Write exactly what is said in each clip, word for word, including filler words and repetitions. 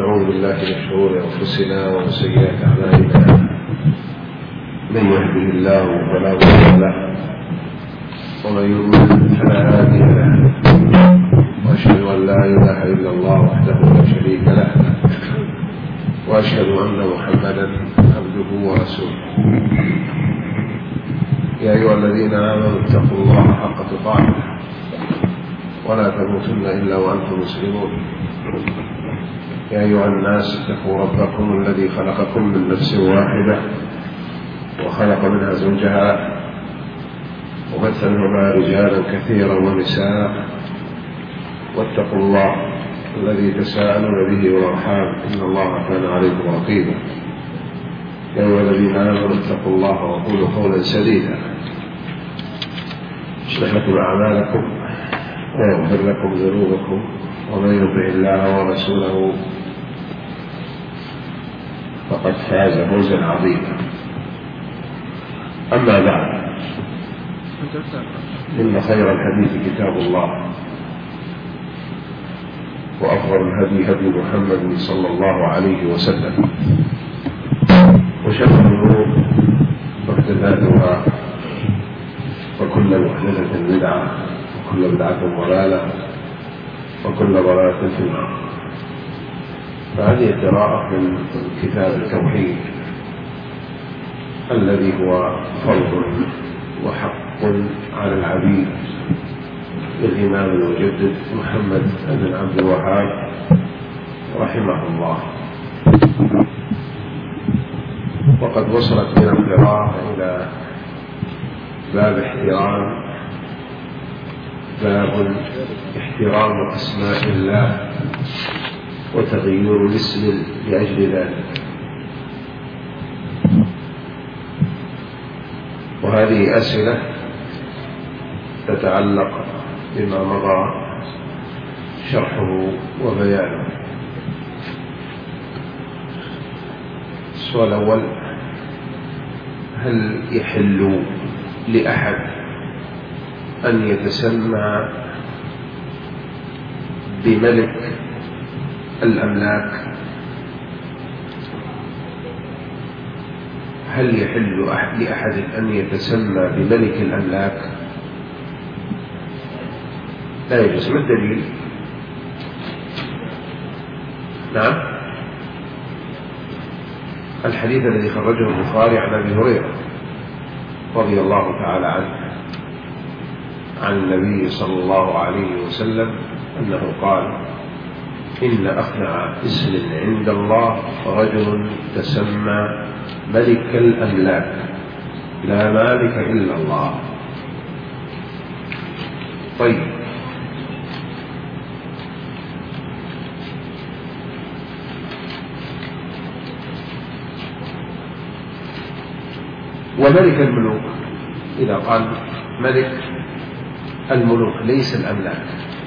ونعوذ بالله من شرور أنفسنا ومن سيئات أعمالنا، من يهده الله فلا مضل له ومن يضلل فلا هادي له، وأشهد أن لا إله إلا الله وحده لا شريك له، وأشهد أن محمدا عبده ورسوله. يا أيها الذين آمنوا اتقوا الله حق تقاته ولا تموتن إلا وأنتم مسلمون. يا أيها الناس اتقوا ربكم الذي خلقكم من نفس واحدة وخلق منها زوجها وبث منهما رجالا كثيرا ونساء، واتقوا الله الذي تساءلون به والأرحام إن الله كان عليكم رقيبا. يا أيها الذين آمنوا اتقوا الله وقولوا قولا سديدا يصلح لكم أعمالكم ويغفر لكم ذنوبكم، ومن يطع الله ورسوله فقد فاز فوزا عظيما. أما بعد، إن خير الحديث كتاب الله، وأفضل الهدي هدي محمد صلى الله عليه وسلم، وشر الأمور محدثاتها، وكل محدثة بدعة، وكل بدعة ضلالة، وكل ضلالة في النار. فهذه قراءة من كتاب التوحيد الذي هو فرض وحق على العبيد للإمام المجدد محمد بن عبد الوهاب رحمه الله. وقد وصلت بنا القراءة إلى باب احترام باب احترام أسماء الله وتغيير الاسم لأجل ذلك. وهذه أسئلة تتعلق بما مضى شرحه وبيانه. السؤال الأول: هل يحل لأحد أن يتسمى بملك الأملاك؟ هل يحل لأحد أن يتسمى بملك الأملاك؟ لا يجوز. ما الدليل؟ نعم، الحديث الذي خرجه البخاري عن أبي هريرة رضي الله تعالى عنه عن النبي صلى الله عليه وسلم أنه قال: إن أخنع اسم عند الله رجل تسمى ملك الأملاك، لا مالك إلا الله. طيب، وملك الملوك إذا قال ملك الملوك ليس الأملاك،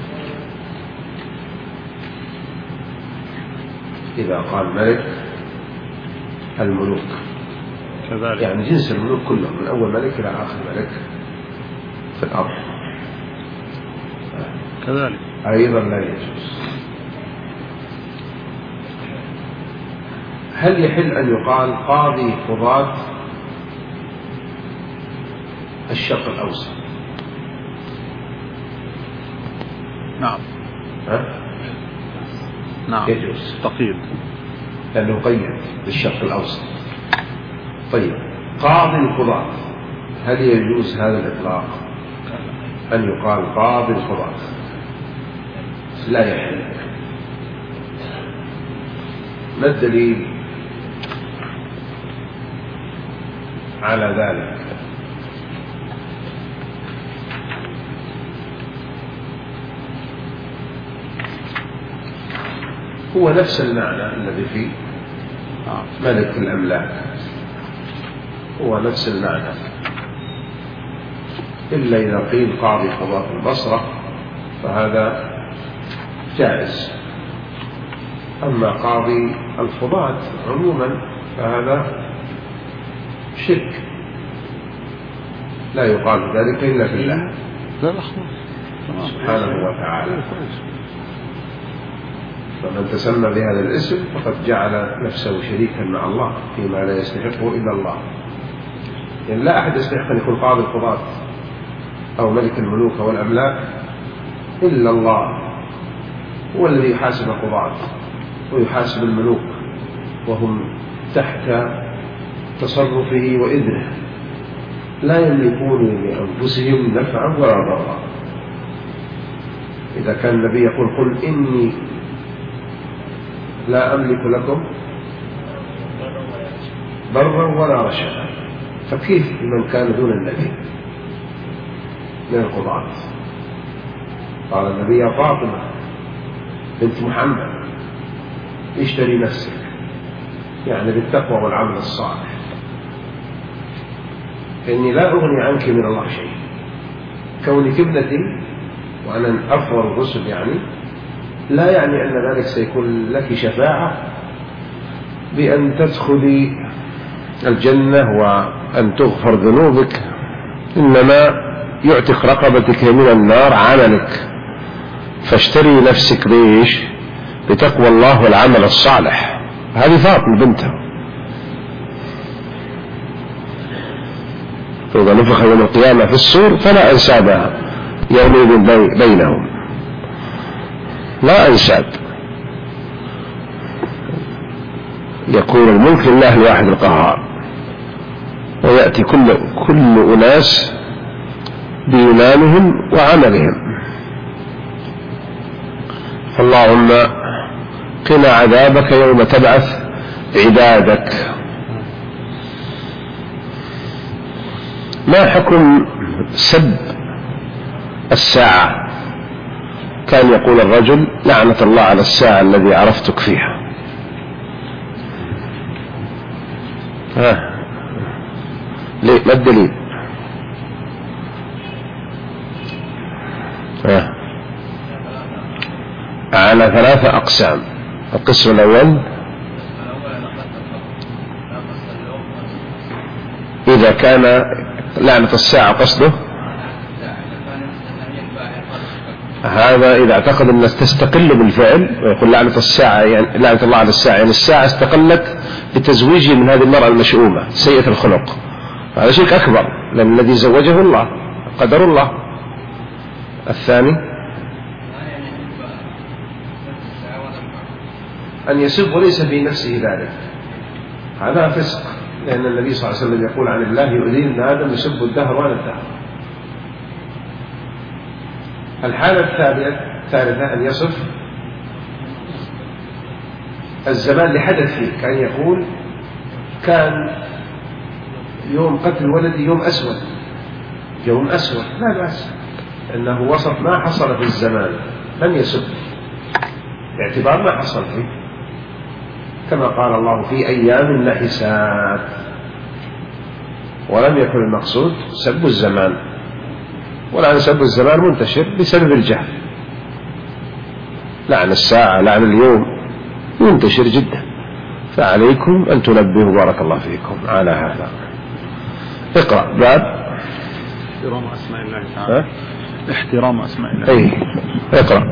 إذا قال ملك الملوك كذلك يعني جنس الملوك كلهم من أول ملك إلى آخر ملك في الأرض كذلك أيضا لا يجوز. هل يحل أن يقال قاضي قضاة الشرق الأوسط؟ نعم. ها؟ نعم يجوز تقييد لأنه قيد بالشرق الأوسط. طيب، قاضي القضاة، هل يجوز هذا الإطلاق أن يقال قاضي القضاة؟ لا يحل. ما الدليل على ذلك؟ هو نفس المعنى الذي في ملك الأملاك، هو نفس المعنى، إلا إذا قيل قاضي قضاة البصرة فهذا جائز. أما قاضي القضاة عموما فهذا شرك، لا يقال ذلك إلا في الله سبحانه وتعالى. فمن تسمى بهذا الاسم فقد جعل نفسه شريكا مع الله فيما لا يستحقه إلا الله. يعني لا أحد يستحق أن يكون قاضي القضاة أو ملك الملوك والأملاك إلا الله، هو الذي يحاسب القضاة ويحاسب الملوك وهم تحت تصرفه وإذنه، لا يملكون لأنفسهم نفعا ولا ضرا. إذا كان النبي يقول قل إني لا أملك لكم ضرا ولا رشدا، فكيف من كان دون النبي من القضاة؟ قال النبي يا فاطمة بنت محمد اشتري نفسك، يعني بالتقوى والعمل الصالح، إني لا أغني عنك من الله شيء. كونك ابنتي وأنا أفضل الرسل يعني لا يعني أن ذلك سيكون لك شفاعة بأن تدخلي الجنة وأن تغفر ذنوبك، إنما يعتق رقبتك من النار عملك، فاشتري نفسك ليش؟ بتقوى الله والعمل الصالح. هذه فاطمة بنته. فإذا نفخ يوم القيامة في الصور فلا أنساب يومئذ بينهم، لا أنساب، يكون الملك لله الواحد القهار، ويأتي كل كل أناس بإيمانهم وعملهم. فاللهم قنا عذابك يوم تبعث عبادك. ما حكم سب الساعة؟ كان يقول الرجل لعنة الله على الساعة الذي عرفتك فيها. ها ليه؟ ما الدليل؟ ها على ثلاثة أقسام. القسم الأول إذا كان لعنة الساعة قصده هذا إذا اعتقد أن تستقل بالفعل ويقول لعنة الساعة يعني لعنة الله على الساعة، يعني الساعة استقلت بتزويجه من هذه المرأة المشؤومة سيئة الخلق، هذا شرك أكبر لأن الذي زوجه الله قدر الله. الثاني أن يسب وليس في نفسه ذلك، هذا فسق، لأن النبي صلى الله عليه وسلم يقول عن الله يؤذيه ابن آدم يسب الدهر وأنا الدهر. الحالة الثالثة أن يصف الزمان لحدث فيه، كان يقول كان يوم قتل ولدي يوم أسود، يوم أسود لا بأس، أنه وصف ما حصل في الزمان لم يسب باعتبار ما حصل فيه، كما قال الله في أيام نحسات، ولم يكن المقصود سب الزمان، ولعن سب الزمان منتشر بسبب الجهل، لعن الساعة لعن اليوم منتشر جدا، فعليكم أن تنبهوا بارك الله فيكم على هذا. اقرأ باب احترام أسماء الله تعالى. احترام أسماء الله. أي اقرأ.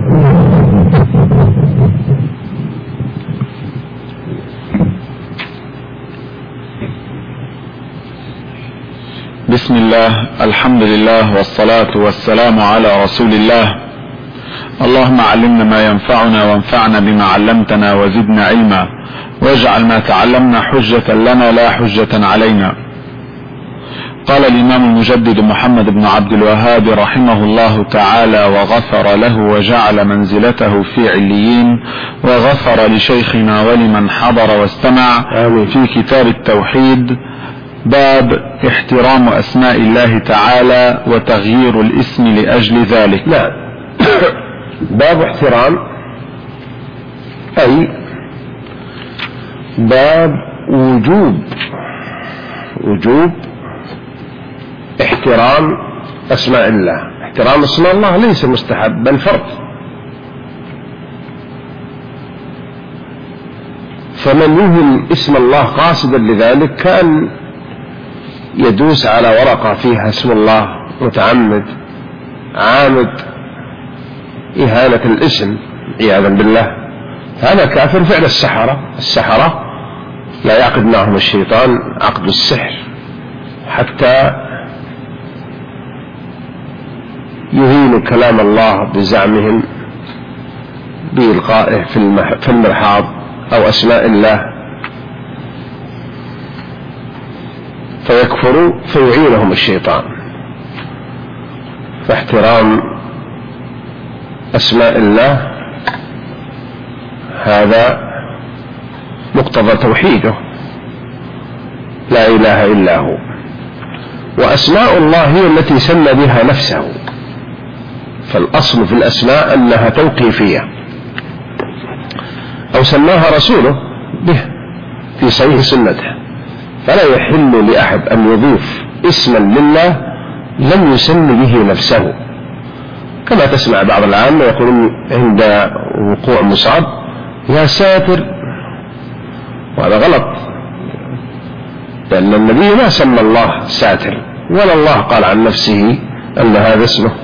بسم الله، الحمد لله، والصلاة والسلام على رسول الله. اللهم علمنا ما ينفعنا وانفعنا بما علمتنا وزدنا علما، واجعل ما تعلمنا حجة لنا لا حجة علينا. قال الإمام المجدد محمد بن عبد الوهاب رحمه الله تعالى وغفر له وجعل منزلته في عليين، وغفر لشيخنا ولمن حضر واستمع في كتاب التوحيد، باب احترام أسماء الله تعالى وتغيير الاسم لأجل ذلك. لا باب احترام أي باب وجوب وجوب احترام أسماء الله. احترام اسماء الله ليس مستحب بل فرض، فمن يهم اسم الله قاصدا لذلك كان يدوس على ورقة فيها اسم الله متعمد عامد إهانة الاسم عياذا بالله، هذا كافر فعل السحرة. السحرة لا يعقد معهم الشيطان عقد السحر حتى يهينوا كلام الله بزعمهم بإلقائه في المرحاض أو أسماء الله فيكفروا فيعينهم الشيطان. فاحترام أسماء الله هذا مقتضى توحيده، لا إله إلا هو. وأسماء الله هي التي سمى بها نفسه، فالأصل في الأسماء أنها توقيفية، أو سماها رسوله به في صحيح سنته. فلا يحل لأحد أن يضيف اسما لله لم يسم به نفسه، كما تسمع بعض العامة يقولون عند وقوع مصاب يا ساتر، وهذا غلط، لأن النبي ما سمى الله ساتر ولا الله قال عن نفسه أن هذا اسمه،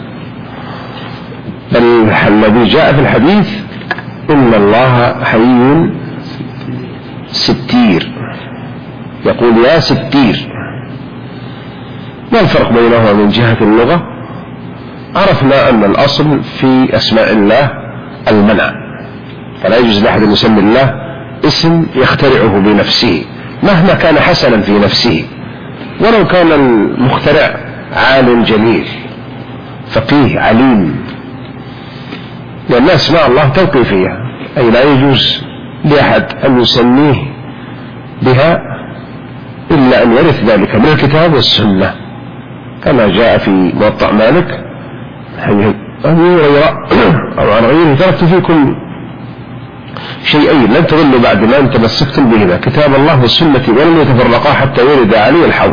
بل الذي جاء في الحديث إن الله حي ستير، يقول يا ستير. ما الفرق بينهما من جهة اللغة؟ عرفنا أن الأصل في أسماء الله المنع، فلا يجوز لأحد أن يسمي الله اسم يخترعه بنفسه مهما كان حسنا في نفسه، ولو كان المخترع عالم جليل فقيه عليم، لأن أسماء الله توقيفية، أي لا يجوز لأحد أن يسميه بها إلا أن يرث ذلك من الكتاب والسنة، كما جاء في موطأ مالك أبي هريرة أو عن غيره: تركت فيكم شيئين لن تضلوا بعد ما أن تمسكتم بهما، كتاب الله والسنة ولن يتفرقا حتى يرد علي الحوض.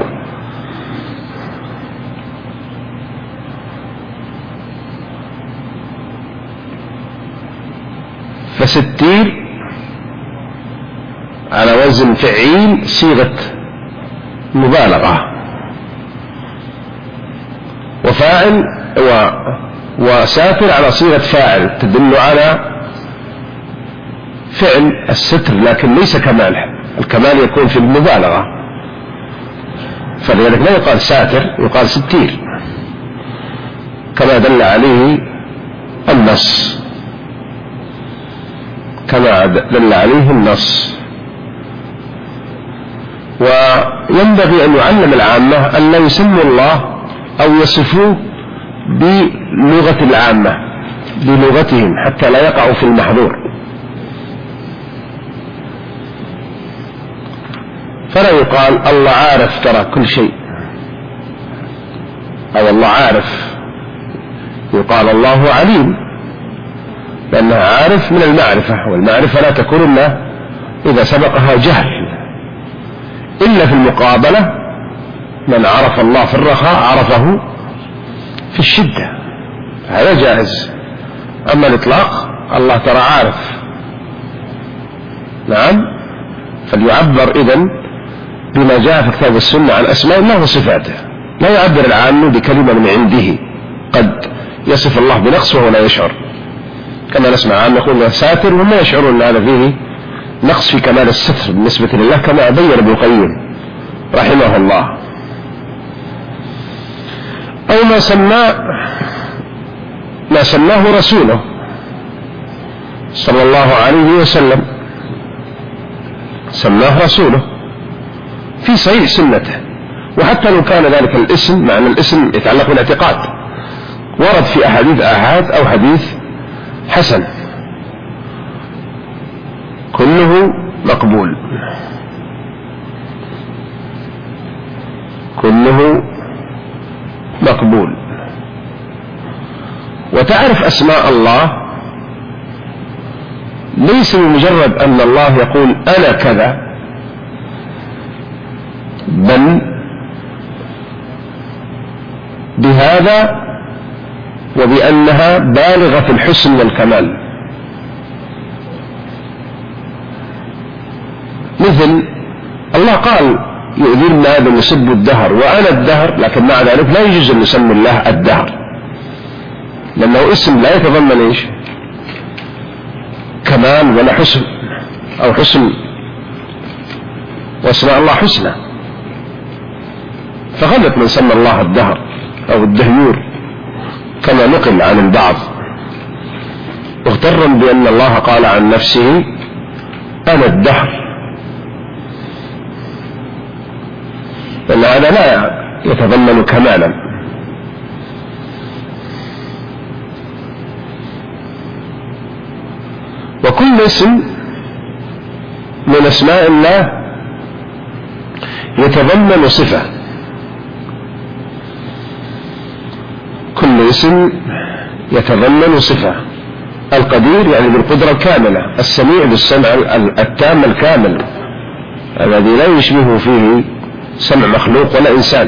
فستير على وزن فعيل صيغة مبالغة، وفاعل و... وساتر على صيغة فاعل تدل على فعل الستر، لكن ليس كماله، الكمال يكون في المبالغة، فلذلك لا يقال ساتر، يقال ستير كما دل عليه النص، كما دل عليه النص. وينبغي أن يعلم العامة أن لا يسموا الله أو يصفوه بلغة العامة بلغتهم حتى لا يقعوا في المحظور، فلا يقال الله عارف ترى كل شيء، أو الله عارف، يقال الله عليم، لأنها عارف من المعرفة، والمعرفة لا تكون إلا إذا سبقها جهل، إلا في المقابلة من عرف الله في الرخاء عرفه في الشدة، هذا جائز. أما الإطلاق الله ترى عارف، نعم، فليعبر إذن بما جاء في كتاب السنة عن أسماء الله وصفاته، لا يعبر العام بكلمة من عنده قد يصف الله بنقص وهو لا يشعر، كما نسمع عام يقول ساتر وما يشعر أن هذا فيه نقص في كمال الستر بالنسبة لله، كما بين ابن القيم رحمه الله. أو ما سماه ما سماه رسوله صلى الله عليه وسلم، سماه رسوله في صحيح سنته، وحتى لو كان ذلك الاسم معنى الاسم يتعلق بالاعتقاد، ورد في أحاديث آحاد أو حديث حسن، كله مقبول، كله مقبول. وتعرف أسماء الله ليس بمجرد أن الله يقول أنا كذا، بل بهذا وبأنها بالغة الحسن والكمال. مثل الله قال يؤذي الناس يسب الدهر وأنا الدهر، لكن مع ذلك لا يجوز أن نسمي الله الدهر، لأنه اسم لا يتضمن إيش؟ كمال ولا حسن أو حسن، واسماء الله حسنى. فغلط من سمى الله الدهر أو الدهيور كما نقل عن البعض، مغترا بأن الله قال عن نفسه أنا الدهر، لأن هذا لا يتضمن كمالا. وكل اسم من أسماء الله يتضمن صفة، كل اسم يتضمن صفة. القدير يعني بالقدرة الكاملة، السميع بالسمع التام الكامل الذي لا يشبه فيه سمع مخلوق ولا إنسان،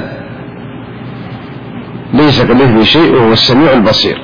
ليس كمثله شيء وهو السميع البصير.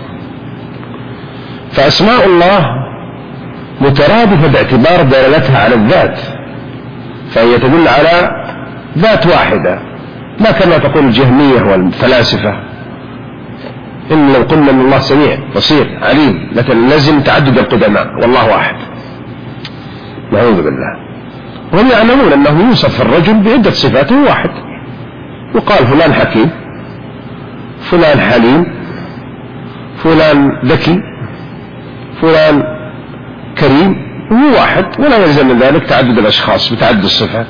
فأسماء الله مترادفة باعتبار دلالتها على الذات، فهي تدل على ذات واحدة، لا كما تقول الجهمية والفلاسفة إن لو قلنا أن الله سميع بصير عليم لازم تعدد القدماء والله واحد، نعوذ بالله. وهم يعلمون أنه يوصف الرجل بعدة صفات واحد، وقال فلان حكيم، فلان حليم، فلان ذكي، فلان كريم، هو واحد، ولا يلزم من ذلك تعدد الأشخاص بتعدد الصفات.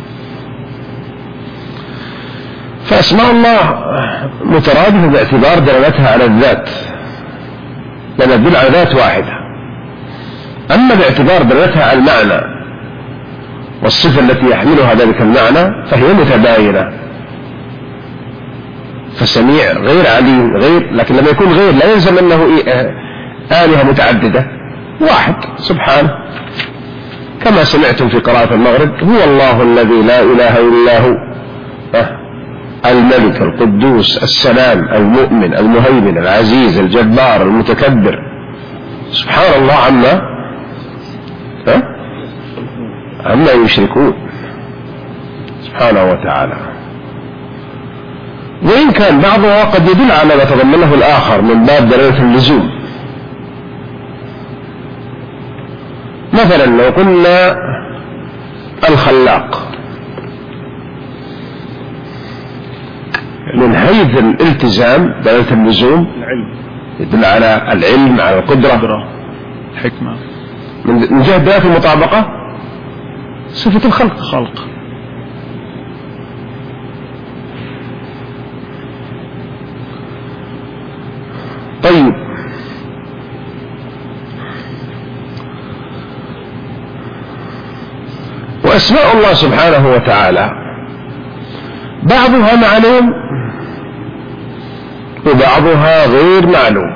فأسماء الله مترادفة باعتبار دلالتها على الذات، لأنها تدل على ذات واحدة. أما باعتبار دلالتها على المعنى والصفة التي يحملها ذلك المعنى فهي متباينة، فسميع غير عليم غير، لكن لما يكون غير لا يلزم أنه آلهة متعددة، واحد سبحانه. كما سمعتم في قراءة المغرب هو الله الذي لا إله إلا هو الملك القدوس السلام المؤمن المهيمن العزيز الجبار المتكبر، سبحان الله عما عما يشركون سبحانه وتعالى. وإن كان بعضها قد يدل على ما تضمنه الآخر من باب دلالة اللزوم. مثلا لو قلنا الخلاق من حيث الالتزام دلالة اللزوم يدل على العلم، على القدرة، الحكمة. من جهة دلالة المطابقة صفة الخلق خلق. طيب وأسماء الله سبحانه وتعالى بعضها معلوم وبعضها غير معلوم،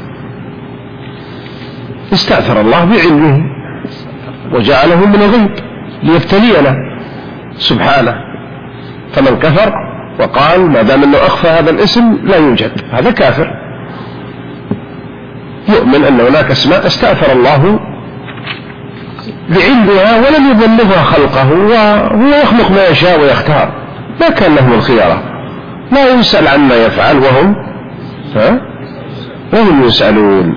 استأثر الله بعلمه وجعله من الغيب ليبتلينا سبحانه. فمن كفر وقال ما دام انه اخفى هذا الاسم لا يوجد، هذا كافر. يؤمن ان هناك اسماء استأثر الله بعلمها ولم يبلغها خلقه، وهو يخلق ما يشاء ويختار، ما كان لهم الخيارة، لا يسأل عما يفعل وهم ها وهم يسألون.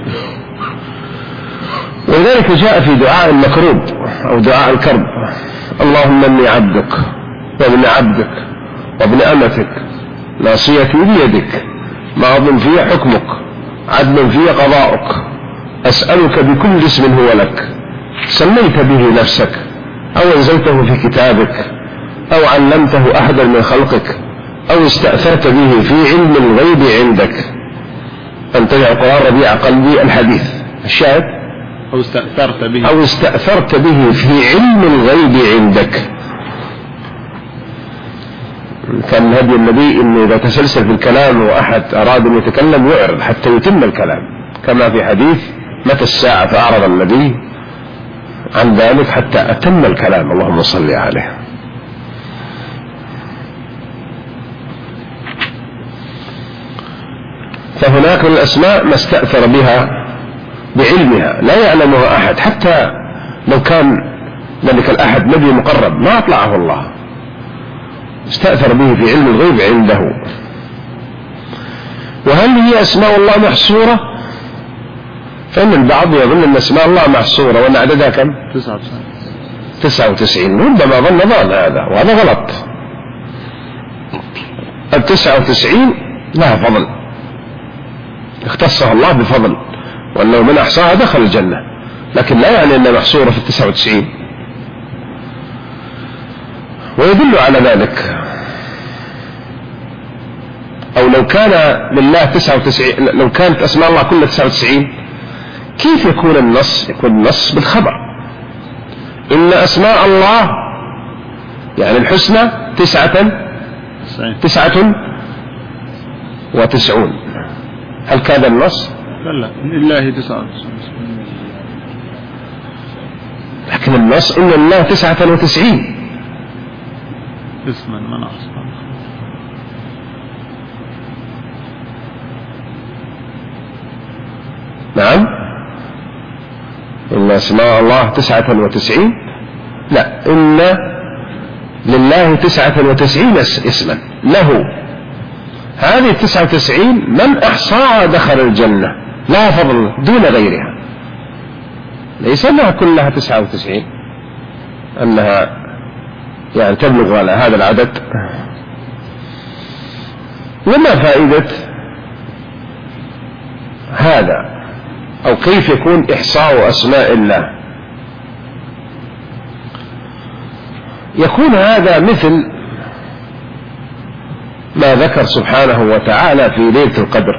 ولذلك جاء في دعاء المكروب أو دعاء الكرب اللهم إني عبدك وابن عبدك وابن أمتك ناصيتي بيدك ماض في حكمك عدل في قضاؤك أسألك بكل اسم هو لك سميت به نفسك أو أنزلته في كتابك أو علمته أحدا من خلقك أو استأثرت به في علم الغيب عندك أن تجعل القرآن ربيع قلبي الحديث الشاهد أو استأثرت به أو استأثرت به في علم الغيب عندك. كان هدي النبي إنه إذا تسلسل في الكلام وأحد أراد أن يتكلم يعرض حتى يتم الكلام، كما في حديث متى الساعة فأعرض النبي عن ذلك حتى أتم الكلام اللهم صل عليه. فهناك من الأسماء ما استأثر بها بعلمها لا يعلمها أحد، حتى لو كان ذلك الأحد نبي مقرب ما أطلعه الله، استأثر به في علم الغيب عنده. وهل هي أسماء الله محصورة فإن البعض يظن أن اسماء الله محصورة وأن عددها كم؟ تسعة وتسعين. ربما ظن ظن هذا، وهذا غلط. التسعة وتسعين لها فضل، اختصها الله بفضل، وأنه من أحصاها دخل الجنة، لكن لا يعني أنها محصورة في التسعة وتسعين. ويدل على ذلك، أو لو كان لله تسعة وتسعين، لو كانت أسماء الله كلها تسعة وتسعين، كيف يكون النص؟ يكون النص بالخبر. إن أسماء الله يعني الحسنى تسعة تسعة وتسعون. هل كان النص؟ لا لا، لله تسعة وتسعين، لكن النص إن الله تسعة وتسعين اسما من أحصى. نعم، إن أسماء الله تسعة وتسعين، لا، إن لله تسعة وتسعين اسما له. هذه التسعة وتسعين من أحصاها دخل الجنة، لا فضل دون غيرها، ليس لها كلها تسعة وتسعين أنها يعني تبلغ على هذا العدد. وما فائدة هذا، أو كيف يكون إحصاء أسماء الله؟ يكون هذا مثل ما ذكر سبحانه وتعالى في ليلة القدر،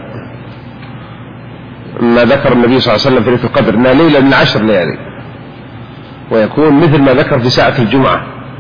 ما ذكر النبي صلى الله عليه وسلم في ليلة القدر أنها ليلة من عشر ليالي، ويكون مثل ما ذكر في ساعة الجمعة.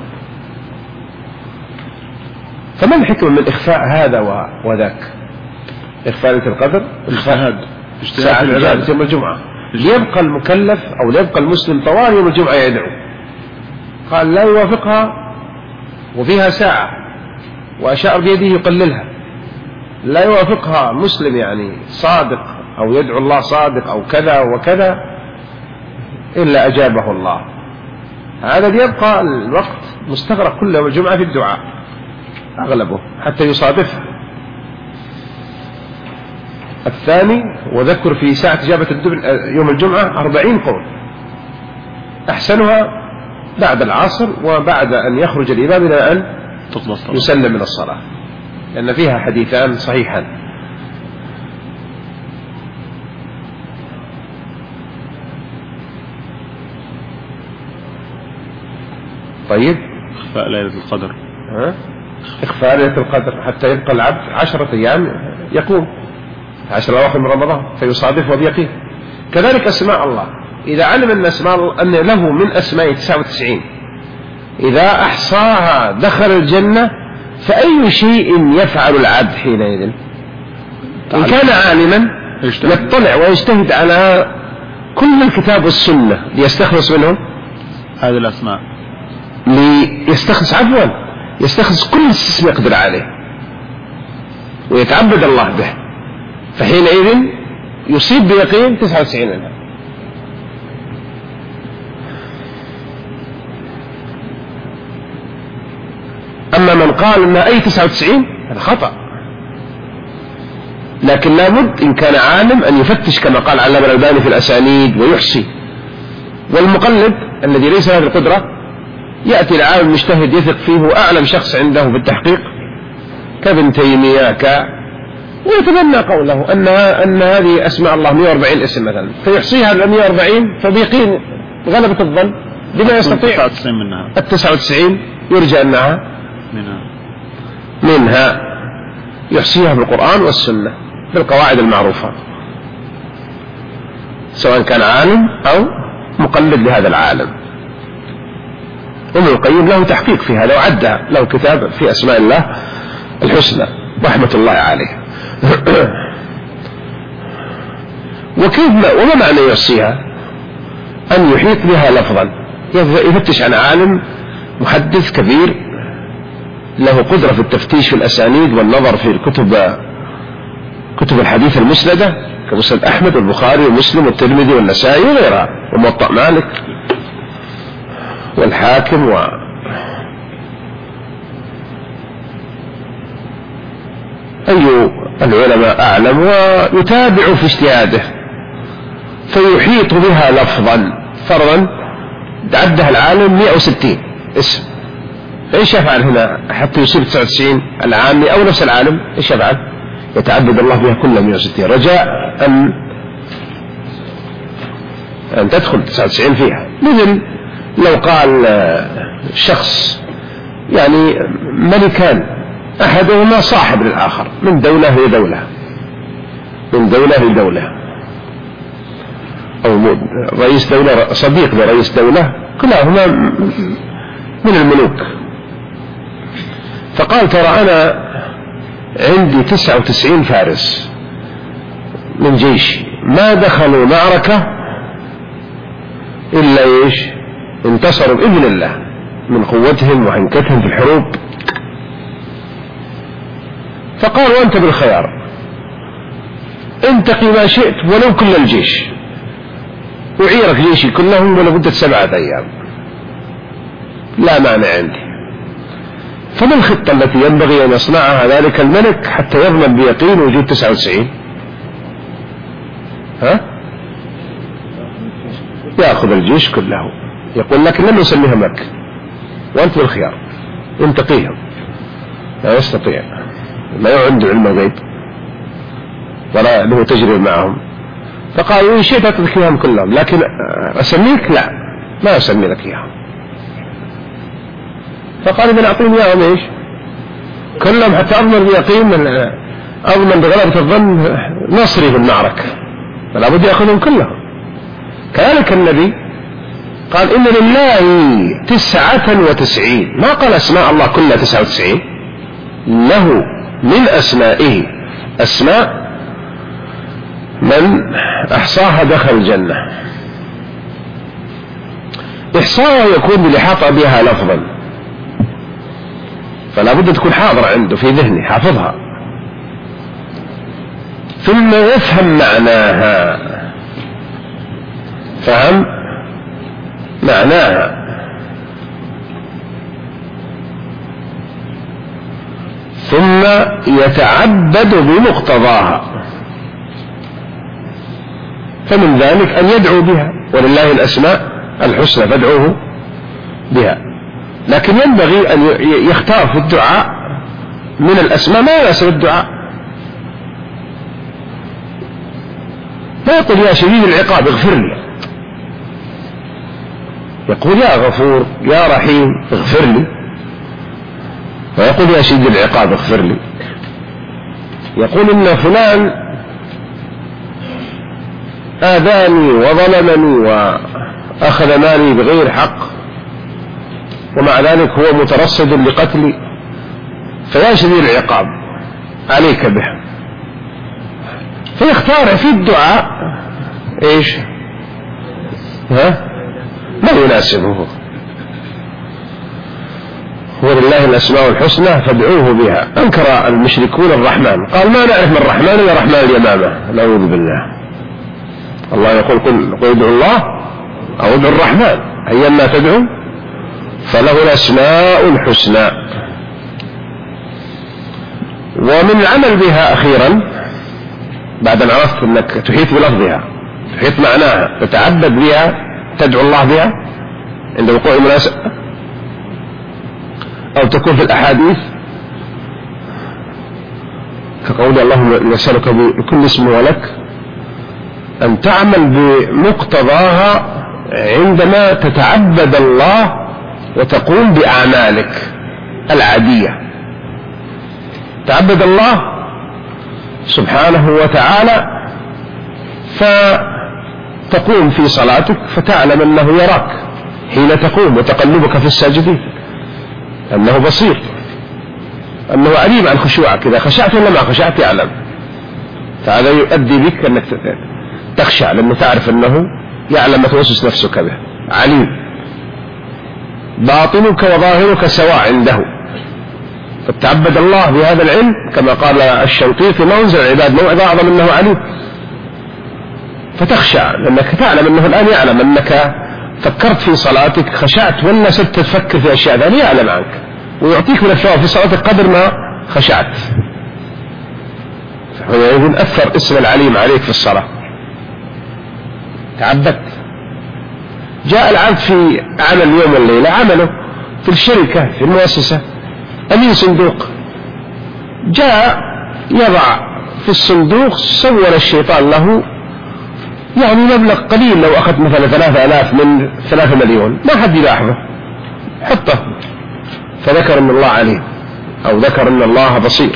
فما الحكمة من إخفاء هذا وذاك؟ إخفاء ليلة القدر، إخفاء ساعة العبادة يوم الجمعة، ليبقى المكلف أو ليبقى المسلم طوال يوم الجمعة يدعو. قال لا يوافقها وفيها ساعة وأشار بيده يقللها، لا يوافقها مسلم يعني صادق أو يدعو الله صادق أو كذا وكذا إلا أجابه الله. هذا ليبقى الوقت مستغرق كل يوم الجمعة في الدعاء أغلبه حتى يصادفه. الثاني وذكر في ساعة إجابة يوم الجمعة أربعين قول، أحسنها بعد العصر وبعد أن يخرج الإمام إلى أن يسلم من الصلاة، لأن فيها حديثان صحيحان. طيب، إخفاء ليلة القدر، ها؟ إخفاء ليلة القدر حتى يبقى العبد عشرة أيام يقوم عشر أواخر من رمضان فيصادفه بيقين. كذلك أسماء الله، إذا علم أن أسماء أن له من أسماء تسعة وتسعين إذا أحصاها دخل الجنة، فأي شيء يفعل العبد حينئذ؟ إن كان عالما يطلع ويجتهد على كل الكتاب والسنة ليستخلص منهم هذه الأسماء، ليستخلص عفوا يستخلص كل اسم يقدر عليه ويتعبد الله به، فحينئذ يصيب بيقين تسعة وتسعين منها. أما من قال أنها أي تسعة وتسعين هذا خطأ، لكن لابد إن كان عالم أن يفتش كما قال علامة الألباني في الأسانيد ويحصي. والمقلد الذي ليس له القدرة يأتي العالم المجتهد يثق فيه وأعلم شخص عنده في التحقيق كابن تيمية ك ويتبنى قوله أن أن هذه أسماء الله مئة وأربعين اسم مثلا، فيحصيها ال مئة وأربعين فبيقين غلبة الظن بما يستطيع التسعة وتسعين يرجى أنها منها, منها يحصيها بالقرآن والسنة بالقواعد المعروفة، سواء كان عالم أو مقلد لهذا العالم. ابن القيم له تحقيق في هذا وعدها له كتاب في أسماء الله الحسنى رحمة الله عليه. وكيف ما وما معنى يحصيها؟ أن يحيط بها لفظا، يفتش عن عالم محدث كبير له قدرة في التفتيش في الأسانيد والنظر في الكتب كتب الحديث المسندة كمسند أحمد والبخاري ومسلم والترمذي والنسائي وغيرها وموطأ مالك والحاكم و أي العلماء أعلم، ويتابع في اجتهاده فيحيط بها لفظا، فرضا عدها العالم مئة وستين اسم، فإيش يفعل هنا؟ حتى يصيب تسعة وتسعين العامي أو نفس العالم، إيش يفعل؟ يتعبد الله بها كلها مئة وستين رجاء أن أن تدخل تسعة وتسعين فيها. مثل لو قال شخص يعني ملكان، أحدهما صاحب للآخر، من دولة لدولة، من دولة لدولة، أو رئيس دولة صديق لرئيس دولة، كلاهما من الملوك. فقال ترى أنا عندي تسعة وتسعين فارس من جيشي ما دخلوا معركة إلا إيش؟ انتصروا بإذن الله من قوتهم وعنكتهم في الحروب. فقال وأنت بالخيار، انتقي ما شئت ولو كل الجيش، أعيرك جيشي كلهم ولمدة سبعة أيام، لا معنى عندي. فما الخطة التي ينبغي أن يصنعها ذلك الملك حتى يضمن بيقين وجود تسعة وتسعين؟ ها؟ يأخذ الجيش كله، يقول لك لم يسميها مكة وأنت بالخيار، انتقيهم. لا يستطيع، لا عنده علم الغيب ولا له تجربة معهم. فقال إن شئت أترك إياهم كلهم، لكن أسميك لا، ما أسمي لك إياهم. فقال إذا أعطيني إياهم إيش؟ كلهم حتى أضمن بيقين، أضمن بغلبة الظن نصري في المعركة، فلا بد يأخذهم كلهم. كذلك النبي قال إن لله تسعة وتسعين، ما قال أسماء الله كلها تسعة وتسعين، له من أسمائه أسماء من أحصاها دخل الجنة. إحصاها يكون بالإحاطة بها لفظا، فلا بد تكون حاضرة عنده في ذهنه حافظها، ثم يفهم معناها، فهم معناها، ثم يتعبد بمقتضاها. فمن ذلك أن يدعو بها، ولله الأسماء الحسنى فادعوه بها، لكن ينبغي أن يختار في الدعاء من الأسماء ما يناسب الدعاء. لا يقول يا شديد العقاب اغفر لي، يقول يا غفور يا رحيم اغفر لي، ويقول يا شديد العقاب اغفر لي. يقول إن فلان آذاني وظلمني وأخذ مالي بغير حق، ومع ذلك هو مترصد لقتلي، فيا شديد العقاب عليك به. فيختار في الدعاء ايش؟ ها؟ ما يناسبه. ولله الأسماء الحسنى فادعوه بها. أنكر المشركون الرحمن، قال ما نعرف من الرحمن إلا رحمن اليمامة، نعوذ بالله. الله يقول قل ادعوا الله أو ادعوا الرحمن أيما تدعو فله الأسماء الحسنى. ومن العمل بها أخيرا بعد أن عرفت أنك تحيط بلفظها، تحيط معناها، تتعبد بها، تدعو الله بها عند وقوع مناسبة أو تكون في الأحاديث كقول اللهم نسألك بكل اسم ولك، أن تعمل بمقتضاها عندما تتعبد الله وتقوم بأعمالك العادية. تعبد الله سبحانه وتعالى فتقوم في صلاتك فتعلم أنه يراك حين تقوم، وتقلبك في الساجدين، أنه بصير، أنه عليم عن خشوعك، إذا خشعت ولا ما خشعت يعلم. فهذا يؤدي بك أنك تخشع، لأنه تعرف أنه يعلم ما توسوس نفسك به، عليم. باطنك وظاهرك سواء عنده، فتعبد الله بهذا العلم كما قال الشنقيطي ما أنزل العباد موعظة أعظم أنه عليم. فتخشع لأنك تعلم أنه الآن يعلم أنك فكرت في صلاتك، خشعت ولا ست تفكر في أشياء ثانية، يعلم عنك ويعطيك من الثواب في صلاتك قدر ما خشعت. فحينئذ أثر اسم العليم عليك في الصلاة. تعبدت. جاء العبد في عمل يوم والليلة، عمله في الشركة في المؤسسة أمين صندوق، جاء يضع في الصندوق، سول الشيطان له يعني مبلغ قليل، لو أخذ مثلا ثلاثة آلاف من ثلاثة مليون ما حد يلاحظه، حطه، فذكر أن الله عليم أو ذكر أن الله بصير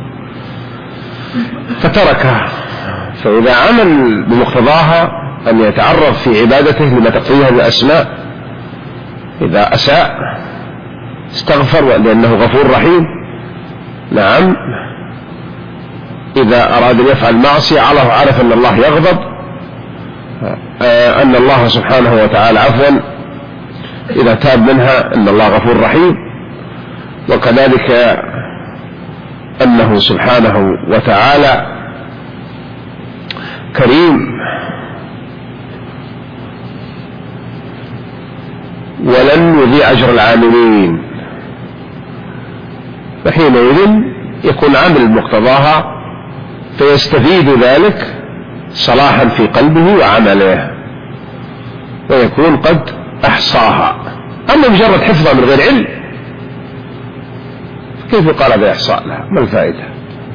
فتركها. فإذا عمل بمقتضاها أن يتعرف في عبادته لما تقتضيها الأسماء، إذا أساء استغفر لأنه غفور رحيم، نعم، إذا أراد أن يفعل معصية عرف أن الله يغضب، أن الله سبحانه وتعالى عفوا إذا تاب منها أن الله غفور رحيم، وكذلك أنه سبحانه وتعالى كريم ولن يضيع أجر العاملين. فحينئذ يكون عمل مقتضاها فيستفيد ذلك صلاحا في قلبه وعمله، ويكون قد أحصاها. أما مجرد حفظها من غير علم كيف يقال هذا إحصاء لها؟ ما الفائدة؟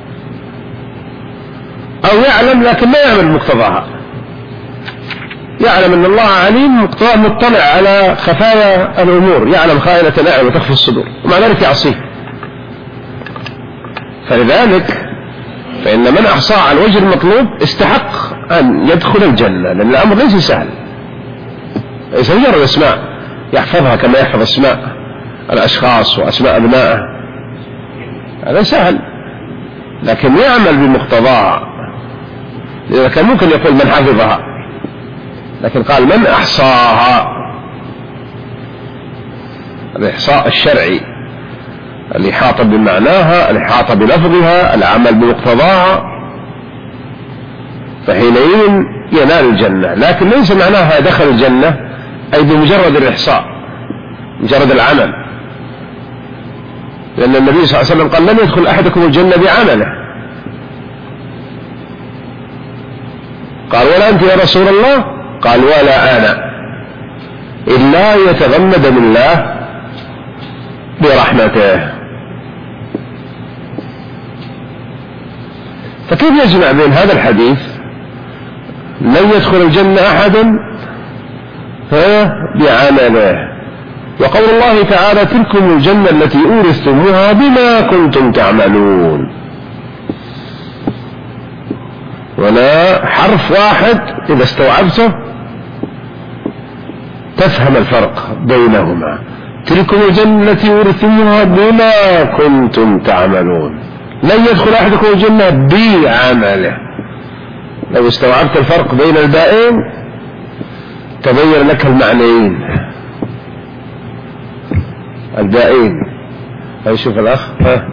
أو يعلم لكن ما يعمل مقتضاها، يعلم أن الله عليم مطلع على خفايا الأمور، يعلم خائنة الأعين وتخفي الصدور، ومع ذلك يعصيه. فلذلك فإن من أحصى على الوجه المطلوب استحق أن يدخل الجنة، لأن الأمر ليس سهل، ليس مجرد أسماء يحفظها كما يحفظ أسماء الأشخاص وأسماء أبنائه، هذا سهل، لكن يعمل بمقتضاها. إذا كان ممكن يقول من حفظها، لكن قال من أحصاها، الإحصاء الشرعي، الإحاطة بمعناها، الإحاطة بلفظها، العمل بمقتضاها، فحينئذ ينال الجنة. لكن ليس معناها دخل الجنة أي بمجرد الإحصاء، مجرد العمل، لأن النبي صلى الله عليه وسلم قال لن يدخل أحدكم الجنة بعمله. قال ولا أنت يا رسول الله؟ قال ولا أنا، إلا يتغمد من الله برحمته. فكيف يجمع بين هذا الحديث لن يدخل الجنة أحد بعمله، وقول الله تعالى تلكم الجنة التي أورثتموها بما كنتم تعملون؟ ولا حرف واحد إذا استوعبته تفهم الفرق بينهما. تلكم الجنة التي أورثتموها بما كنتم تعملون، لن يدخل أحدكم الجنة بعمله. لو استوعبت الفرق بين البائين تبين لك المعنيين البائين. هيشوف الأخ ها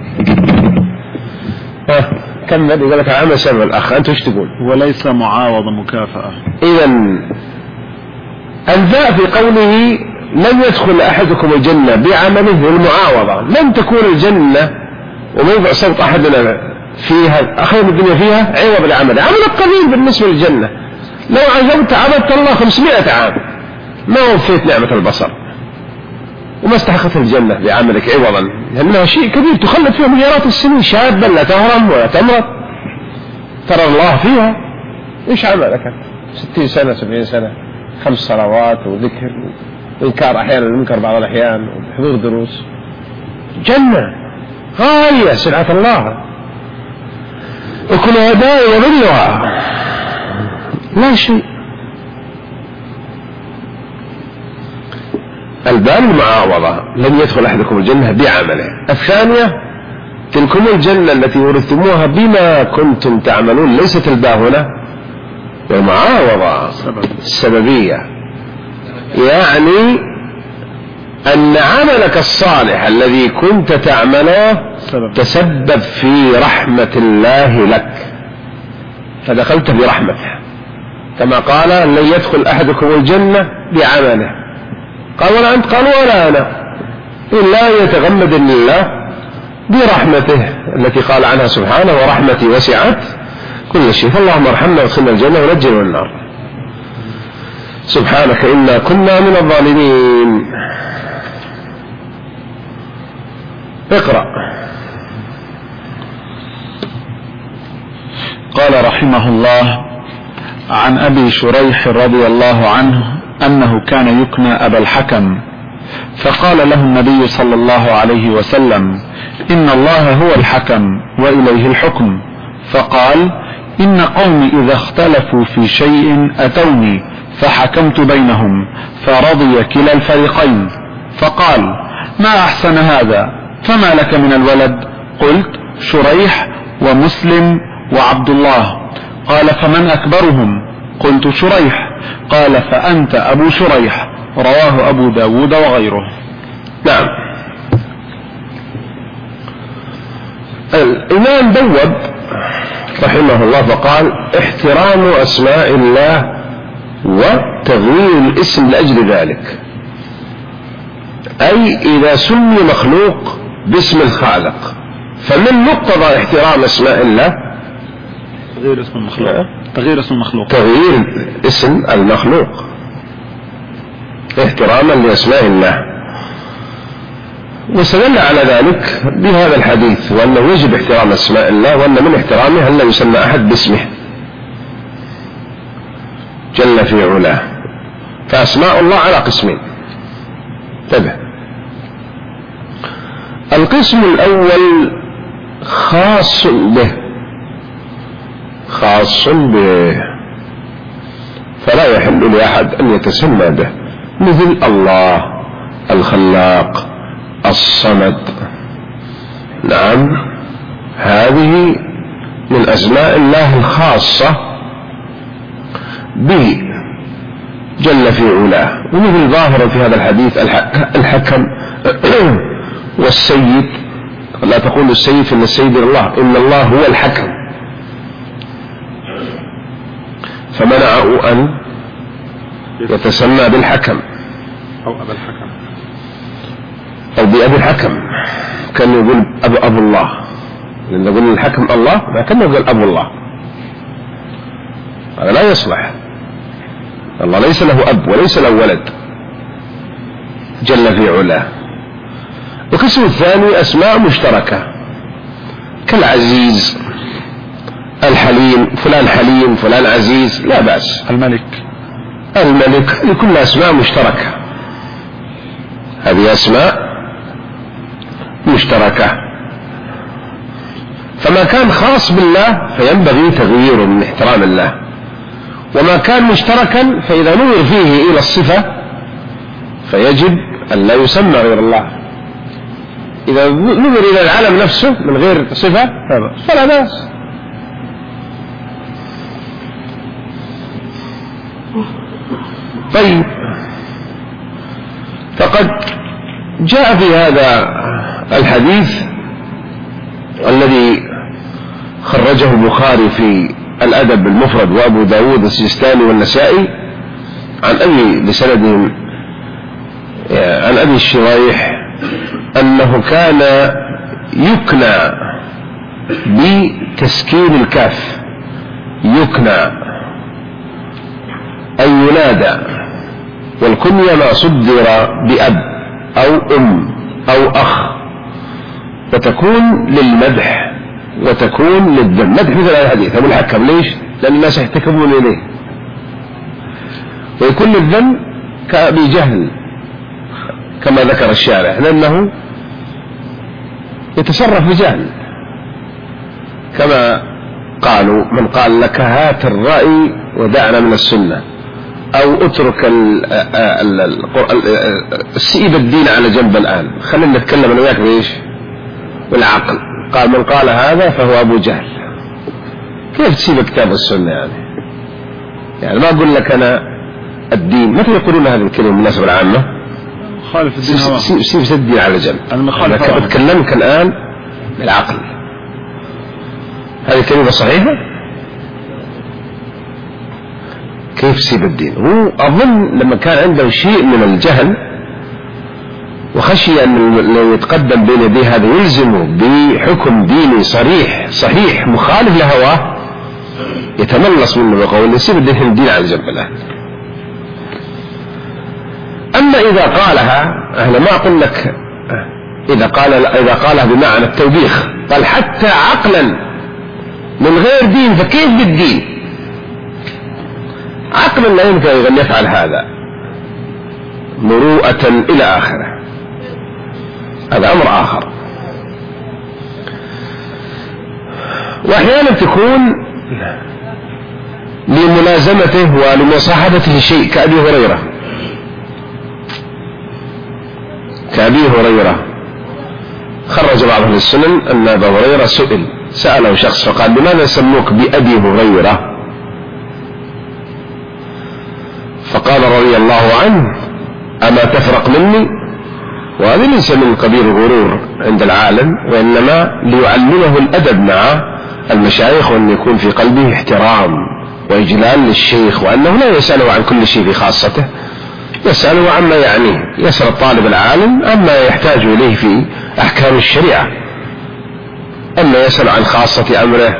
ها كمل، يقول لك عام سبب الأخ، أنت وش تقول؟ وليس معاوض مكافأة. إذن الباء في قوله لن يدخل أحدكم الجنة بعمله المعاوضة، لن تكون الجنة وموضع صوت أحدنا فيها أخير الدنيا فيها عوض العمل، عمل قليل بالنسبة للجنة. لو عجبت عبدت الله خمسمائة عام ما وفيت نعمة البصر وما استحقت الجنة بعملك عوضا، لأنها شيء كبير تخلد فيها مليارات السنين، شابا لا تهرم ولا تمرض ترى الله فيها. إيش عملك؟ ستين سنة سبعين سنة، خمس صلوات وذكر وإنكار أحيانا المنكر بعض الأحيان وحضور دروس، جنة غاية سلعة الله وكلها داء وظلها لا شيء. الباب المعاوضة لن يدخل أحدكم الجنة بعمله. الثانية تلكم الجنة التي ورثتموها بما كنتم تعملون، ليست الباء هنا والمعاوضة السببية، يعني أن عملك الصالح الذي كنت تعمله تسبب في رحمة الله لك فدخلت برحمته، كما قال لن يدخل أحدكم الجنة بعمله. قال ولا أنت؟ قال ولا أنا، إلا يتغمدني الله برحمته التي قال عنها سبحانه ورحمتي وسعت كل شيء، فاللهم ارحمنا وادخلنا الجنة ونجنا من النار. سبحانك إنا كنا من الظالمين. اقرأ. قال رحمه الله: عن أبي شريح رضي الله عنه أنه كان يكنى أبا الحكم، فقال له النبي صلى الله عليه وسلم: إن الله هو الحكم وإليه الحكم. فقال: إن قومي إذا اختلفوا في شيء أتوني فحكمت بينهم فرضي كلا الفريقين. فقال: ما أحسن هذا، فما لك من الولد؟ قلت: شريح ومسلم وعبد الله. قال: فمن أكبرهم؟ قلت: شريح. قال: فأنت أبو شريح. رواه أبو داود وغيره. نعم. الإمام بوب رحمه الله فقال: احترام أسماء الله وتغيير الاسم لأجل ذلك، أي إذا سمي مخلوق باسم الخالق، فمن مقتضى احترام أسماء الله تغيير اسم المخلوق. تغيير اسم المخلوق تغيير اسم المخلوق احتراما لأسماء الله. واستدل على ذلك بهذا الحديث، وأنه يجب احترام أسماء الله، وأن من احترامه أن لا يسمى أحد باسمه جل في علاه. فأسماء الله على قسمين. انتبه. القسم الأول خاص به، خاص به، فلا يحل لأحد أن يتسمى به، مثل الله، الخلاق، الصمد. نعم، هذه من أسماء الله الخاصة به جل في علاه. ومثل ظاهر في هذا الحديث الحكم والسيد. لا تقول السيد إن السيد الله، إن الله هو الحكم، فمنعه أن يتسمى بالحكم أو أبا الحكم أو بأبي الحكم. كان يقول أبو, أبو الله، لأن يقول الحكم الله، ما كان يقول أبو الله، هذا لا يصلح. الله ليس له أب وليس له ولد جل في علاه. القسم الثاني أسماء مشتركة كالعزيز، الحليم، فلان حليم، فلان عزيز، لا بأس. الملك، الملك، لكل أسماء مشتركة، هذه أسماء مشتركة. فما كان خاص بالله فينبغي تغييره من احترام الله، وما كان مشتركا فإذا نظر فيه إلى الصفة فيجب أن لا يسمى غير الله. إذا نظر إلى العالم نفسه من غير صفة فلا بأس. طيب، فقد جاء في هذا الحديث الذي خرجه البخاري في الأدب المفرد وأبو داود السجستاني والنسائي عن أبي بسندهم عن أبي الشريح أنه كان يكنى بتسكين الكاف، يكنى أي ينادى، والكنية ما صدر بأب أو أم أو أخ، وتكون للمدح وتكون للذم. مدح مثل هذا الحديث أبو الحكم، ليش؟ لأن الناس يحتكمون إليه. ويكون للذم كأبي جهل كما ذكر الشارع، لأنه يتصرف بجهل، كما قالوا: من قال لك هات الرأي ودعنا من السنة، أو اترك سيب الدين على جنب الآن، خلينا نتكلم أنا وياك بإيش؟ بالعقل. قال: من قال هذا فهو أبو جهل. كيف تسيب كتاب السنة يعني؟ يعني ما أقول لك أنا الدين، متى يقولون هذه الكلمة بالنسبة العامة؟ خالف الدين هو سيب, سيب الدين على جنب، أنا بتكلمك الآن بالعقل. هذه كلمة صحيحة؟ كيف سيب الدين؟ هو أظن لما كان عنده شيء من الجهل وخشي أن لو يتقدم بين يديه هذا يلزمه بحكم ديني صريح صحيح مخالف لهواه، يتملص منه ويقول: سيب الدين على جنب الآن. أما إذا قالها، أنا ما أقول لك إذا قال إذا قالها بمعنى التوبيخ، قال حتى عقلا من غير دين، فكيف بالدين؟ عقلا لا يمكن أن يفعل هذا، مروءة إلى آخره، هذا أمر آخر. وأحيانا تكون لملازمته ولمصاحبته شيء، كأبي هريرة كأبي هريرة خرج بعض أهل السنن أن أبا هريرة سئل سأله شخص فقال: لماذا يسموك بأبي هريرة؟ فقال رضي الله عنه: أما تفرق مني؟ وهذا ليس من قبيل الغرور عند العالم، وإنما ليعلمه الأدب مع المشايخ، وأن يكون في قلبه احترام وإجلال للشيخ، وأنه لا يسأله عن كل شيء في خاصته، يسأله عما يعنيه، يسأل الطالب العالم عما يحتاج إليه في أحكام الشريعة. أما يسأل عن خاصة أمره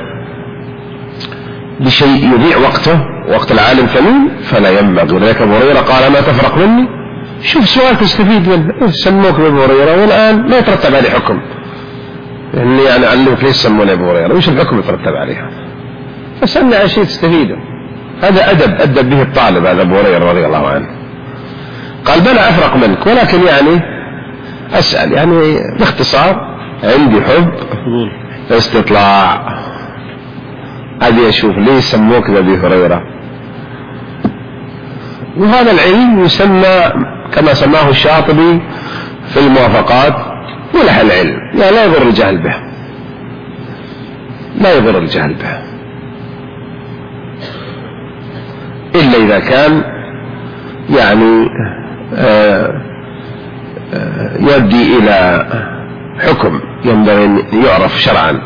بشيء يضيع وقته، وقت العالم ثمين، فلا ينبغي. ولذلك أبو هريرة قال: ما تفرق مني؟ شوف سؤال تستفيد منه، سموك بأبو هريرة والآن ما يترتب عليه حكم، إني يعني أعلمك ليش سموني أبو هريرة، وش الحكم يترتب عليها؟ فسألني عن شيء تستفيده، هذا أدب أدب به الطالب هذا أبو هريرة رضي الله عنه. قال: بلى أفرق منك، ولكن يعني أسأل، يعني باختصار عندي حب استطلاع، أبي أشوف ليه سموك بأبي هريرة. وهذا العلم يسمى كما سماه الشاطبي في الموافقات ملح العلم، يعني لا يضر الجهل به، لا يضر الجهل به إلا إذا كان يعني آآ آآ يؤدي إلى حكم ينبغي أن يعرف شرعا.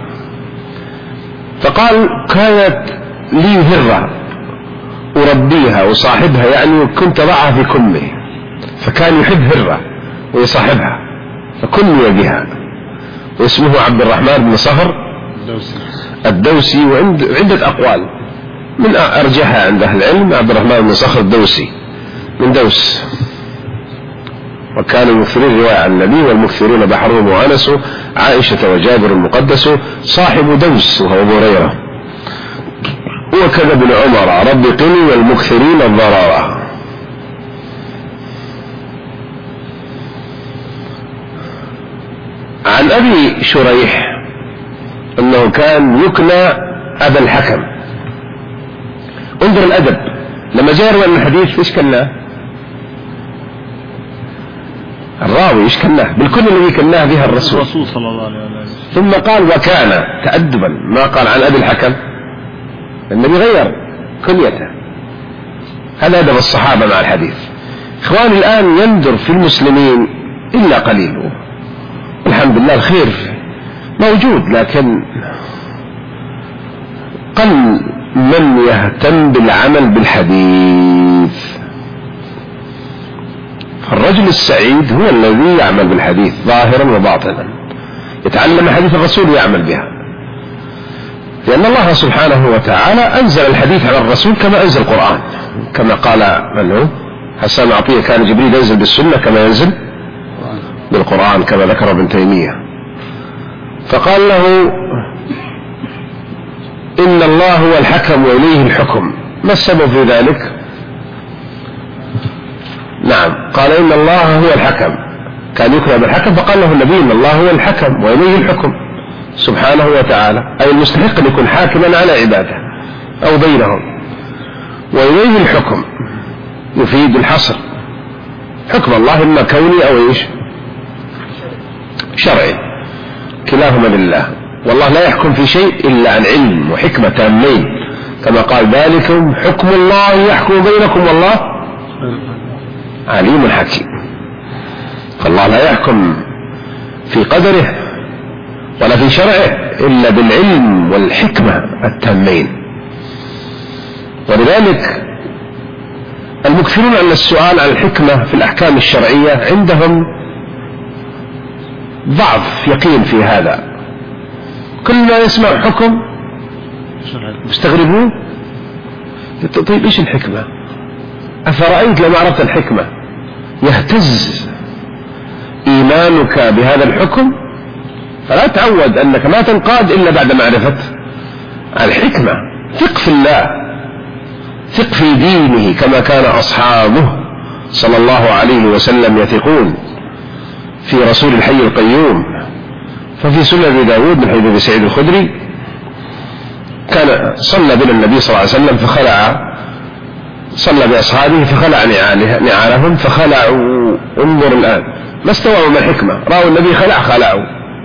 فقال: كانت لي هرة أربيها وصاحبها، يعني كنت ضعها في كمه، فكان يحب هرة ويصاحبها فكني بها، واسمه عبد الرحمن بن صخر الدوسي، وعند عدة أقوال، من أرجحها عند أهل العلم عبد الرحمن بن صخر الدوسي من دوس، وكانوا يكثرون رواية عن النبي، والمكثرون بحرهم وأنس، عائشة وجابر المقدس، صاحب دوس وهو أبو هريرة، وكذا ابن عمر رب قني والمكثرين الضرارة. عن أبي شريح أنه كان يكنى أبا الحكم. انظر الأدب، لما جاء يروي الحديث ايش كناه؟ الراوي ايش كناه؟ بالكل الذي كناه بها الرسول صلى الله عليه وسلم. ثم قال: وكان، تأدبا، ما قال عن أبي الحكم، النبي غير كنيته. هذا أدب الصحابة مع الحديث. إخواني الآن يندر في المسلمين إلا قليل، الحمد لله الخير موجود، لكن قل من يهتم بالعمل بالحديث. فالرجل السعيد هو الذي يعمل بالحديث ظاهرا وباطنا، يتعلم حديث الرسول ويعمل بها، لأن الله سبحانه وتعالى أنزل الحديث على الرسول كما أنزل القرآن، كما قال من هو حسان عطية: كان جبريل ينزل بالسنة كما ينزل بالقرآن، كما ذكر ابن تيمية. فقال له: إن الله هو الحكم وإليه الحكم. ما السبب في ذلك؟ نعم، قال: إن الله هو الحكم، كان يكره بالحكم، فقال له النبي: إن الله هو الحكم وإليه الحكم سبحانه وتعالى، أي المستحق أن يكون حاكما على عباده أو بينهم، وإليه الحكم يفيد الحصر، حكم الله إما كوني أو إيش شرعي، كلاهما لله، والله لا يحكم في شيء إلا عن علم وحكمة تامين، كما قال: ذلكم حكم الله يحكم بينكم والله عليم حكيم. فالله لا يحكم في قدره ولا في شرعه إلا بالعلم والحكمة التامين. ولذلك المكثرون عن السؤال عن الحكمة في الأحكام الشرعية عندهم ضعف يقين في هذا، كل ما يسمع حكم يستغربون: طيب إيش الحكمة؟ أفرأيت لما عرفت الحكمة يهتز إيمانك بهذا الحكم، فلا تعود أنك ما تنقاد إلا بعد معرفة الحكمة. ثق في الله، ثق في دينه كما كان أصحابه صلى الله عليه وسلم يثقون في رسول الحي القيوم. ففي سنن أبي داود من حديث أبي سعيد الخدري كان صلى بنا النبي صلى الله عليه وسلم فخلع، صلى بأصحابه فخلع نعالهم فخلعوا. انظر الآن ما استوعبوا من الحكمة، رأوا النبي خلع خلعوا.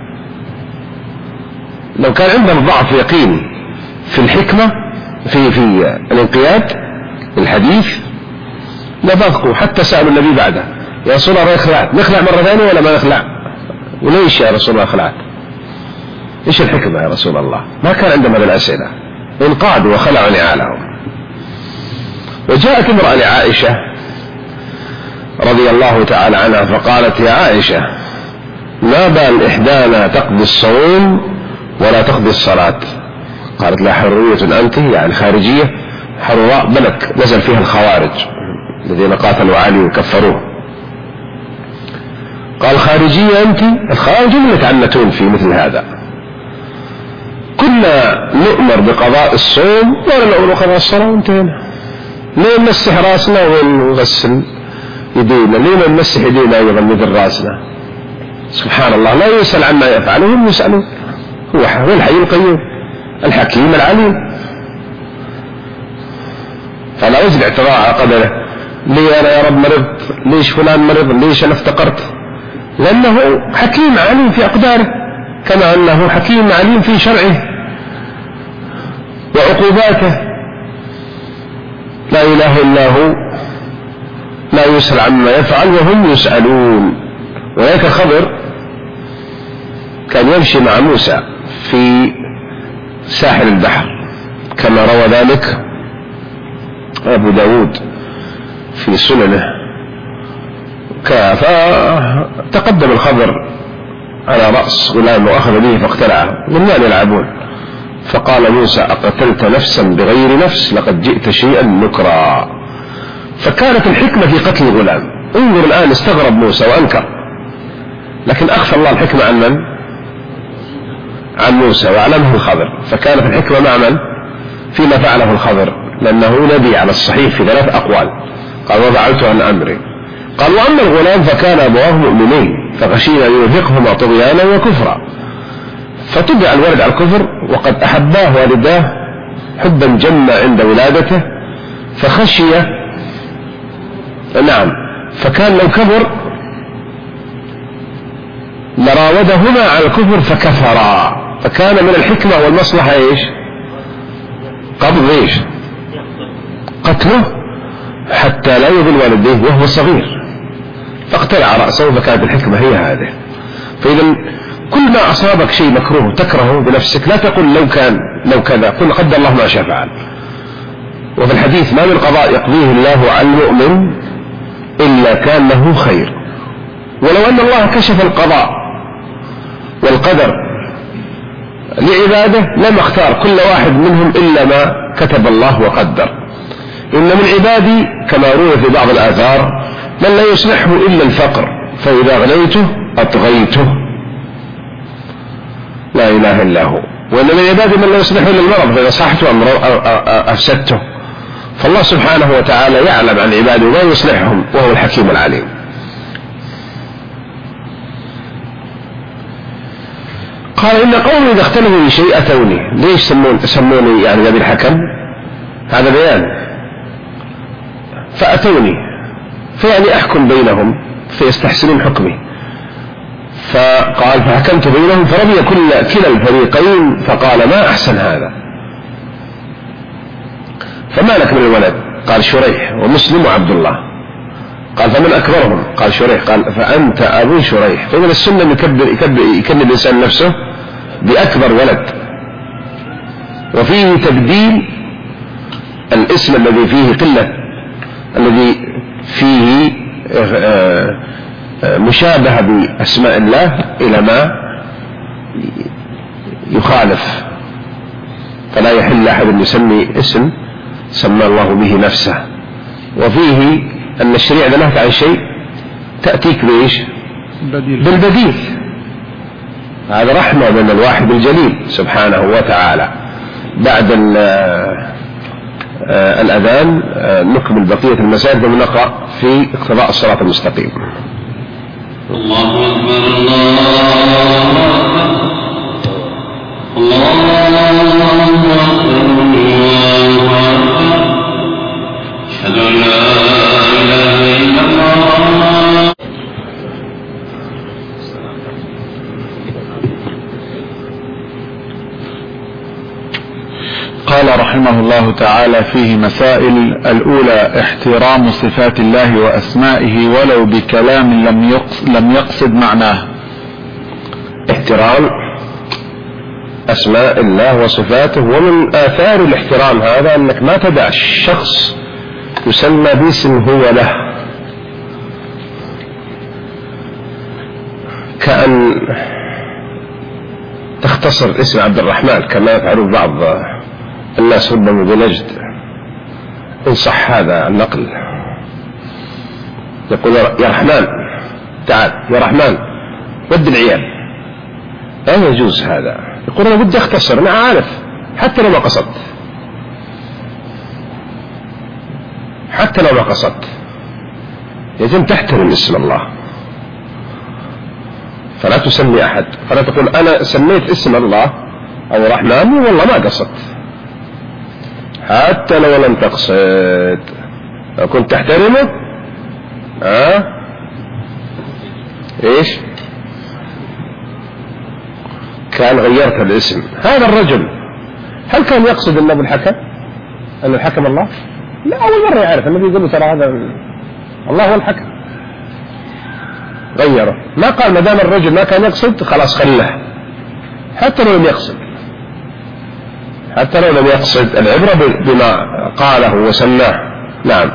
لو كان عندهم ضعف يقين في الحكمة في في الانقياد الحديث لبقوا حتى سألوا النبي بعده: يا رسول الله خلعت، نخلع مرة ثانية ولا ما نخلع؟ وليش يا رسول الله خلعت؟ ايش الحكمة يا رسول الله؟ ما كان عندهم هذه الأسئلة، انقادوا وخلعوا نعالهم. وجاءت امرأة لعائشة رضي الله تعالى عنها فقالت: يا عائشة، ما بال إحدانا تقضي الصوم ولا تقضي الصلاة؟ قالت: لا حرية أنت، يعني خارجية، حراء بلد نزل فيها الخوارج الذين قاتلوا علي وكفروه. قال: خارجية أنت؟ الخوارج هم يتعنتون في مثل هذا. كنا نؤمر بقضاء الصوم ولا نؤمر بقضاء الصلاة، وانتهينا. ليه نمسح راسنا ونغسل يدينا؟ ليه نمسح يدينا أيضا مثل راسنا؟ سبحان الله، لا يسأل عما يفعله، هم يسألون. هو هو الحي القيوم الحكيم العليم، فلا يجب اعتراء على قدره. ليه أنا يا رب مرضت؟ ليش فلان مرض؟ ليش أنا افتقرت؟ لأنه حكيم عليم في أقداره، كما أنه حكيم عليم في شرعه وعقوباته. لا إله إلا هو، لا يسأل عما يفعل وهم يسألون. وهيك خضر كان يمشي مع موسى في ساحل البحر كما روى ذلك أبو داود في سننه. فتقدم الخضر على رأس غلام وأخذ به فاقتلعه، غلمان يلعبون، فقال موسى: أقتلت نفسا بغير نفس؟ لقد جئت شيئا نكرا. فكانت الحكمة في قتل الغلام. انظر الآن، استغرب موسى وأنكر، لكن أخفى الله الحكمة عن من؟ عن موسى، وأعلمه الخضر. فكانت الحكمة مع من؟ فيما فعله الخضر، لأنه نبي على الصحيح في ثلاث أقوال. قال: وفعلت عن أمري. قال: وأما الغلام فكان أبواه مؤمنين فخشينا أن يرهقهما طغيانا وكفرا. فطبع الولد على الكفر وقد أحباه والداه حبا جما عند ولادته، فخشي، نعم، فكان لو كبر لراودهما على الكفر فكفرا. فكان من الحكمة والمصلحة ايش؟ قبض ايش؟ قتله حتى لا يضل والديه وهو صغير، فاقتلع رأسه. فكانت الحكمة هي هذه. فإذا كل ما أصابك شيء مكروه تكرهه بنفسك لا تقل لو كان لو كذا، قل قدر الله ما شاء فعل. وفي الحديث: ما من قضاء يقضيه الله على المؤمن إلا كان له خير. ولو أن الله كشف القضاء والقدر لعباده لما اختار كل واحد منهم إلا ما كتب الله وقدر. إن من عبادي كما روي في بعض الآثار من لا يصلحه إلا الفقر، فإذا غنيته أطغيته. لا إله إلا هو. وإن من عبادي من لا يصلحه إلا المرض، فإذا صحته أفسدته. فالله سبحانه وتعالى يعلم عن عباده ما يصلحهم، وهو الحكيم العليم. قال: إن قومي إذا اختلفوا في شيء أتوني. ليش سمون سموني يعني نبي الحكم؟ هذا بيان. فأتوني فيعني أحكم بينهم فيستحسنون حكمي. فقال: فحكمت بينهم فرضي كل كلا الفريقين. فقال: ما أحسن هذا، فما لك من الولد؟ قال: شريح ومسلم وعبد الله. قال: فمن أكبرهم؟ قال: شريح. قال: فأنت أبو شريح. فإذا السنة يكبر يكبر يكبر الإنسان نفسه بأكبر ولد. وفيه تبديل الاسم الذي فيه قلة، الذي فيه مشابهة بأسماء الله إلى ما يخالف، فلا يحل أحد يسمي اسم سمى الله به نفسه. وفيه أن الشريعة نهت عن شيء تأتيك بإيش؟ بديل. بالبديل. هذا رحمة من الواحد الجليل سبحانه وتعالى. بعد الأذان نكمل بقية المسائل ثم نقرأ في اقتضاء الصراط المستقيم. الله أكبر الله أكبر الله أكبر أشهد أن لا إله إلا الله. قال رحمه الله تعالى فيه مسائل. الأولى احترام صفات الله وأسمائه ولو بكلام لم يقصد معناه. احترام أسماء الله وصفاته، ومن آثار الاحترام هذا أنك ما تدع الشخص يسمى باسم هو له، كأن تختصر اسم عبد الرحمن كما يفعل بعض الناس ربما بنجد، إن صح هذا النقل، يقول يا رحمن تعال يا رحمن ود العيال، لا يجوز هذا. يقول أنا بدي أختصر، أنا عارف حتى لو ما قصدت، حتى لو ما قصدت يجب تحترم اسم الله، فلا تسمي أحد، فلا تقول أنا سميت اسم الله أو رحمن والله ما قصدت، حتى لو لم تقصد، لو كنت تحترمه ها أه؟ ايش كان غيرت الاسم. هذا الرجل هل كان يقصد النبي الحكم أن الحكم الله؟ لا، أول مرة يعرف النبي يقول له ترى هذا الله هو الحكم، غيره، ما قال ما دام الرجل ما كان يقصد خلاص خله، حتى لو لم يقصد، حتى لو لم يقصد، العبرة بما قاله وسماه. نعم.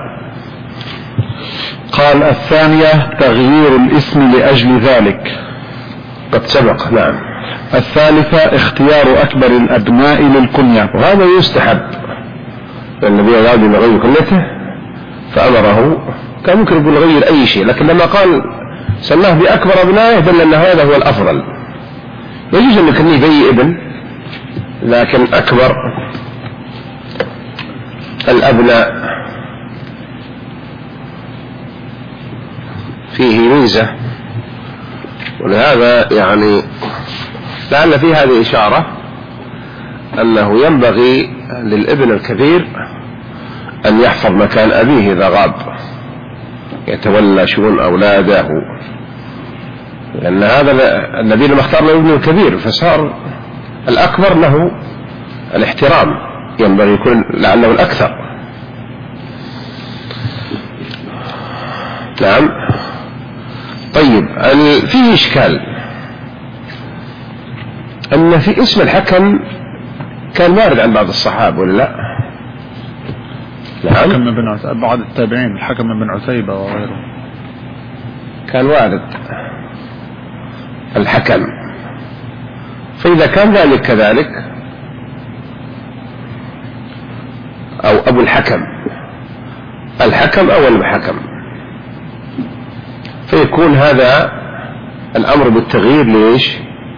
قال الثانية تغيير الاسم لأجل ذلك، قد سبق. نعم. الثالثة اختيار أكبر الأبناء للكنية، وهذا يستحب، النبي أراد أن يغير كنيته فأمره، كان ممكن يقول غير أي شيء، لكن لما قال سماه بأكبر أبنائه دل أن هذا هو الأفضل. يجوز أن يكنيه بأي ابن، لكن أكبر الأبناء فيه ميزة، ولهذا يعني لعل في هذه إشارة أنه ينبغي للابن الكبير أن يحفظ مكان أبيه إذا غاب، يتولى شؤون أولاده، لأن هذا النبي لما اختار له ابنه الكبير فصار الأكبر له الاحترام، ينبغي يكون لعله الأكثر. نعم. طيب، فيه إشكال أن في اسم الحكم كان وارد عن بعض الصحابة ولا لا؟ نعم. الحكم بن عتيبة، بعض التابعين، الحكم بن عتيبة وغيره كان وارد الحكم، فإذا كان ذلك كذلك أو أبو الحكم، الحكم أو الحكم، فيكون هذا الأمر بالتغيير ليش؟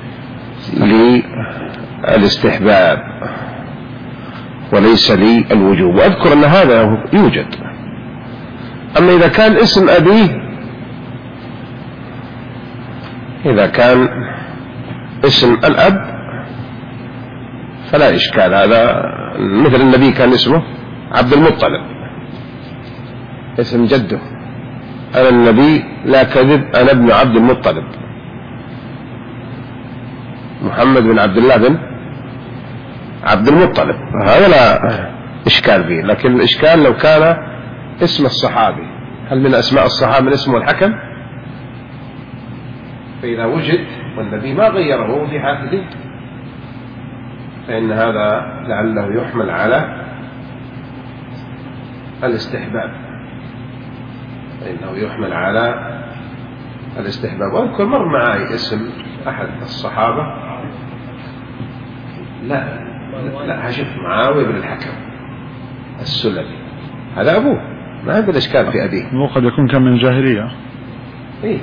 للاستحباب وليس للوجوب، وأذكر أن هذا يوجد. أما إذا كان اسم أبيه، إذا كان اسم الأب فلا إشكال، هذا مثل النبي كان اسمه عبد المطلب، اسم جده، أنا النبي لا كذب أنا ابن عبد المطلب، محمد بن عبد الله بن عبد المطلب، هذا لا إشكال فيه. لكن الإشكال لو كان اسم الصحابي، هل من أسماء الصحابة من اسمه الحكم؟ فإذا وجد والنبي ما غيره في حافظه فإن هذا لعله يحمل على الاستحباب، فإنه يحمل على الاستحباب. وأذكر مر معي اسم أحد الصحابة، لا لا هشف معاوية بن الحكم السلمي، هذا أبوه، ما هذا الإشكال في أبيه، مو قد يكون كان من الجاهلية، إيه؟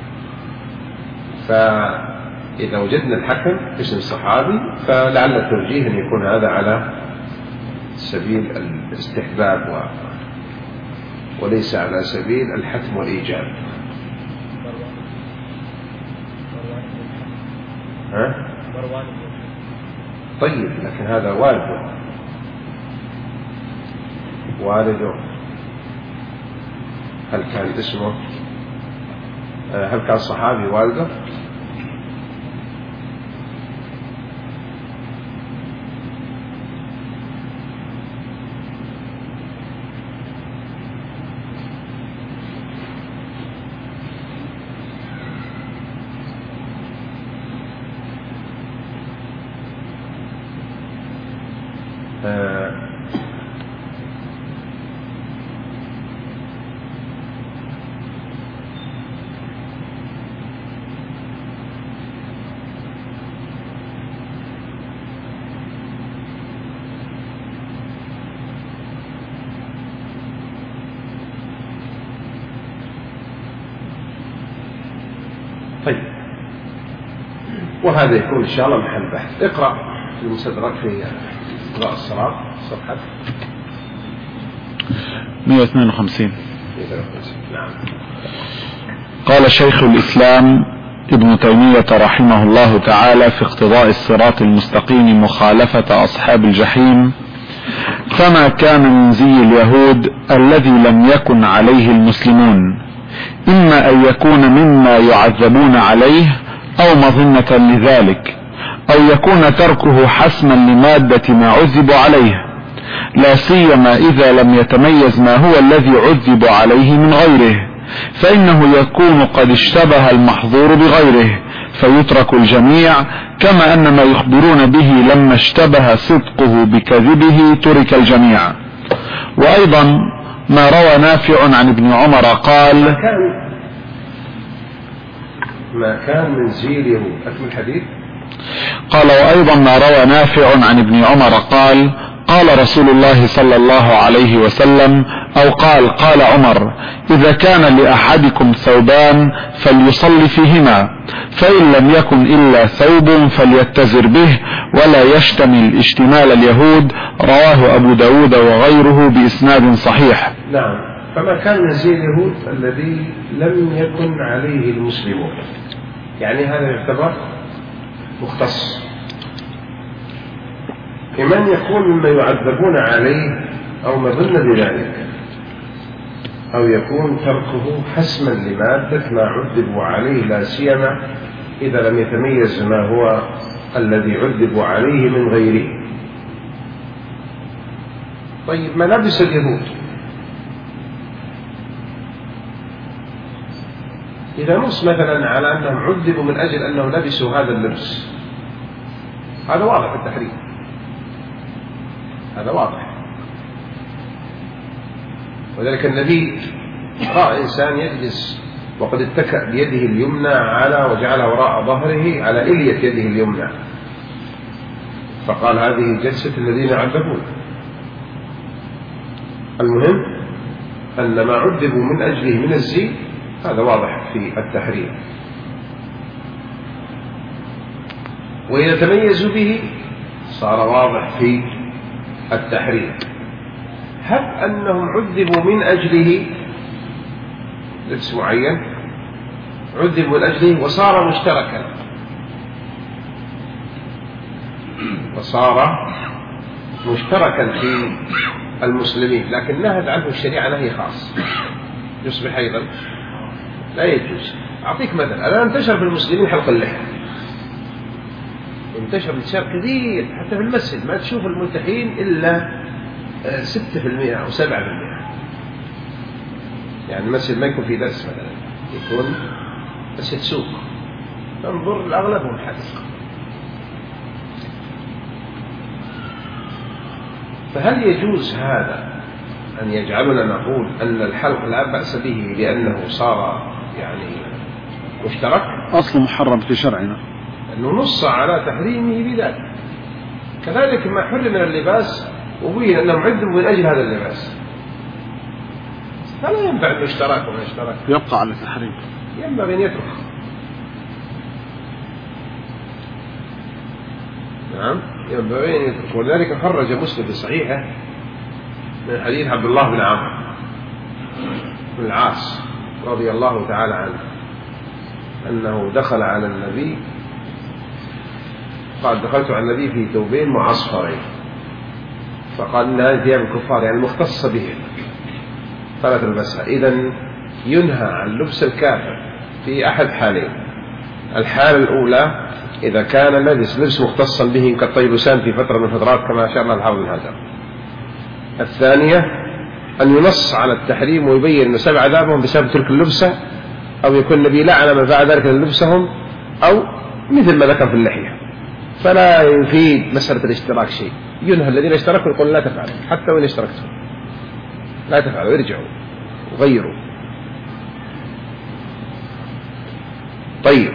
فإذا وجدنا الحكم اسم صحابي فلعل الترجيح أن يكون هذا على سبيل الاستحباب و... وليس على سبيل الحتم والإيجاب. ها؟ طيب لكن هذا والده والده هل كان اسمه هل كان صحابي والده؟ آه طيب، وهذا يكون إن شاء الله محل بحث. اقرأ في المستدرك في قضاء الصلاة صفحة مئة واثنين وخمسين. نعم. قال شيخ الإسلام ابن تيمية رحمه الله تعالى في اقتضاء الصراط المستقيم مخالفة أصحاب الجحيم: فما كان من زي اليهود الذي لم يكن عليه المسلمون، إما أن يكون مما يعذبون عليه أو مظنة لذلك، أو يكون تركه حسما لمادة ما عذب عليه، لا سيما إذا لم يتميز ما هو الذي عذب عليه من غيره، فإنه يكون قد اشتبه المحظور بغيره فيترك الجميع، كما أن ما يخبرون به لما اشتبه صدقه بكذبه ترك الجميع. وأيضا ما روى نافع عن ابن عمر قال: ما كان ما كان من زي اليهود. أكمل الحديث. قال: وأيضا ما روى نافع عن ابن عمر قال: قال رسول الله صلى الله عليه وسلم، أو قال قال عمر: إذا كان لأحدكم ثوبان فليصلي فيهما، فإن لم يكن إلا ثوب فليتزر به، ولا يشتمل اشتمال اليهود. رواه أبو داود وغيره بإسناد صحيح. نعم. فما كان من زي اليهود الذي لم يكن عليه المسلمون، يعني هذا يعتبر مختص. إما يكون مما يعذبون عليه أو مظن بذلك، أو يكون تركه حسما لمادة ما عذبوا عليه، لا سيما إذا لم يتميز ما هو الذي عذبوا عليه من غيره. طيب، ملابس اليهود إذا نص مثلا على أنهم عذبوا من أجل أنهم لبسوا هذا اللبس، هذا واضح التحريم، هذا واضح. وذلك النبي رأى إنسان يجلس وقد اتكأ بيده اليمنى على وجعلها وراء ظهره على إلية يده اليمنى، فقال: هذه جلسة الذين عذبون. المهم أن ما عذبوا من أجله من الزي هذا واضح في التحريم، وإذا تميزوا به صار واضح في التحريم. هب أنهم عذبوا من أجله لبس معين، عذبوا من أجله وصار مشتركا، وصار مشتركا في المسلمين، لكن نهت عنه الشريعة نهي خاص، يصبح أيضا لا يجوز. أعطيك مثل: الآن انتشر في المسلمين حلق اللحية، انتشر انتشار كبير حتى في المسجد، ما تشوف الملتحين إلا ستة في المئة أو سبعة في المئة. يعني المسجد ما يكون في درس مثلا، يكون مسجد سوق، تنظر الأغلب منحدق. فهل يجوز هذا أن يجعلنا نقول أن الحلق لا بأس به لأنه صار يعني مشترك؟ أصل محرم في شرعنا، أنه نص على تحريمه بذلك. كذلك ما حرم من اللباس وبين أنهم عذبوا من أجل هذا اللباس، فلا ينفع أنه اشتراك وما اشترك، يبقى على التحريم. ينبغي أن يترك. نعم ينبغي أن يترك. ولذلك خرج مسلم في صحيحه من حديث عبد الله بن عمرو بن العاص رضي الله تعالى عنه أنه دخل على النبي قال دخلت على النبي في ثوبين معصفرين فقال إن هذه ثياب الكفار يعني مختصة بهم فلا تلبسها. إذن ينهى عن لبس الكافر في أحد حالين. الحالة الأولى إذا كان لبس لبس مختصا به كالطيلسان في فترة من الفترات كما أشار الله الحافظ بن حجر. الثانية أن ينص على التحريم ويبين أن سبع عذابهم بسبب ترك اللبسة، أو يكون النبي لعن من فعل ذلك لبسهم، أو مثل ما ذكر في اللحية. فلا يفيد مسألة الاشتراك شيء. ينهى الذين اشتركوا يقول لا تفعلوا حتى وإن اشتركتم، لا تفعلوا، يرجعوا وغيروا. طيب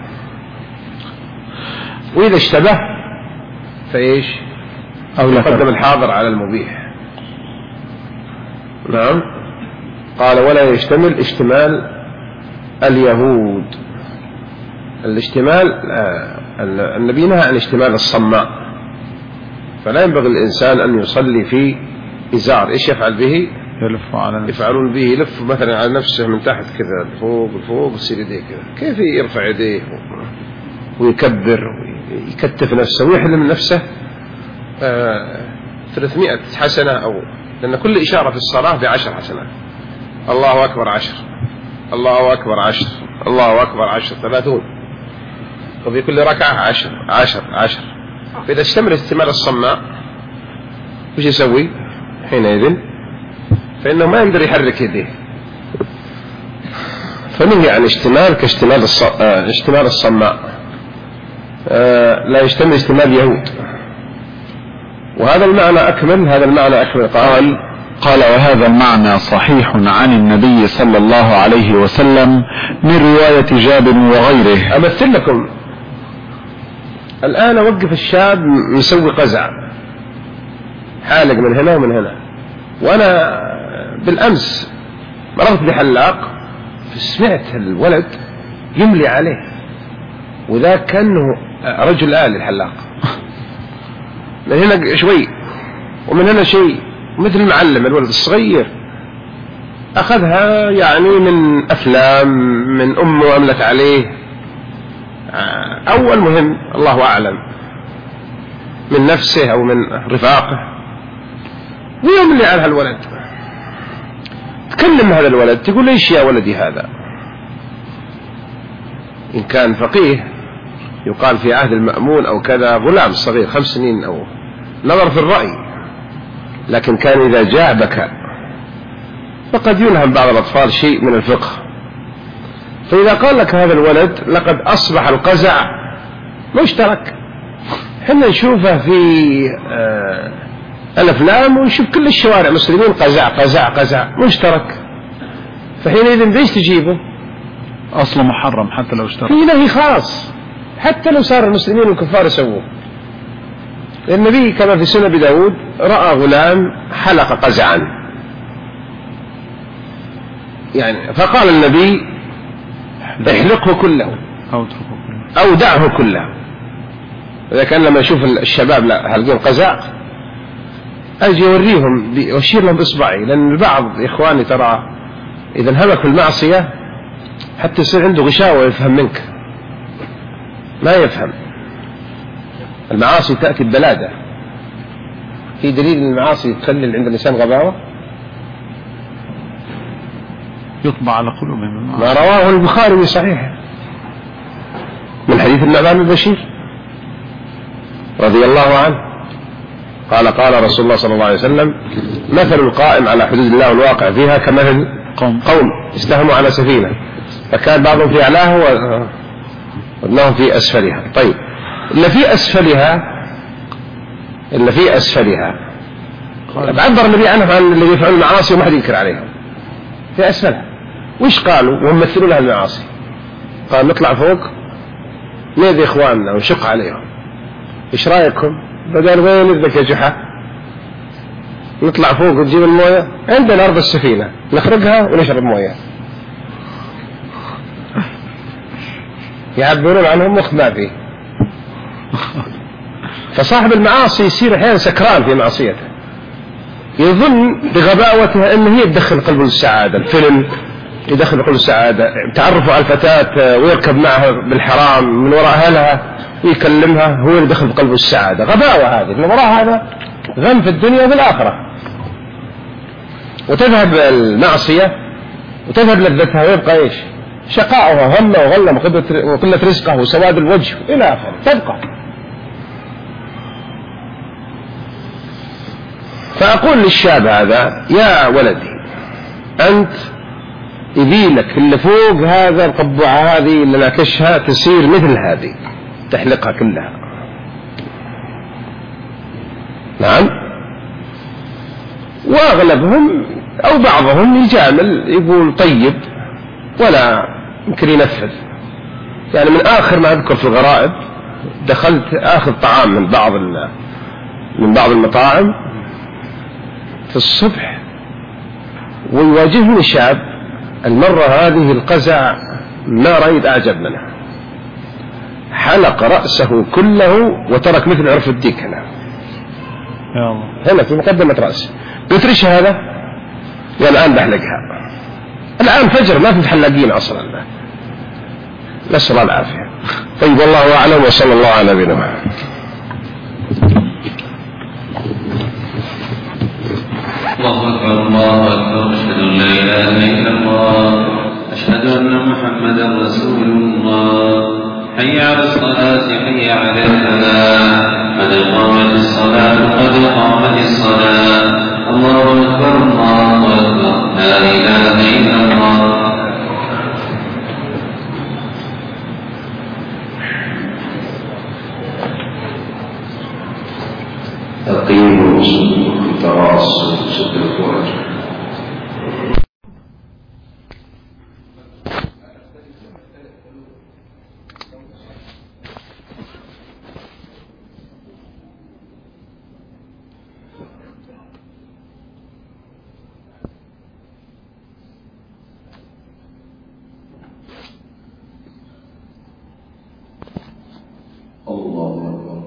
وإذا اشتبه فإيش؟ أو يقدم الحاضر على المبيح. نعم قال ولا يشتمل اشتمال اليهود. الاشتمال النبي نهى عن اشتمال الصماء، فلا ينبغي الإنسان أن يصلي في إزار. إيش يفعل به؟ يلف على نفسه. يفعلون به يلف مثلا على نفسه من تحت كذا فوق فوق ويصير يديه كذا. كيف يرفع يديه ويكبر ويكتف نفسه ويحلم نفسه آه ثلاثمائة حسنة، أو لأن كل إشارة في الصلاة بعشر حسنات. الله أكبر عشر، الله أكبر عشر، الله أكبر عشر، ثلاثون. وفي كل ركعة عشر عشر عشر. فإذا اشتمل اشتمال الصماء وش يسوي حينئذ؟ فإنه ما يقدر يحرك يديه. فنهي عن اشتمال كاشتمال الص... اه... اشتمال الصماء. اه... لا يشتمل اشتمال يهود. وهذا المعنى أكمل، هذا المعنى أكمل. قال قال وهذا المعنى صحيح عن النبي صلى الله عليه وسلم من رواية جابر وغيره. أمثل لكم الآن وقف الشاب مسوي قزع حالق من هنا ومن هنا، وأنا بالأمس مررت بحلاق سمعت الولد يملي عليه، وذا كأنه رجل آل الحلاق، من هنا شوي ومن هنا شيء، مثل المعلم الولد الصغير أخذها يعني من أفلام من أمه أملت عليه. أول مهم الله أعلم من نفسه أو من رفاقه ويملي على الولد. تكلم هذا الولد تقول ليش يا ولدي هذا؟ إن كان فقيه يقال في عهد المأمون أو كذا غلام صغير خمس سنين أو نظر في الرأي، لكن كان إذا جاء بكى. فقد يلهم بعض الأطفال شيء من الفقه. فإذا قال لك هذا الولد لقد أصبح القزع مشترك، حنا نشوفه في آه الأفلام ونشوف كل الشوارع مسلمين قزع قزع قزع مشترك، فحينئذ بيش تجيبه؟ أصله محرم حتى لو اشترك، في نهي خاص حتى لو صار المسلمين والكفار يسووه. النبي كما في سنة داود رأى غلام حلق قزعا يعني، فقال النبي احلقه كله أو اتركه كله أو دعه كله. إذا كان لما يشوف الشباب لا حلقين قزع أجي أوريهم وأشير لهم بإصبعي، لأن البعض يا إخواني ترى إذا انهمك في المعصية حتى يصير عنده غشاوة يفهم منك، ما يفهم. المعاصي تأتي ببلادة. في دليل ان المعاصي تخلي عند الإنسان غباوة؟ يطبع على قلوبهم ما رواه البخاري في صحيحه من حديث النعمان بن بشير رضي الله عنه قال قال رسول الله صلى الله عليه وسلم مثل القائم على حدود الله والواقع فيها كمثل قوم, قوم استهموا على سفينة فكان بعضهم في أعلاها وأنهم في أسفلها. طيب إلا في أسفلها إلا في أسفلها عبر النبي عنه عن اللي يفعلون المعاصي وما حد ينكر عليهم في أسفلها. وش قالوا وهم مثلوا لها المعاصي؟ قال نطلع فوق نيذي إخواننا ونشق عليهم، إيش رأيكم؟ بدل وين إذنك يا جحا؟ نطلع فوق ونجيب الموية عندنا أرض السفينة نخرجها ونشرب موية. يعبرون عنهم مخ ما فيه. فصاحب المعاصي يصير أحيانا سكران في معصيته، يظن بغباوتها أن هي تدخل قلبه السعادة. الفيلم يدخل قلبه السعادة، تعرفوا على الفتاة ويركب معها بالحرام من وراء أهلها ويكلمها، هو اللي يدخل قلبه السعادة. غباوة هذه، من وراء هذا غم في الدنيا وفي الآخرة. وتذهب المعصية وتذهب لذتها ويبقى إيش؟ شقاؤها وهمه وغلم وقلة رزقه وسواد الوجه إلى آخره، تبقى. فأقول للشاب هذا: يا ولدي، أنت يبيلك اللي فوق هذا القبعة هذه اللي ناكشها تصير مثل هذه، تحلقها كلها. نعم. وأغلبهم أو بعضهم يجامل، يقول طيب ولا يمكن ينفذ. يعني من آخر ما أذكر في الغرائب، دخلت آخذ طعام من بعض من بعض المطاعم في الصبح، ويواجهني شاب المرة هذه القزع ما رأيت أعجب منه، حلق رأسه كله وترك مثل عرف الديك هنا يا الله هنا في مقدمة رأسه. قلت ليش هذا؟ يا الآن بحلقها، الآن فجر ما في حلاقين أصلا، نسأل الله العافية. طيب والله أعلم، وصلى الله على نبينا محمد. الله أكبر الله أكبر، أشهد أن لا إله إلا الله، أشهد أن محمدا رسول الله. حي على الصلاة، حي على الفلاح، قد قامت الصلاة، قد قامت الصلاة. الله أكبر الله أكبر، لا إله إلا الله. أقيموا صدور التراص صدر الفرج. الله أكبر.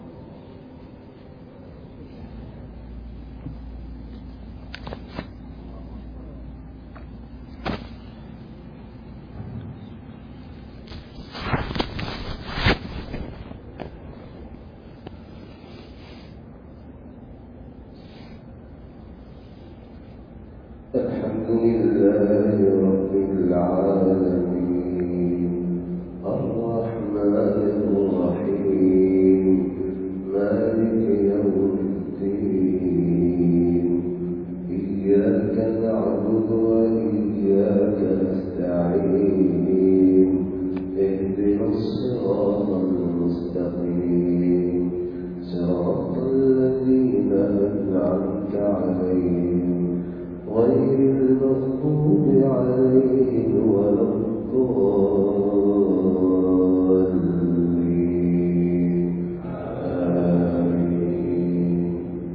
الحمد لله رب العالمين، الرحمن الرحيم، مالك يوم الدين، إياك نعبد وإياك نستعين، اهدنا الصراط المستقيم، صراط الذين أنعمت عليهم غير المغضوب عليهم ولا الضالين. آمين.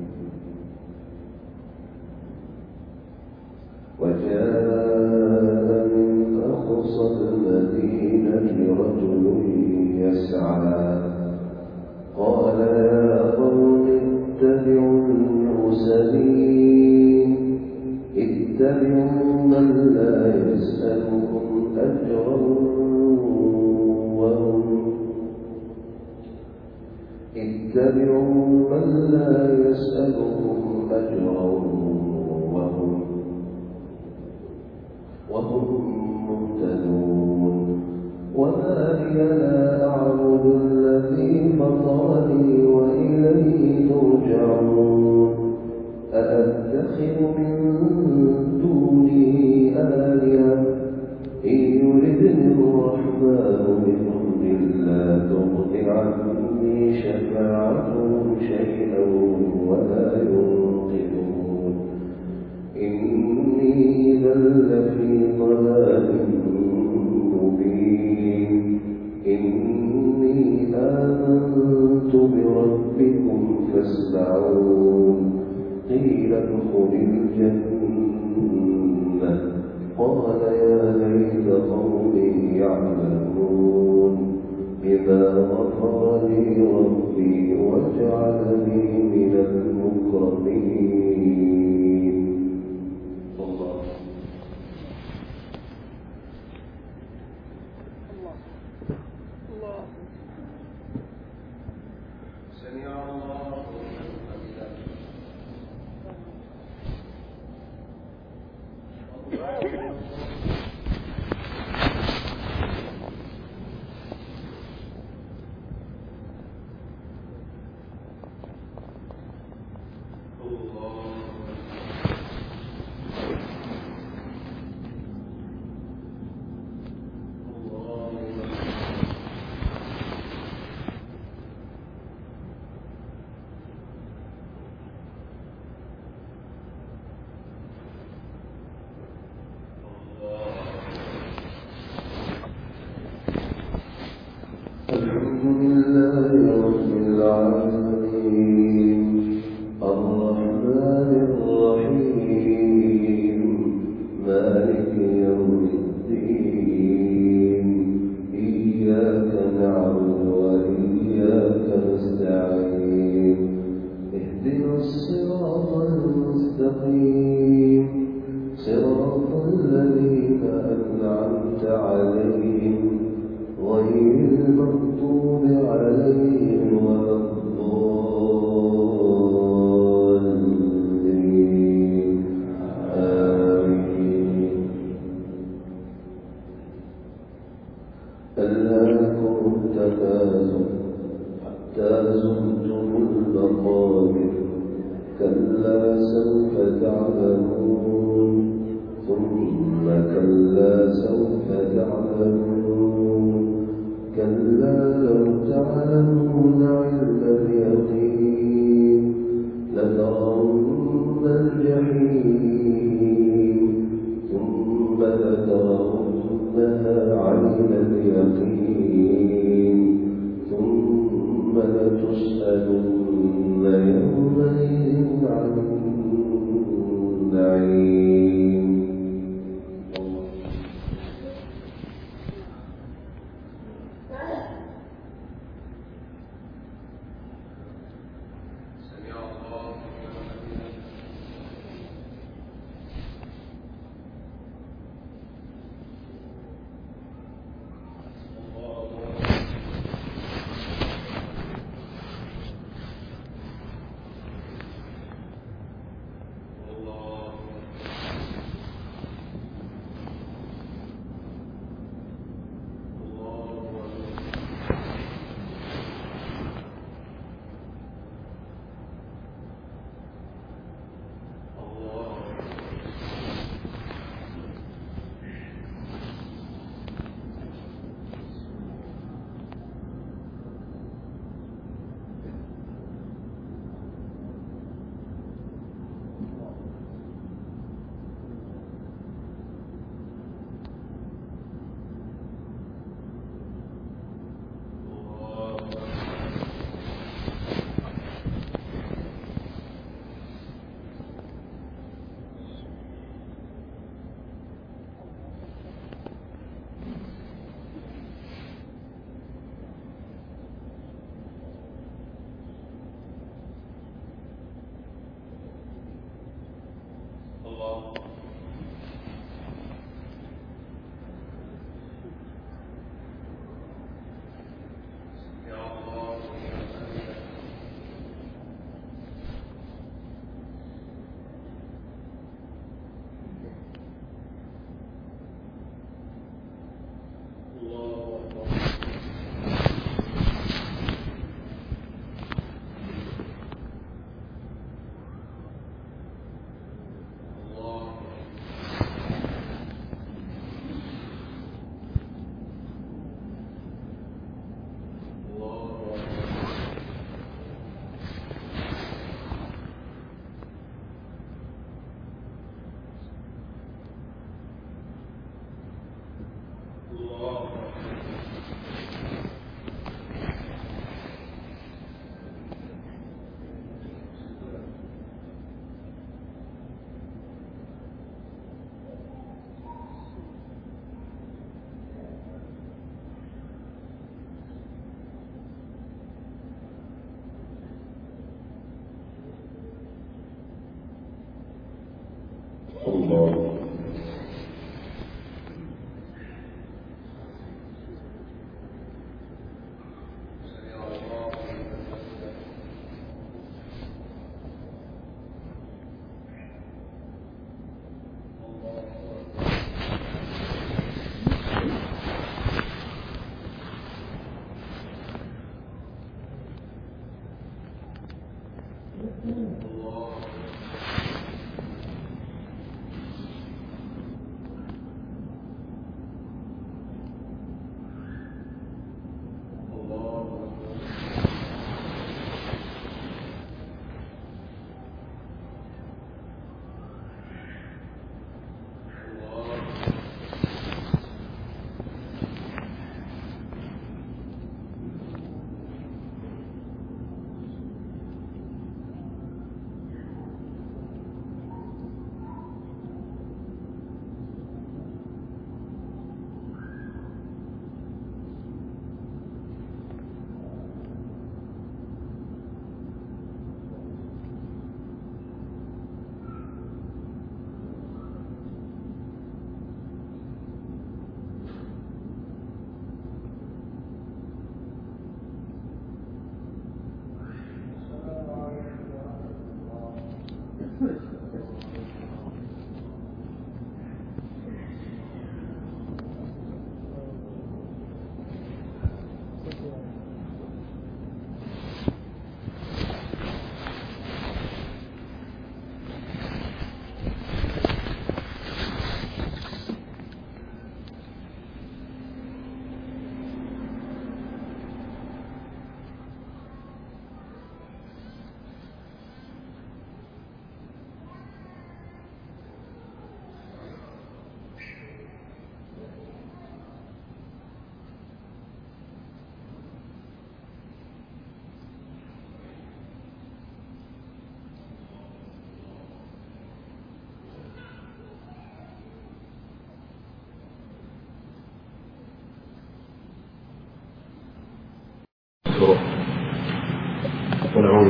وجاء من أقصى المدينة رجل يسعى، قال يا قوم اتبعوا المرسلين، اتبعوا من لا يسألكم أجرا وهم اتبعوا من لا يسألكم أجرا وهم وهم مهتدون. وما لي لا أعبد الذي فطرني وإليه ترجعون. أأتخذ من دونه آلهة إن يردني الرحمن بضر لا تغن عني شفاعتهم شيئا ولا ينقذون. إني إذا لفي ضلال مبين. إني آمنت بربكم فاسمعون. قيل ادخل الجنة، قال يا ليت قومي يعلمون. بما غفر لي ربي واجعلني من المكرمين. الله الله سمع الله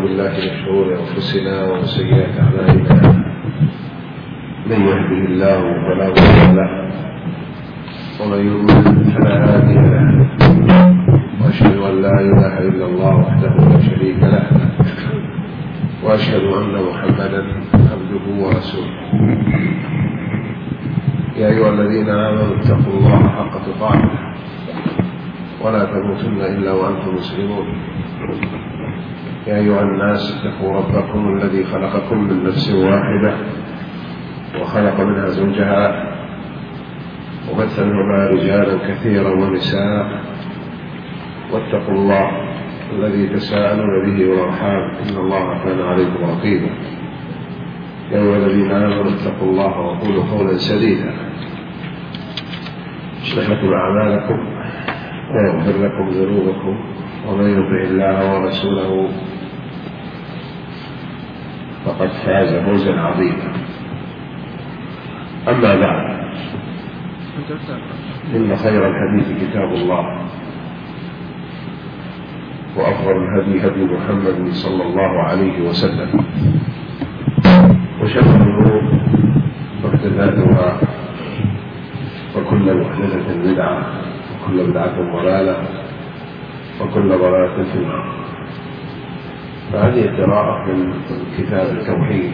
بالله من شرور أنفسنا ومن سيئات أعمالنا من يهده الله فلا مضل له ومن يضلل فلا هادي له وأشهد أن لا إله إلا الله وحده لا شريك له وأشهد أن محمدا عبده ورسوله. يا أيها الذين آمنوا اتقوا الله حق تقاته ولا تموتن إلا وأنتم مسلمون. يا أيها الناس اتقوا ربكم الذي خلقكم من نفس واحدة وخلق منها زوجها وبث منهما رجالا كثيرا ونساء واتقوا الله الذي تساءلون به والأرحام إن الله كان عليكم رقيبا. يا أيها الذين آمنوا اتقوا الله وقولوا قولا سديدا يصلح لكم أعمالكم ويغفر لكم ذنوبكم ومن يطع الله ورسوله فقد فاز فوزا عظيما. أما بعد إن خير الحديث كتاب الله وأفضل الهدي هدي محمد صلى الله عليه وسلم وشر الأمور محدثاتها وكل محدثة بدعة وكل بدعة ضلالة وكل ضلالة في النار. فهذه قراءة من كتاب التوحيد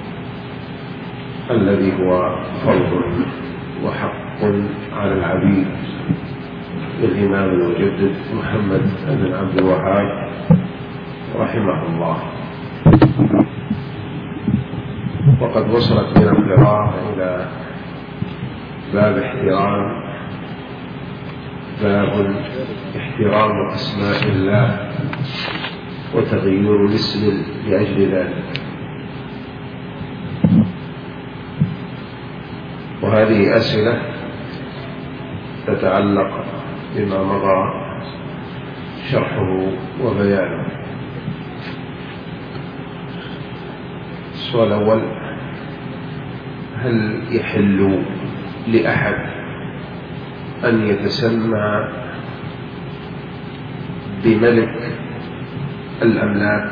الذي هو فرض وحق على العبيد للإمام المجدد محمد بن عبد الوهاب رحمه الله. وقد وصلت بنا القراءة إلى باب احترام باب احترام أسماء الله وتغيير الاسم لأجل ذلك. وهذه أسئلة تتعلق بما مضى شرحه وبيانه. السؤال الأول: هل يحل لأحد أن يتسمى بملك الأملاك؟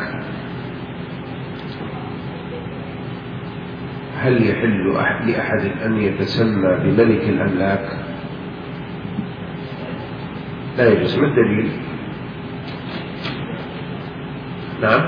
هل يحل لأحد أن يتسمى بملك الأملاك؟ لا يجوز. ما الدليل؟ نعم،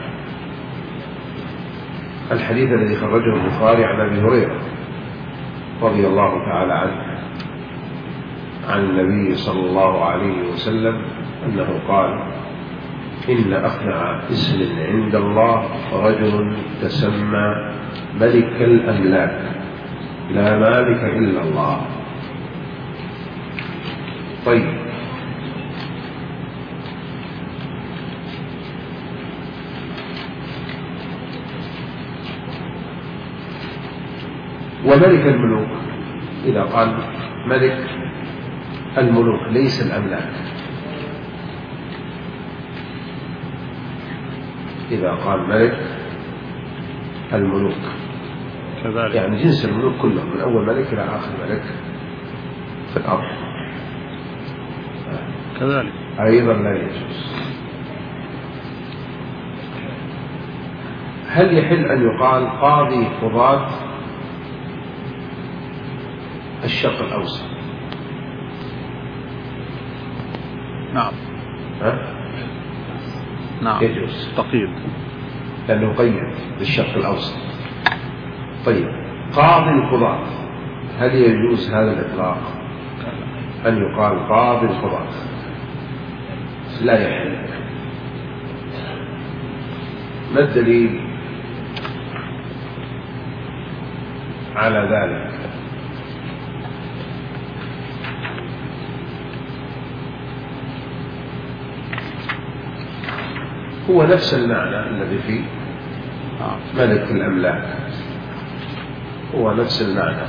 الحديث الذي خرجه البخاري عن أبي هريرة رضي الله تعالى عنه عن النبي صلى الله عليه وسلم أنه قال: إن أخنع اسم عند الله رجل تسمى ملك الأملاك لا مالك إلا الله. طيب، وملك الملوك إذا قال ملك الملوك ليس الأملاك، إذا قال ملك الملوك كذلك يعني جنس الملوك كلهم من أول ملك إلى آخر ملك في الأرض كذلك أيضا لا يجوز. هل يحل أن يقال قاضي قضاة الشرق الأوسط؟ نعم. ها؟ نعم يجوز تقييد لأنه قيد بالشرق الأوسط. طيب، قاضي القضاة هل يجوز هذا الإطلاق أن يقال قاضي القضاة؟ لا يحل. ما الدليل على ذلك؟ هو نفس المعنى الذي في ملك الأملاك، هو نفس المعنى،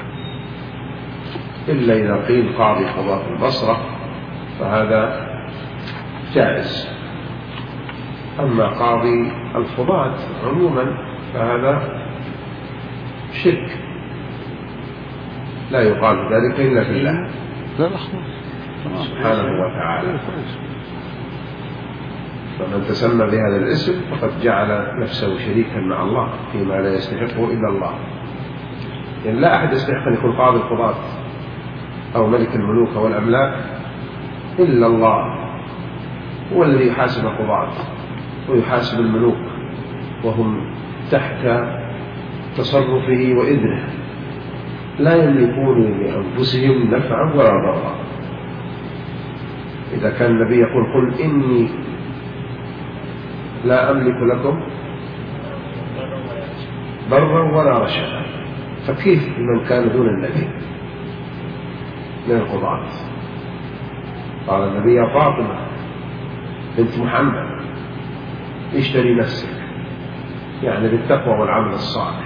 إلا إذا قيل قاضي قضاة البصرة فهذا جائز. أما قاضي القضاة عموما فهذا شرك، لا يقال ذلك إلا في الله سبحانه وتعالى. فمن تسمى بهذا الاسم فقد جعل نفسه شريكا مع الله فيما لا يستحقه إلا الله. يعني لا أحد يستحق أن يكون قاضي القضاة أو ملك الملوك أو الأملاك إلا الله، هو الذي يحاسب القضاة ويحاسب الملوك وهم تحت تصرفه وإذنه، لا يملكون لأنفسهم نفعا ولا ضرا. إذا كان النبي يقول قل إني لا أملك لكم ضرا ولا رشدا، فكيف من كان دون النبي من القضاة؟ قال النبي يا فاطمة بنت محمد اشتري نفسك، يعني بالتقوى والعمل الصالح،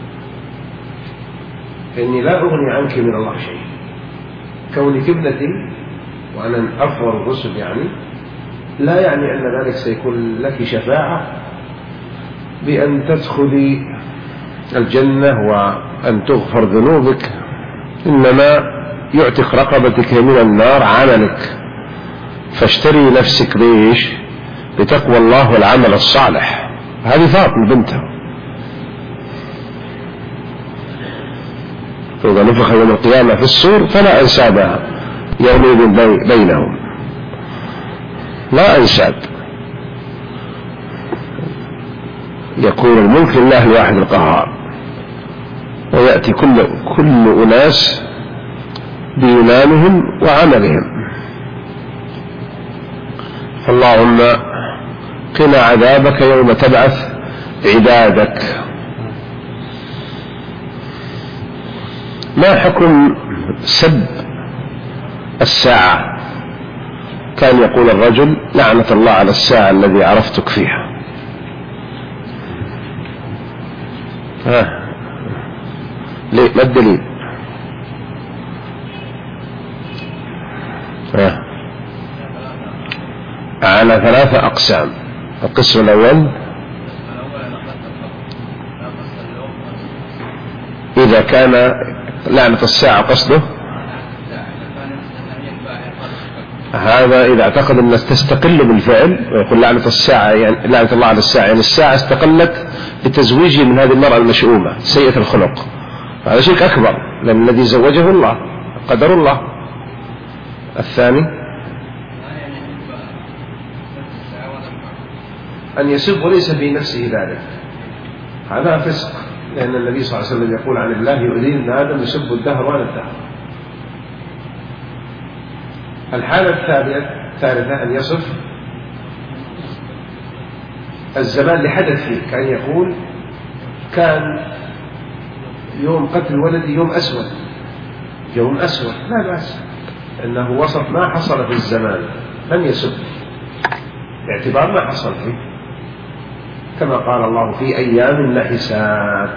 فإني لا أغني عنك من الله شيء. كونك ابنتي وأنا أفضل الرسل يعني لا يعني أن ذلك سيكون لك شفاعة بأن تدخلي الجنة وأن تغفر ذنوبك، إنما يعتق رقبتك من النار عملك. فاشتري نفسك بإيش؟ بتقوى الله والعمل الصالح. هذه فاطمة بنته. فإذا نفخ يوم القيامة في الصور فلا أنساب يومئذ بينهم، لا أنساب، يكون الملك لله الواحد القهار، ويأتي كل كل أناس بإيمانهم وعملهم. فاللهم قنا عذابك يوم تبعث عبادك. ما حكم سب الساعة؟ كان يقول الرجل لعنة الله على الساعة الذي عرفتك فيها. ها ليه؟ ما الدليل؟ ها على ثلاثة أقسام. القسم الأول إذا كان لعنة الساعة قصده هذا إذا اعتقد أن تستقل بالفعل ويقول لعنة الساعة يعني لعنة الله على الساعة، يعني الساعة استقلت بتزويجه من هذه المرأة المشؤومة سيئة الخلق، هذا شرك أكبر لأن الذي زوجه الله قدر الله. الثاني أن يسب وليس في نفسه ذلك، هذا فسق، لأن النبي صلى الله عليه وسلم يقول عن الله يؤذيه ابن آدم يسب الدهر وأنا الدهر. الحالة الثالثة أن يصف الزمان اللي حدث فيه، كان يقول كان يوم قتل ولدي يوم أسود، يوم أسود، لا بأس، أنه وصف ما حصل في الزمان، لم يسب باعتبار ما حصل فيه، كما قال الله في أيام نحسات،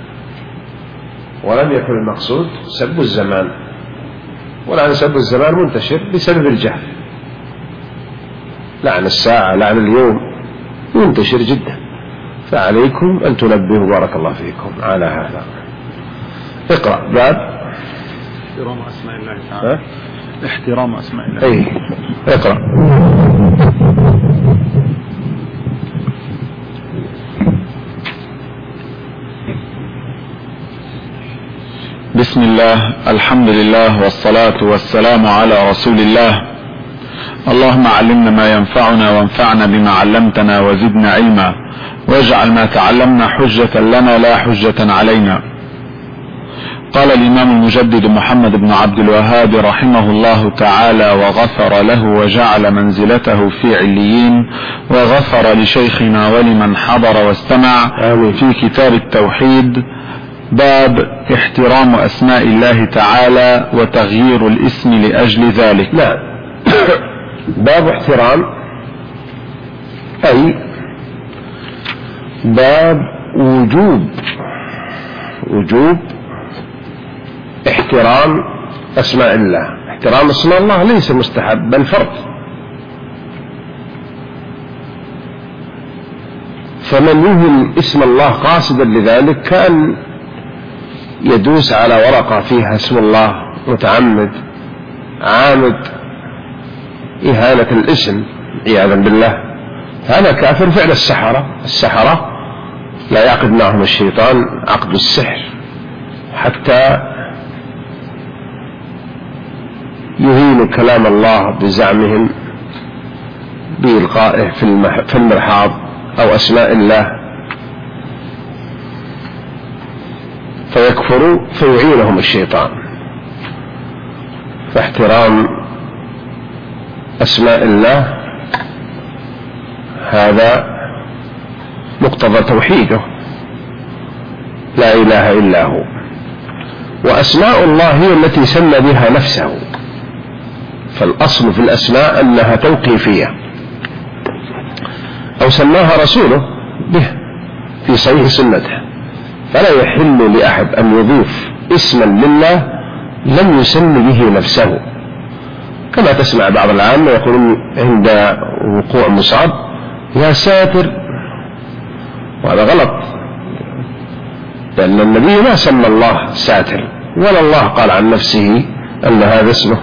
ولم يكن المقصود سب الزمان، ولعن سب الزمان منتشر بسبب الجهل. لعن الساعة لعن اليوم منتشر جدا، فعليكم أن تنبهوا بارك الله فيكم على هذا. اقرأ باب احترام أسماء الله تعالى. احترام أسماء الله. أي اقرأ. بسم الله، الحمد لله، والصلاة والسلام على رسول الله. اللهم علمنا ما ينفعنا وانفعنا بما علمتنا وزدنا علما، واجعل ما تعلمنا حجة لنا لا حجة علينا. قال الإمام المجدد محمد بن عبد الوهاب رحمه الله تعالى وغفر له وجعل منزلته في عليين، وغفر لشيخنا ولمن حضر واستمع في كتاب التوحيد، باب احترام أسماء الله تعالى وتغيير الاسم لأجل ذلك. لا باب احترام أي باب وجوب وجوب احترام أسماء الله. احترام اسماء الله ليس مستحب بل فرض، فمن يهم اسم الله قاصدا لذلك كان يدوس على ورقة فيها اسم الله متعمد عامد إهانة الاسم عياذا بالله، هذا كافر فعل السحرة. السحرة لا يعقد معهم الشيطان عقد السحر حتى يهينوا كلام الله بزعمهم بإلقائه في المرحاض أو أسماء الله فيكفروا فيعينهم الشيطان. فاحترام أسماء الله هذا مقتضى توحيده، لا إله إلا هو. وأسماء الله هي التي سمى بها نفسه، فالأصل في الأسماء أنها توقيفية، أو سماها رسوله به في صحيح سنته. فلا يحل لأحد أن يضيف اسما لله لم يسم به نفسه، كما تسمع بعض العامة يقولون عند وقوع مصاب يا ساتر، وهذا غلط، لأن النبي ما سمى الله ساتر ولا الله قال عن نفسه أن هذا اسمه،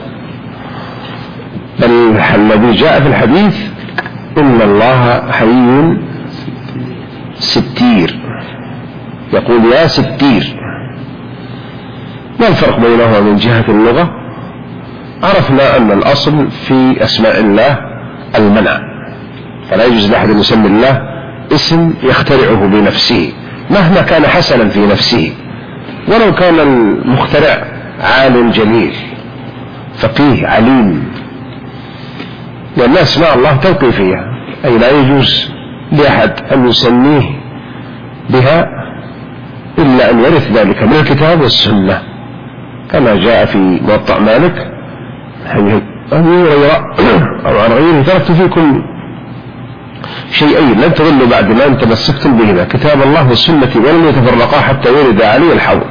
بل الذي جاء في الحديث إن الله حي ستير، يقول يا ستير. ما الفرق بينهما من جهة اللغة؟ عرفنا أن الأصل في أسماء الله المنع، فلا يجوز لأحد أن يسمي الله اسم يخترعه بنفسه مهما كان حسنا في نفسه، ولو كان المخترع عالم جليل فقيه عليم، لأن أسماء الله توقيفية، أي لا يجوز لأحد أن يسميه بها إلا أن يرث ذلك من الكتاب والسنة، كما جاء في موطأ مالك عن أبي هريرة أو عن غيره: تركت فيكم شيئين لن تضلوا بعد ما أن تمسكتم بهما، كتاب الله والسنة ولن يتفرقا حتى يرد علي الحوض.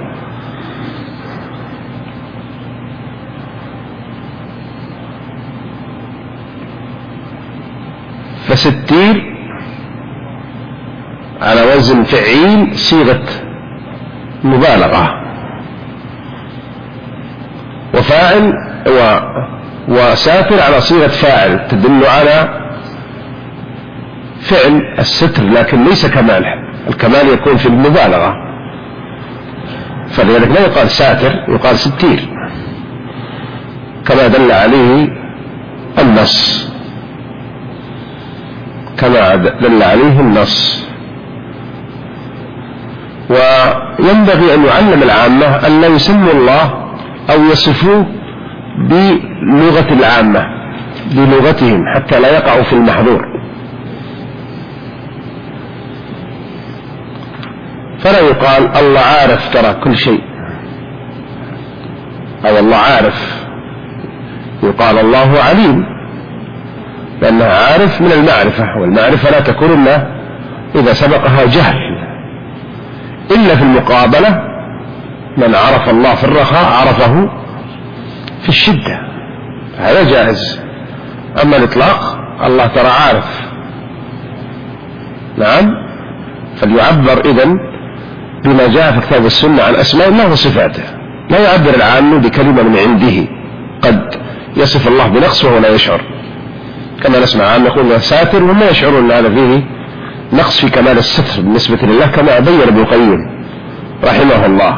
فستير على وزن فعيل صيغة مبالغة، وفاعل و... وساتر على صيغة فاعل تدل على فعل الستر، لكن ليس كماله، الكمال يكون في المبالغة، فلذلك لا يقال ساتر، يقال ستير كما دل عليه النص، كما دل عليه النص. وينبغي أن يعلم العامة أن لا يسموا الله أو يصفوه بلغة العامة بلغتهم حتى لا يقعوا في المحظور، فلا يقال الله عارف ترى كل شيء، أو الله عارف، يقال الله عليم، لأنه عارف من المعرفة، والمعرفة لا تكون إلا إذا سبقها جهل، إلا في المقابلة من عرف الله في الرخاء عرفه في الشدة، هذا جائز. أما الإطلاق الله ترى عارف، نعم، فليعبر إذن بما جاء في كتاب السنة عن أسماء الله وصفاته، لا يعبر العام بكلمة من عنده قد يصف الله بنقص وهو لا يشعر، كما نسمع عام يقول ساتر وما يشعر أن هذا فيه نقص في كمال الستر بالنسبة لله، كما بين ابن القيم رحمه الله.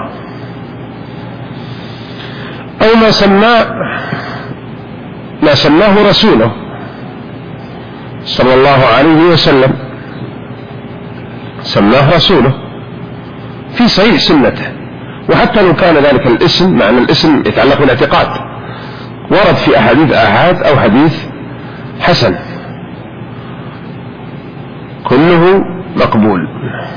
أو ما سماه ما سماه رسوله صلى الله عليه وسلم، سماه رسوله في صحيح سنته، وحتى لو كان ذلك الاسم معنى الاسم يتعلق بالاعتقاد، ورد في أحاديث آحاد أو حديث حسن، كله مقبول،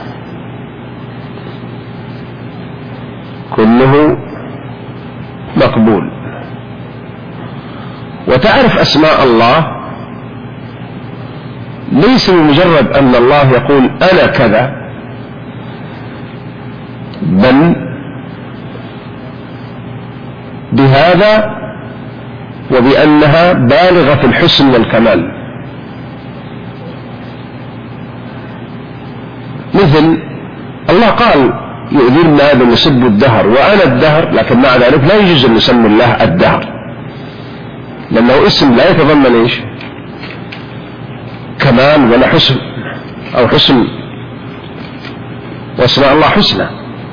كله مقبول. وتعرف أسماء الله ليس بمجرد أن الله يقول أنا كذا، بل بهذا وبأنها بالغة الحسن والكمال. مثل الله قال يؤذن هذا يسب الدهر وأنا الدهر، لكن مع ذلك لا يجوز أن نسمي الله الدهر، لأنه اسم لا يتضمن إيش؟ كمال ولا حسن أو حسن، واسماء الله حسنى.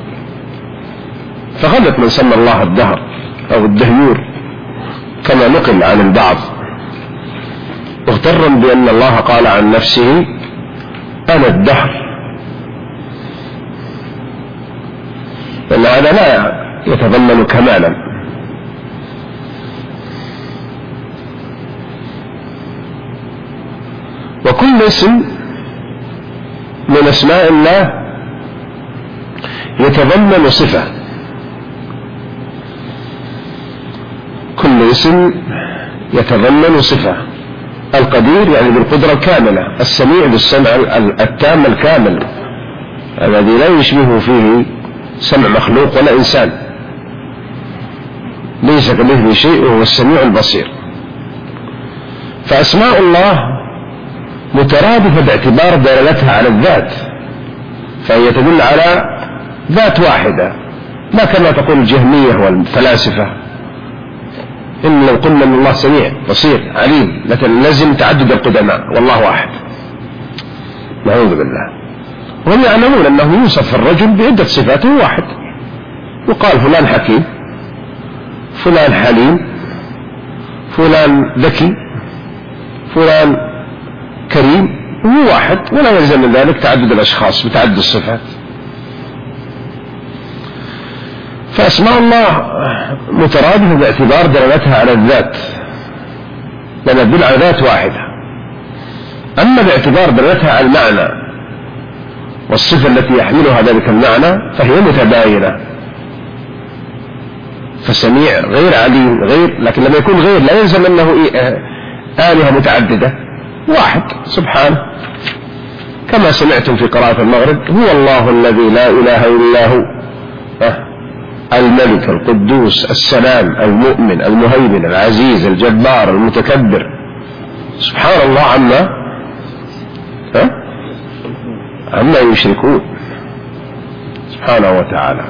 فغلط من سمى الله الدهر أو الدهيور كما نقل عن البعض، مغترا بأن الله قال عن نفسه أنا الدهر، لأن هذا لا يتضمن كمالا. وكل اسم من أسماء الله يتضمن صفة، كل اسم يتضمن صفة. القدير يعني بالقدرة الكاملة، السميع بالسمع التام الكامل الذي لا يشبه فيه سمع مخلوق ولا إنسان، ليس كمثله شيء وهو السميع البصير. فأسماء الله مترادفة باعتبار دلالتها على الذات، فهي تدل على ذات واحدة، لا كما تقول الجهمية والفلاسفة إن لو قلنا أن الله سميع بصير عليم لازم تعدد القدماء والله واحد، نعوذ بالله. وهم يعلمون أنه يوصف الرجل بعدة صفات واحد، يقال فلان حكيم، فلان حليم، فلان ذكي، فلان كريم، هو واحد، ولا يلزم من ذلك تعدد الأشخاص بتعدد الصفات. فأسماء الله مترادفة باعتبار دلالتها على الذات، لأنها تدل على ذات واحدة. أما باعتبار دلالتها على المعنى والصفة التي يحملها ذلك المعنى فهي متباينة، فسميع غير عليم غير، لكن لما يكون غير لا يلزم أنه آلهة متعددة، واحد سبحانه. كما سمعتم في قراءة المغرب هو الله الذي لا إله إلا هو الملك القدوس السلام المؤمن المهيمن العزيز الجبار المتكبر، سبحان الله عما عما يشركون سبحانه وتعالى.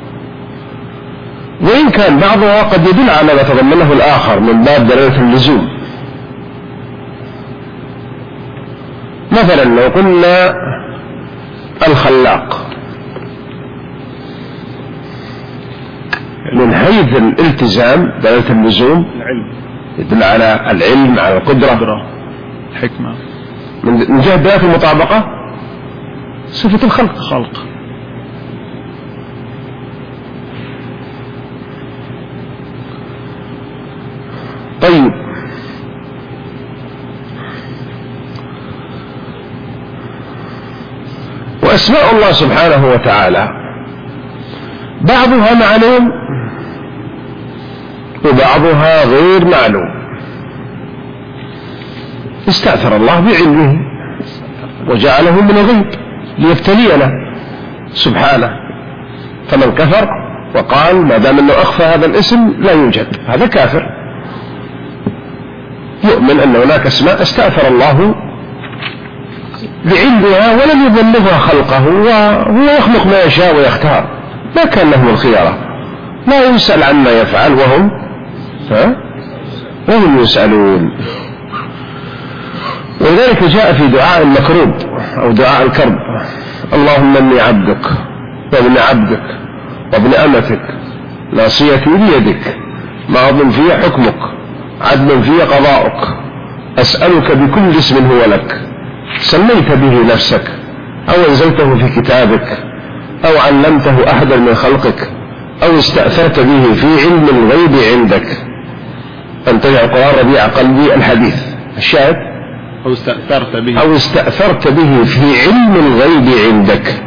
وإن كان بعضها قد يدل على ما تضمنه الآخر من باب دلالة اللزوم. مثلا لو قلنا الخلاق من حيث الالتزام دلالة اللزوم يدل على العلم على القدرة الحكمة، من جهة دلالة المطابقة صفة الخلق خلق. طيب وأسماء الله سبحانه وتعالى بعضها معلوم وبعضها غير معلوم، استأثر الله بعلمه وجعله من الغيب ليبتلينا سبحانه. فمن كفر وقال ما دام انه اخفى هذا الاسم لا يوجد هذا كافر. يؤمن ان هناك اسماء استأثر الله بعلمها ولم يبلغها خلقه، وهو يخلق ما يشاء ويختار، ما كان له الخيارة، لا يسأل عما يفعل وهم ها وهم يسألون. ولذلك جاء في دعاء المكروب أو دعاء الكرب اللهم إني عبدك وابن عبدك وابن أمتك ناصيتي بيدك ماض في حكمك عدل في قضاؤك أسألك بكل اسم هو لك سميت به نفسك أو أنزلته في كتابك أو علمته أحدا من خلقك أو استأثرت به في علم الغيب عندك أن تجعل القرآن ربيع قلبي الحديث الشاهد أو استأثرت به أو استأثرت به في علم الغيب عندك.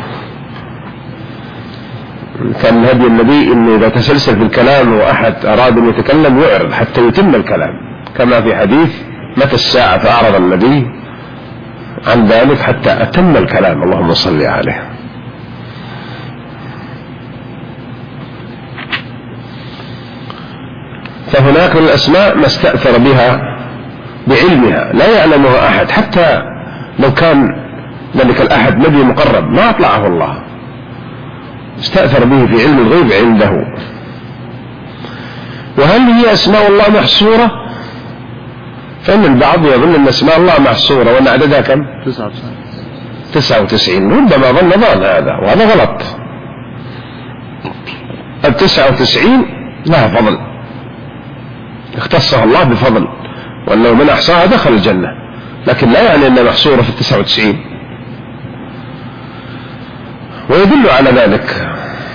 كان هدي النبي إنه إذا تسلسل في الكلام وأحد أراد أن يتكلم يعرض حتى يتم الكلام، كما في حديث متى الساعة فأعرض النبي عن ذلك حتى أتم الكلام اللهم صل عليه. فهناك من الأسماء ما استأثر بها بعلمها لا يعلمها أحد، حتى لو كان ذلك الأحد نبي مقرب ما أطلعه الله، استأثر به في علم الغيب عنده. وهل هي أسماء الله محصورة فإن البعض يظن أن اسماء الله محصورة وأن عددها كم؟ تسعة وتسعين. تسعة وتسعين. ربما ظن ظن هذا وهذا غلط. التسعة وتسعين لها فضل اختصها الله بفضل، وأنه من أحصاها دخل الجنة، لكن لا يعني أنها محصورة في التسعة وتسعين. ويدل على ذلك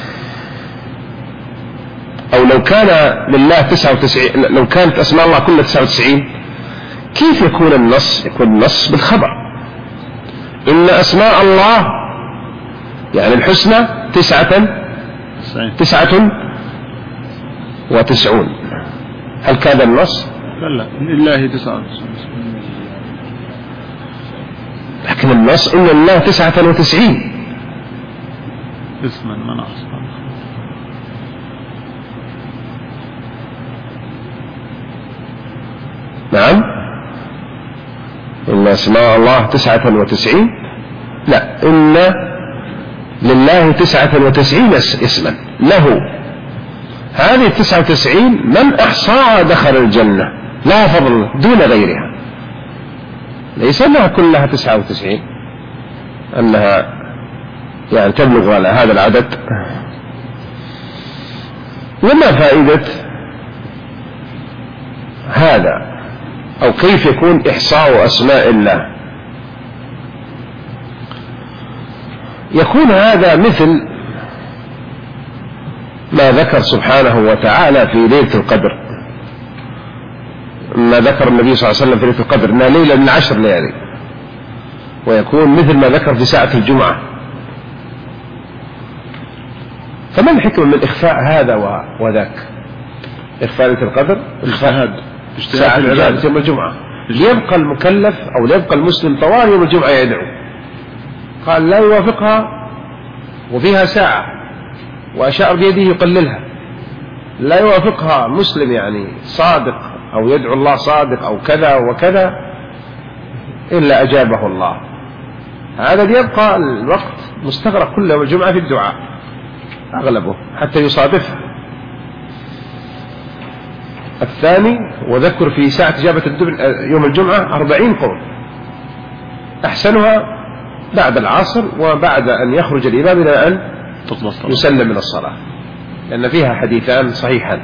أو لو كان لله تسعة وتسعين، لو كانت أسماء الله كلها تسعة وتسعين، كيف يكون النص؟ يكون النص بالخبر. إن أسماء الله يعني الحسنى تسعة تسعة وتسعون. هل كان النص؟ لا لا، لله تسعة وتسعين، لكن النص إن الله تسعة وتسعين اسما من أحصى. نعم، إن أسماء الله تسعة وتسعين، لا، إن لله تسعة وتسعين اسما له. هذه التسعة وتسعين من أحصاها دخل الجنة، لا فضل دون غيرها، ليس أنها كلها تسعة وتسعين، أنها يعني تبلغ على هذا العدد. وما فائدة هذا؟ أو كيف يكون إحصاء أسماء الله؟ يكون هذا مثل ما ذكر سبحانه وتعالى في ليلة القدر، ما ذكر النبي صلى الله عليه وسلم في ليلة القدر إنها ليلة من عشر ليالي، ويكون مثل ما ذكر في ساعة الجمعة. فما الحكمة من إخفاء هذا وذاك؟ إخفاء ليلة القدر، اجتهاد ساعة العبادة يوم الجمعة، ليبقى المكلف أو ليبقى المسلم طوال يوم الجمعة يدعو. قال لا يوافقها وفيها ساعة وأشار بيده يقللها، لا يوافقها مسلم يعني صادق أو يدعو الله صادق أو كذا وكذا إلا أجابه الله. هذا ليبقى الوقت مستغرق كل يوم الجمعة في الدعاء أغلبه حتى يصادفه. الثاني وذكر في ساعة إجابة يوم الجمعة أربعين قول، أحسنها بعد العصر وبعد أن يخرج الإمام إلى أن يسلم من الصلاة، لأن فيها حديثان صحيحان.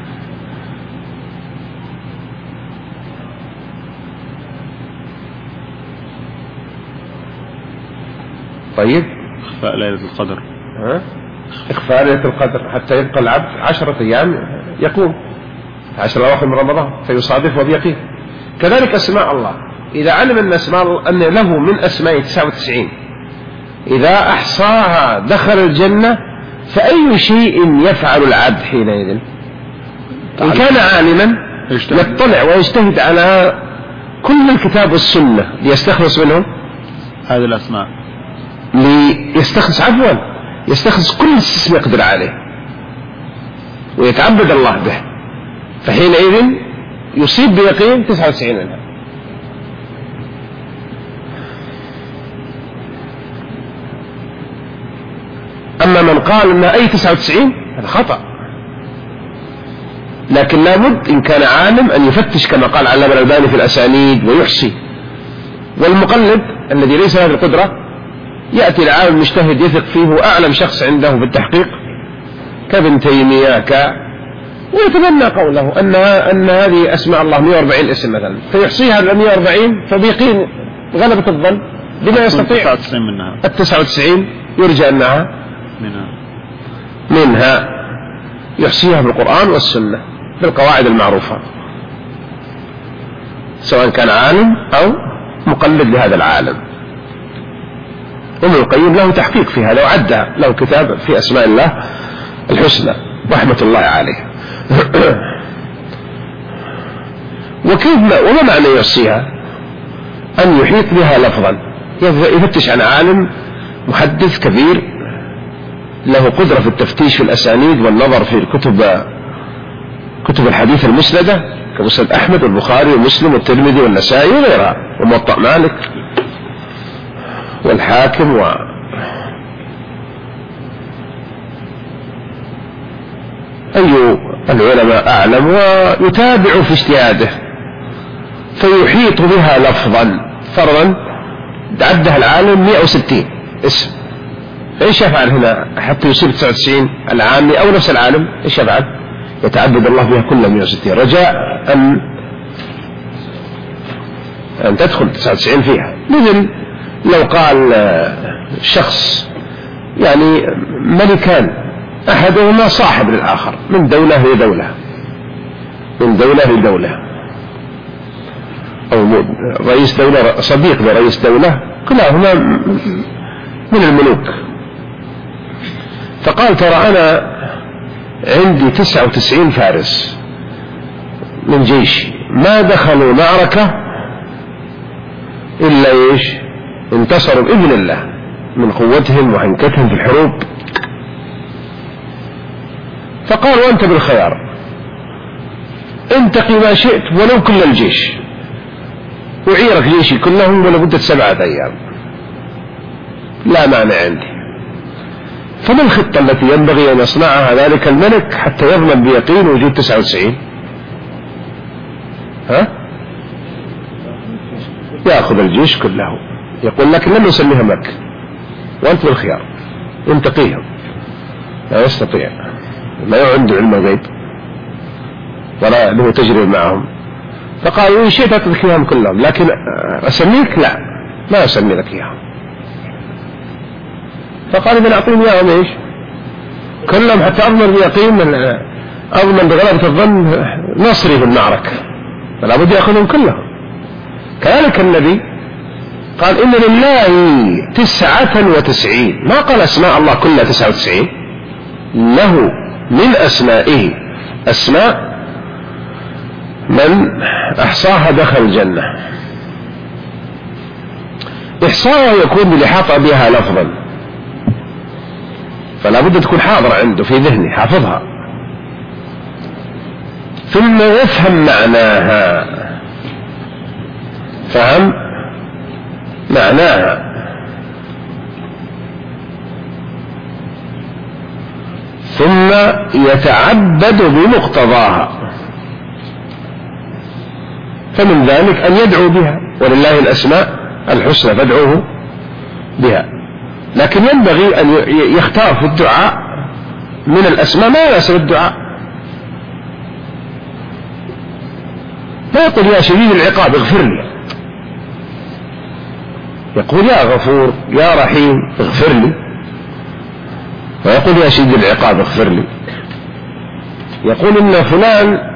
طيب، إخفاء ليلة القدر، ها؟ إخفاء ليلة القدر حتى يبقى العبد عشرة أيام يقوم عشر أواخر من رمضان فيصادفه بيقين. كذلك أسماء الله، إذا علم أن أسماء الله أن له من أسماء تسعة وتسعين إذا أحصاها دخل الجنة، فأي شيء يفعل العبد حينئذ؟ إن كان عالما يطلع ويجتهد على كل الكتاب والسنة ليستخلص منهم هذه الأسماء، ليستخلص عفوا يستخلص كل اسم يقدر عليه ويتعبد الله به، فحينئذ يصيب بيقين تسعة وتسعين منها. أما من قال أنها أي تسعة وتسعين هذا خطأ، لكن لابد إن كان عالم أن يفتش كما قال علامة الألباني في الأسانيد ويحصي. والمقلد الذي ليس له القدرة يأتي العالم المجتهد يثق فيه وأعلم شخص عنده بالتحقيق كابن تيمية ك ويتبنى قوله أن أن هذه أسماء الله مئة وأربعين اسم مثلا، فيحصيها ال مئة وأربعين فبيقين غلبة الظن بما يستطيع التسعة وتسعين يرجى أنها منها. منها يحصيها بالقرآن والسنة بالقواعد المعروفة، سواء كان عالم أو مقلد لهذا العالم. ابن القيم له تحقيق في هذا وعدها له كتاب في أسماء الله الحسنى رحمة الله عليه. وكيف وما معنى يحصيها؟ أن يحيط بها لفظا، يفتش عن عالم محدث كبير له قدرة في التفتيش في الأسانيد والنظر في الكتب كتب الحديث المسندة كمسند أحمد والبخاري ومسلم والترمذي والنسائي وغيرها وموطأ مالك والحاكم و أي العلماء أعلم، ويتابع في اجتهاده فيحيط بها لفظا. فرضا عدها العالم مئة وستين اسم، ايش يفعل هنا حتى يصيب تسعة وتسعين العامي او نفس العالم؟ ايش يفعل؟ يتعبد الله بها كلها مئة وستين رجاء ان ان تدخل تسعة وتسعين فيها. مثل لو قال شخص يعني ملكان احدهما صاحب للاخر من دولة لدولة، من دولة لدولة، او رئيس دولة صديق لرئيس دولة، كلاهما من الملوك. فقال ترى انا عندي تسعة وتسعين فارس من جيشي ما دخلوا معركة الا ايش؟ انتصروا باذن الله من قوتهم وحنكتهم في الحروب. فقال وانت بالخيار، انتقي ما شئت ولو كل الجيش، أعيرك جيشي كلهم ولمدة سبعة أيام، لا معنى عندي. فما الخطة التي ينبغي أن يصنعها ذلك الملك حتى يضمن بيقين وجود تسعة وتسعين؟ ها؟ يأخذ الجيش كله، يقول لكن لم يسميها مكة وأنت بالخيار، انتقيهم. لا يستطيع، ما عنده علم الغيب ولا له تجربة معهم. فقالوا إن شئت أترك إياهم كلهم لكن أسميك لا ما أسمي لك إياهم. فقال إذا أعطيني إياهم إيش كلهم حتى أضمن بيقين، أضمن بغلبة الظن نصري في المعركة، فلا بد يأخذهم كلهم. كذلك النبي قال إن لله تسعة وتسعين، ما قال أسماء الله كلها تسعة وتسعين، له من أسمائه أسماء من أحصاها دخل الجنة. إحصاها يكون بالإحاطة بها لفظا، فلا بد تكون حاضرة عنده في ذهنه حافظها، ثم يفهم معناها، فهم معناها، ثم يتعبد بمقتضاها. فمن ذلك أن يدعو بها، ولله الأسماء الحسنى فادعوه بها. لكن ينبغي أن يختار في الدعاء من الأسماء ما يناسب الدعاء. لا يقول يا شديد العقاب اغفر لي، يقول يا غفور يا رحيم اغفر لي، ويقول يا شديد العقاب اغفر لي. يقول إن فلان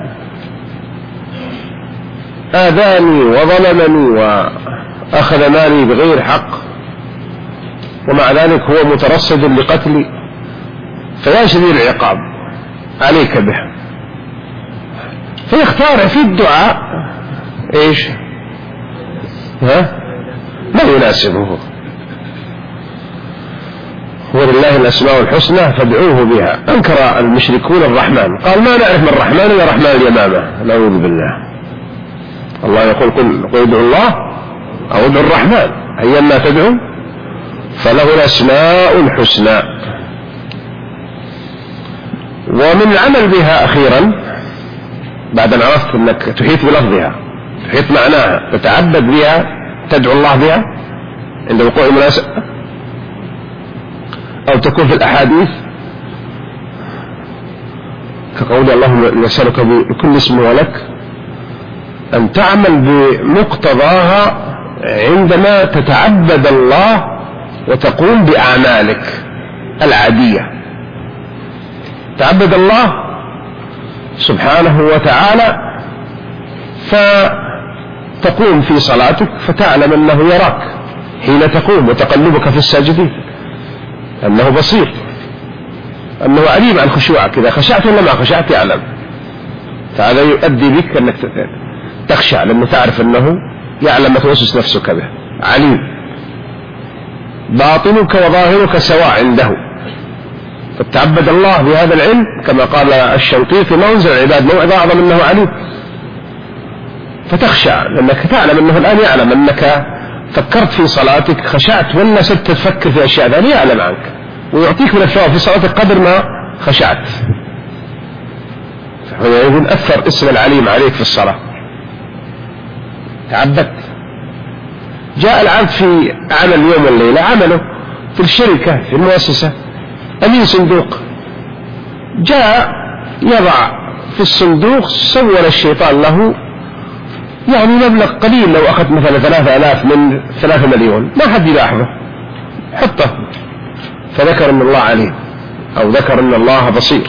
آذاني وظلمني وأخذ مالي بغير حق ومع ذلك هو مترصد لقتلي، فيا شديد العقاب عليك به. فيختار في الدعاء ايش؟ ها؟ ما يناسبه. ولله الأسماء الحسنى فادعوه بها. أنكر المشركون الرحمن، قال ما نعرف من الرحمن إلا رحمن اليمامة، نعوذ بالله. الله يقول قل ادعوا الله أو ادعوا الرحمن أيما تدعو فله الأسماء الحسنى. ومن العمل بها أخيرا بعد أن عرفت أنك تحيط بلفظها، تحيط معناها، تتعبد بها، تدعو الله بها عند وقوع مناسبة أو تكون في الأحاديث كقول اللهم نسألك بكل اسم ولك، أن تعمل بمقتضاها عندما تتعبد الله وتقوم بأعمالك العادية. تعبد الله سبحانه وتعالى فتقوم في صلاتك فتعلم أنه يراك حين تقوم وتقلبك في الساجدين، أنه بصير، أنه عليم عن خشوعك، إذا خشعت ولا ما خشعت يعلم. فهذا يؤدي بك أنك تخشع لأنه تعرف أنه يعلم ما توسوس نفسك به، عليم. باطنك وظاهرك سواء عنده، فتعبد الله بهذا العلم كما قال الشنقيطي ما أنزل العباد موعظة أعظم أنه عليم. فتخشع لأنك تعلم أنه الآن يعلم أنك فكرت في صلاتك، خشعت ولا ست تفكر في أشياء ثانية، يعلم عنك ويعطيك من الثواب في صلاتك قدر ما خشعت. فإذن أثر اسم العليم عليك في الصلاة. تعبدت. جاء العبد في عمل اليوم والليلة، عمله في الشركة في المؤسسة أمين صندوق، جاء يضع في الصندوق، سول الشيطان له يعني مبلغ قليل، لو أخذ مثلا ثلاثة آلاف من ثلاثة مليون ما حد يلاحظه، حطه، فذكر أن الله عليم أو ذكر أن الله بصير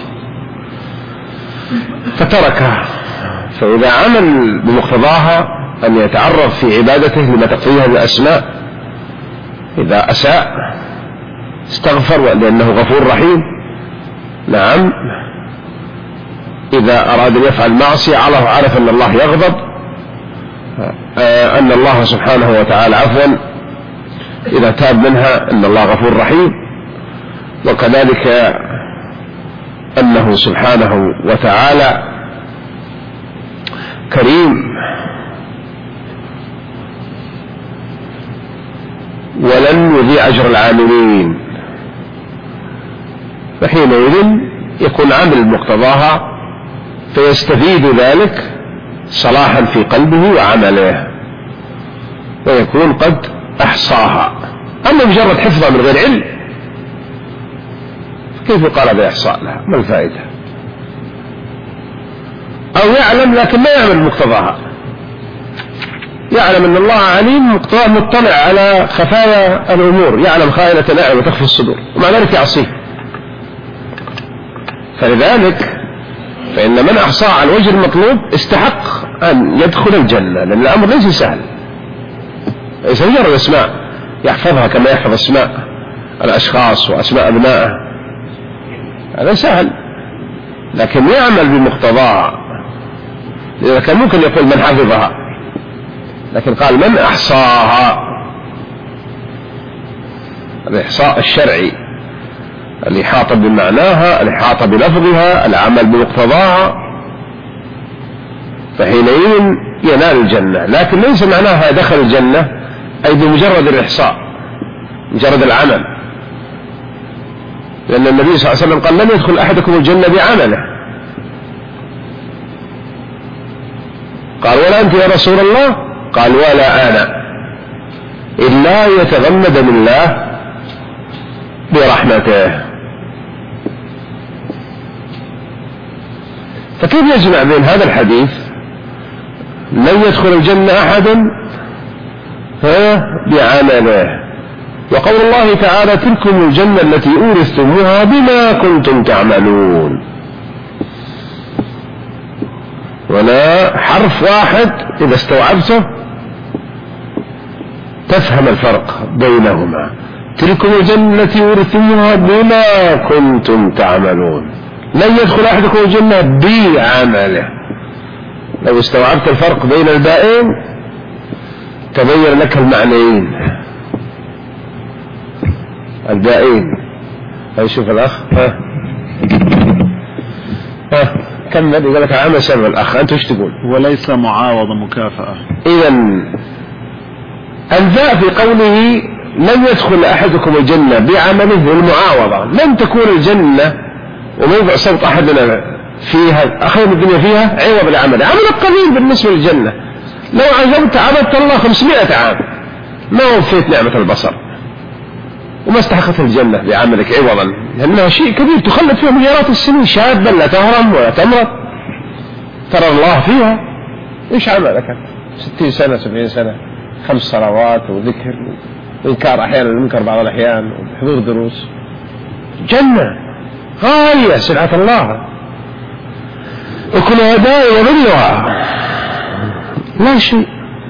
فتركها. فإذا عمل بمقتضاها أن يتعرض في عبادته لما تقتضيها من الأسماء، إذا أساء استغفر لأنه غفور رحيم، نعم، إذا أراد أن يفعل معصية عرف أن الله يغضب، أن الله سبحانه وتعالى عفوا إذا تاب منها أن الله غفور رحيم، وكذلك أنه سبحانه وتعالى كريم ولن يضيع أجر العاملين. فحينئذ يكون عمل بمقتضاها فيستفيد ذلك صلاحا في قلبه وعمله، ويكون قد أحصاها. أما مجرد حفظها من غير علم كيف يقال بإحصاء لها؟ ما الفائدة؟ أو يعلم لكن ما يعمل مقتضاها، يعلم أن الله عليم مقتضاه، مطلع على خفايا الأمور، يعلم خائنة الأعين وتخفي الصدور، ومع ذلك يعصيه. فلذلك فإن من أحصى على الوجه المطلوب استحق أن يدخل الجنة، لأن الأمر ليس سهل، ليس مجرد أسماء يحفظها كما يحفظ أسماء الأشخاص وأسماء أبنائه، هذا سهل، لكن يعمل بمقتضاها. لذلك كان ممكن يقول من حفظها، لكن قال من أحصاها. الإحصاء الشرعي الإحاطة بمعناها، الإحاطة بلفظها، العمل بمقتضاها، فحينئذ ينال الجنة. لكن ليس معناها دخل الجنة أي بمجرد الإحصاء، مجرد العمل، لأن النبي صلى الله عليه وسلم قال لن يدخل أحدكم الجنة بعمله. قال ولا أنت يا رسول الله؟ قال ولا أنا، إلا يتغمد من الله برحمته. فكيف يجمع بين هذا الحديث لن يدخل الجنة أحد بعمله، وقول الله تعالى تلكم الجنة التي أورثتموها بما كنتم تعملون؟ ولا حرف واحد إذا استوعبته تفهم الفرق بينهما. تلكم الجنة التي أورثتموها بما كنتم تعملون، لن يدخل أحدكم الجنة بعمله. لو استوعبت الفرق بين البائين تبين لك المعنيين البائين. هيشوف الأخ ها ها كمل، يقول لك عمل سبب الأخ، أنت وش تقول؟ وليس معاوضة مكافأة. إذن الفاء في قوله لن يدخل أحدكم الجنة بعمله والمعاوضة، لن تكون الجنة وموضع صوت أحدنا فيها أخير من الدنيا فيها عوض العمل، عمل قليل بالنسبة للجنة. لو عزمت عبدت الله خمسمائة عام ما وفيت نعمة البصر وما استحقت الجنة بعملك عوضا، لأنها شيء كبير تخلد فيها مليارات السنين، شابا لا تهرم ولا تمرض ترى الله فيها. إيش عملك؟ ستين سنة سبعين سنة، خمس صلوات وذكر وإنكار أحيانا المنكر بعض الأحيان وحضور دروس، جنة غاية سلعة الله وكلها داء وظلها لا شيء.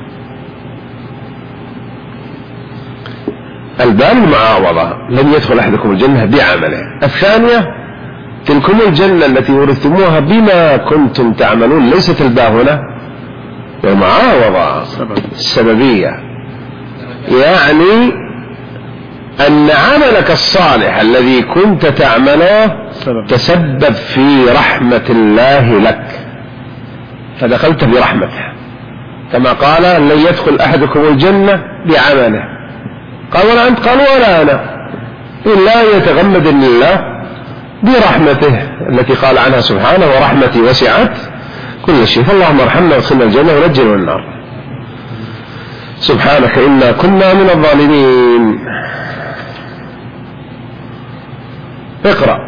الباب المعاوضة لن يدخل أحدكم الجنة بعمله. الثانية تلكم الجنة التي ورثتموها بما كنتم تعملون، ليست الباء هنا والمعاوضة السببية، يعني أن عملك الصالح الذي كنت تعمله تسبب في رحمة الله لك فدخلت برحمته، كما قال لن يدخل أحدكم الجنة بعمله. قال ولا أنت؟ قال ولا أنا، إلا يتغمد الله برحمته التي قال عنها سبحانه ورحمتي وسعت كل شيء، فاللهم ارحمنا وادخلنا الجنة ونجنا من النار. سبحانك إنا كنا من الظالمين. اقرأ.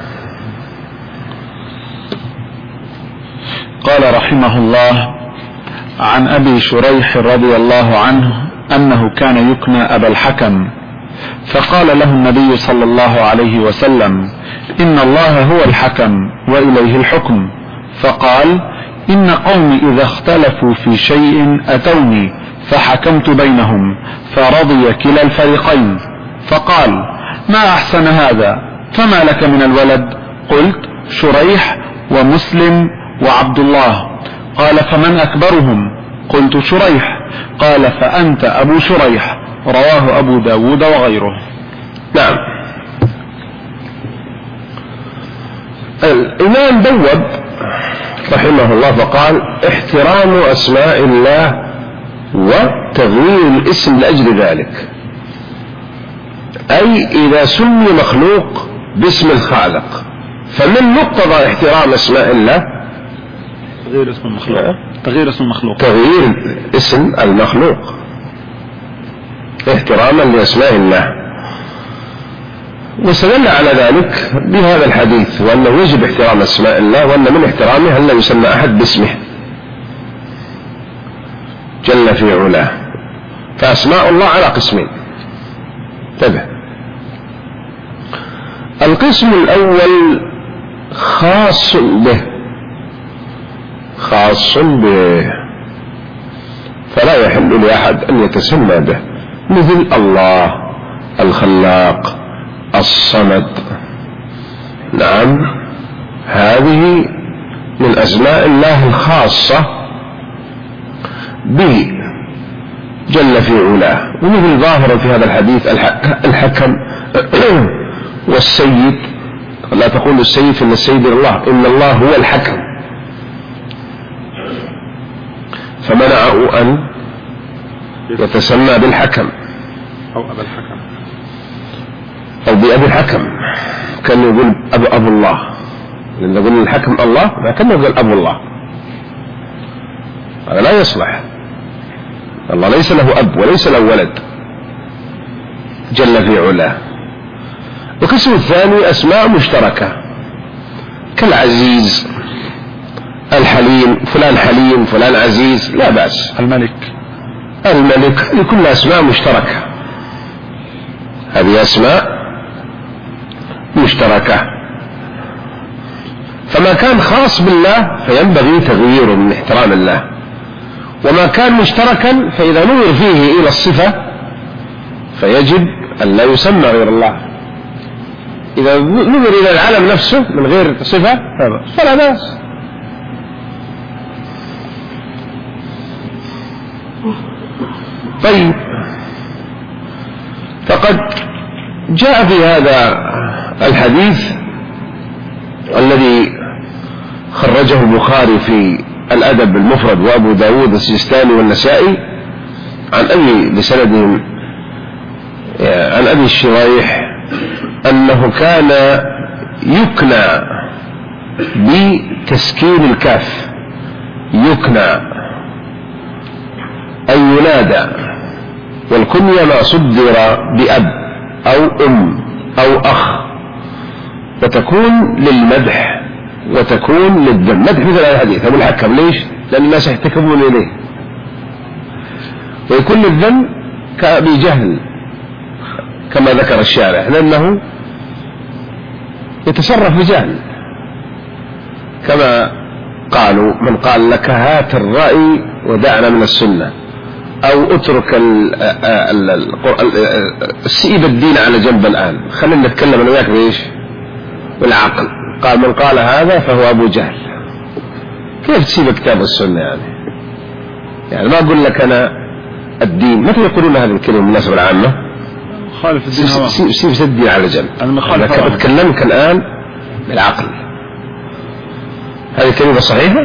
قال رحمه الله: عن أبي شريح رضي الله عنه أنه كان يكنى أبا الحكم، فقال له النبي صلى الله عليه وسلم: إن الله هو الحكم وإليه الحكم. فقال: إن قومي إذا اختلفوا في شيء أتوني فحكمت بينهم فرضي كلا الفريقين. فقال: ما أحسن هذا، فما لك من الولد؟ قلت: شريح ومسلم وعبد الله. قال: فمن أكبرهم؟ قلت: شريح. قال: فأنت أبو شريح. رواه أبو داود وغيره. نعم. الإمام بوب رحمه الله فقال: احترام أسماء الله وتغيير الاسم لأجل ذلك، أي إذا سمي مخلوق باسم الخالق، فمن مقتضى احترام أسماء الله تغيير اسم المخلوق. تغيير اسم المخلوق تغيير اسم المخلوق احتراما لأسماء الله. واستدل على ذلك بهذا الحديث، وأنه يجب احترام أسماء الله، وأن من احترامه أن لا يسمى أحد باسمه جل في علاه. فأسماء الله على قسمين. انتبه. القسم الأول خاص به، خاص به، فلا يحل لأحد أن يتسمى به، مثل الله، الخلاق، الصمد. نعم، هذه من أسماء الله الخاصة به جل في علاه. ومثل ظاهرا في هذا الحديث الحكم والسيد. لا تقول السيد إن السيد الله، إن الله هو الحكم، فمنعه أن يتسمى بالحكم أو أبا الحكم أو بأبي الحكم. كان يقول أبو, أبو الله، لأن يقول الحكم الله، ما كان يقول أبو الله، هذا لا يصلح. الله ليس له أب وليس له ولد جل في علاه. القسم الثاني أسماء مشتركة كالعزيز، الحليم، فلان حليم فلان عزيز، لا بأس. الملك، الملك، لكل أسماء مشتركة، هذه أسماء مشتركة. فما كان خاص بالله فينبغي تغييره من احترام الله، وما كان مشتركا فإذا نظر فيه إلى الصفة فيجب أن لا يسمى غير الله. إذا نظر إلى العالم نفسه من غير صفة فلا بأس. طيب، فقد جاء في هذا الحديث الذي خرجه البخاري في الأدب المفرد وأبو داود السجستاني والنسائي عن أبي بسندهم عن أبي الشريح أنه كان يكنى بتسكين الكاف، يكنى أي ينادى، والكنية ما صدر بأب أو أم أو أخ، وتكون للمدح وتكون للذم. مدح مثل هذا الحديث أبو الحكم، ليش؟ لأن الناس يحتكمون إليه. ويكون للذم كأبي جهل كما ذكر الشارع، لأنه يتصرف بجهل، كما قالوا: من قال لك هات الرأي ودعنا من السنة، أو اترك سيب الدين على جنب الآن، خلينا نتكلم أنا وياك بإيش؟ بالعقل. قال: من قال هذا فهو أبو جهل. كيف تسيب كتاب السنة يعني؟ يعني ما أقول لك أنا الدين، متى يقولون هذه الكلمة بالنسبة العامة؟ خالف الدين هو سيب, سيب الدين على جنب، أنا أتكلمك الآن بالعقل. هذه الكلمة صحيحة؟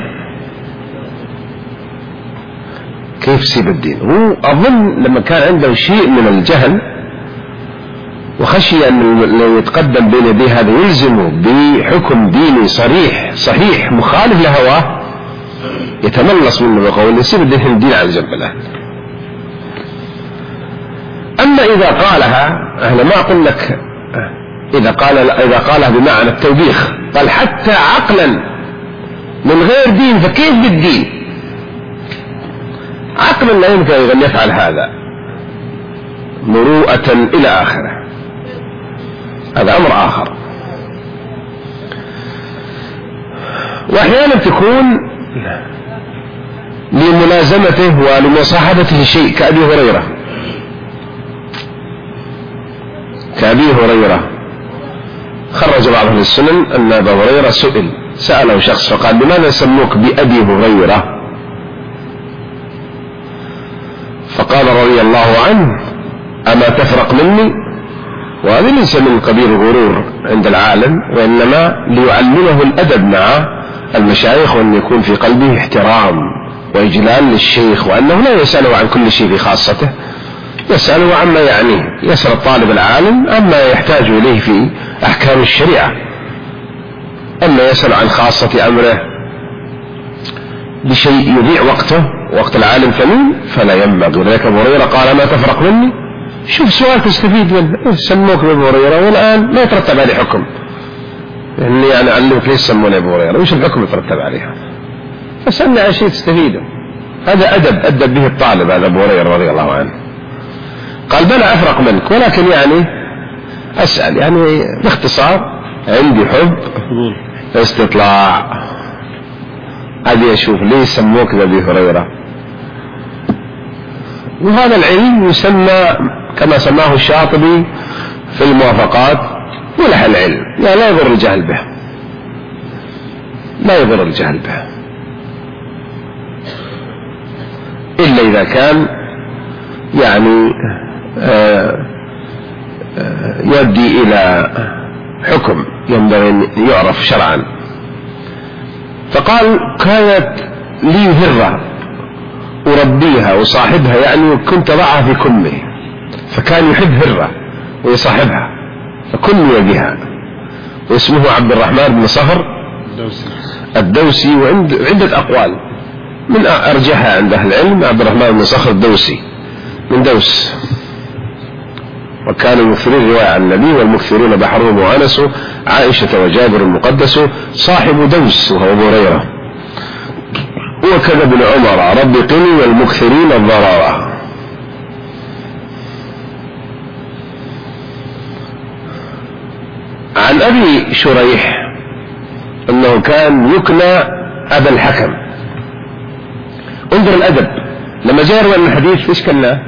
كيف سيب الدين؟ هو أظن لما كان عنده شيء من الجهل وخشي أن يتقدم بين يديه هذا يلزمه بحكم ديني صريح صحيح مخالف لهواه، يتملص منه ويقول يسيب الدين على جنب الآن. أما إذا قالها، أنا ما أقول لك إذا قال إذا قالها بمعنى التوبيخ، قال حتى عقلا من غير دين، فكيف بالدين؟ عقلا لا يمكن أن يفعل هذا، مروءة إلى آخره، هذا أمر آخر. وأحيانا تكون لملازمته ولمصاحبته شيء، كأبي هريرة كأبي هريرة خرج بعض أهل السنن أن أبا هريرة سئل سأله شخص فقال: لماذا يسموك بأبي هريرة؟ فقال رضي الله عنه: أما تفرق مني؟ وهذا ليس من قبيل الغرور عند العالم، وإنما ليعلمه الأدب مع المشايخ، وأن يكون في قلبه احترام وإجلال للشيخ، وأنه لا يسأله عن كل شيء في خاصته، يسأله عما يعنيه، يسأل الطالب العالم عما يحتاج إليه في أحكام الشريعة. أما يسأل عن خاصة أمره بشيء يضيع وقته، وقت العالم ثمين، فلا ينبغي. ولذلك أبو هريرة قال: ما تفرق مني؟ شوف سؤال تستفيد منه، سموك بأبو هريرة والآن ما يترتب عليه حكم، إني يعني أعلمك ليش سموني أبو هريرة، وش الحكم يترتب عليها؟ فسألني عن شيء تستفيده، هذا أدب أدب به الطالب هذا أبو هريرة رضي الله عنه. قال: بلى أفرق منك، ولكن يعني أسأل، يعني باختصار عندي حب استطلاع، أبي أشوف ليش سموك بأبي هريرة. وهذا العلم يسمى كما سماه الشاطبي في الموافقات ملح العلم، يعني لا يضر الجهل به، لا يضر الجهل به، إلا إذا كان يعني آآ آآ يؤدي إلى حكم ينبغي أن يعرف شرعا. فقال: كانت لي هرة أربيها وصاحبها، يعني كنت ضعها في كمه، فكان يحب هرة ويصاحبها فكني بها، واسمه عبد الرحمن بن صخر الدوسي، وعدة أقوال من أرجحها عند أهل العلم عبد الرحمن بن صخر الدوسي من دوس، وكانوا يكثرون رواية عن النبي، والمكثرون بحرهم وأنس عائشة وجابر المقدس، صاحب دوس وهو أبو هريرة، وكذا ابن عمر رب قني والمكثرين الضرارة. عن أبي شريح أنه كان يكنى أبا الحكم. انظر الأدب، لما جاء يروي الحديث ايش كناه؟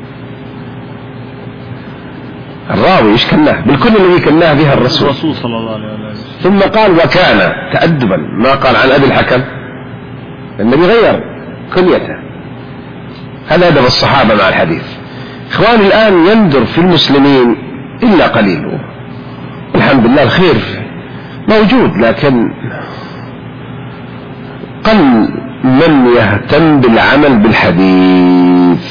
الراوي ايش كناه؟ بالكل الذي كناه بها الرسول الرسول صلى الله عليه وسلم. ثم قال: وكان، تأدبا، ما قال عن أبي الحكم، النبي غير كنيته. هذا أدب الصحابة مع الحديث. إخواني، الآن يندر في المسلمين إلا قليل، الحمد لله الخير موجود، لكن قل من يهتم بالعمل بالحديث.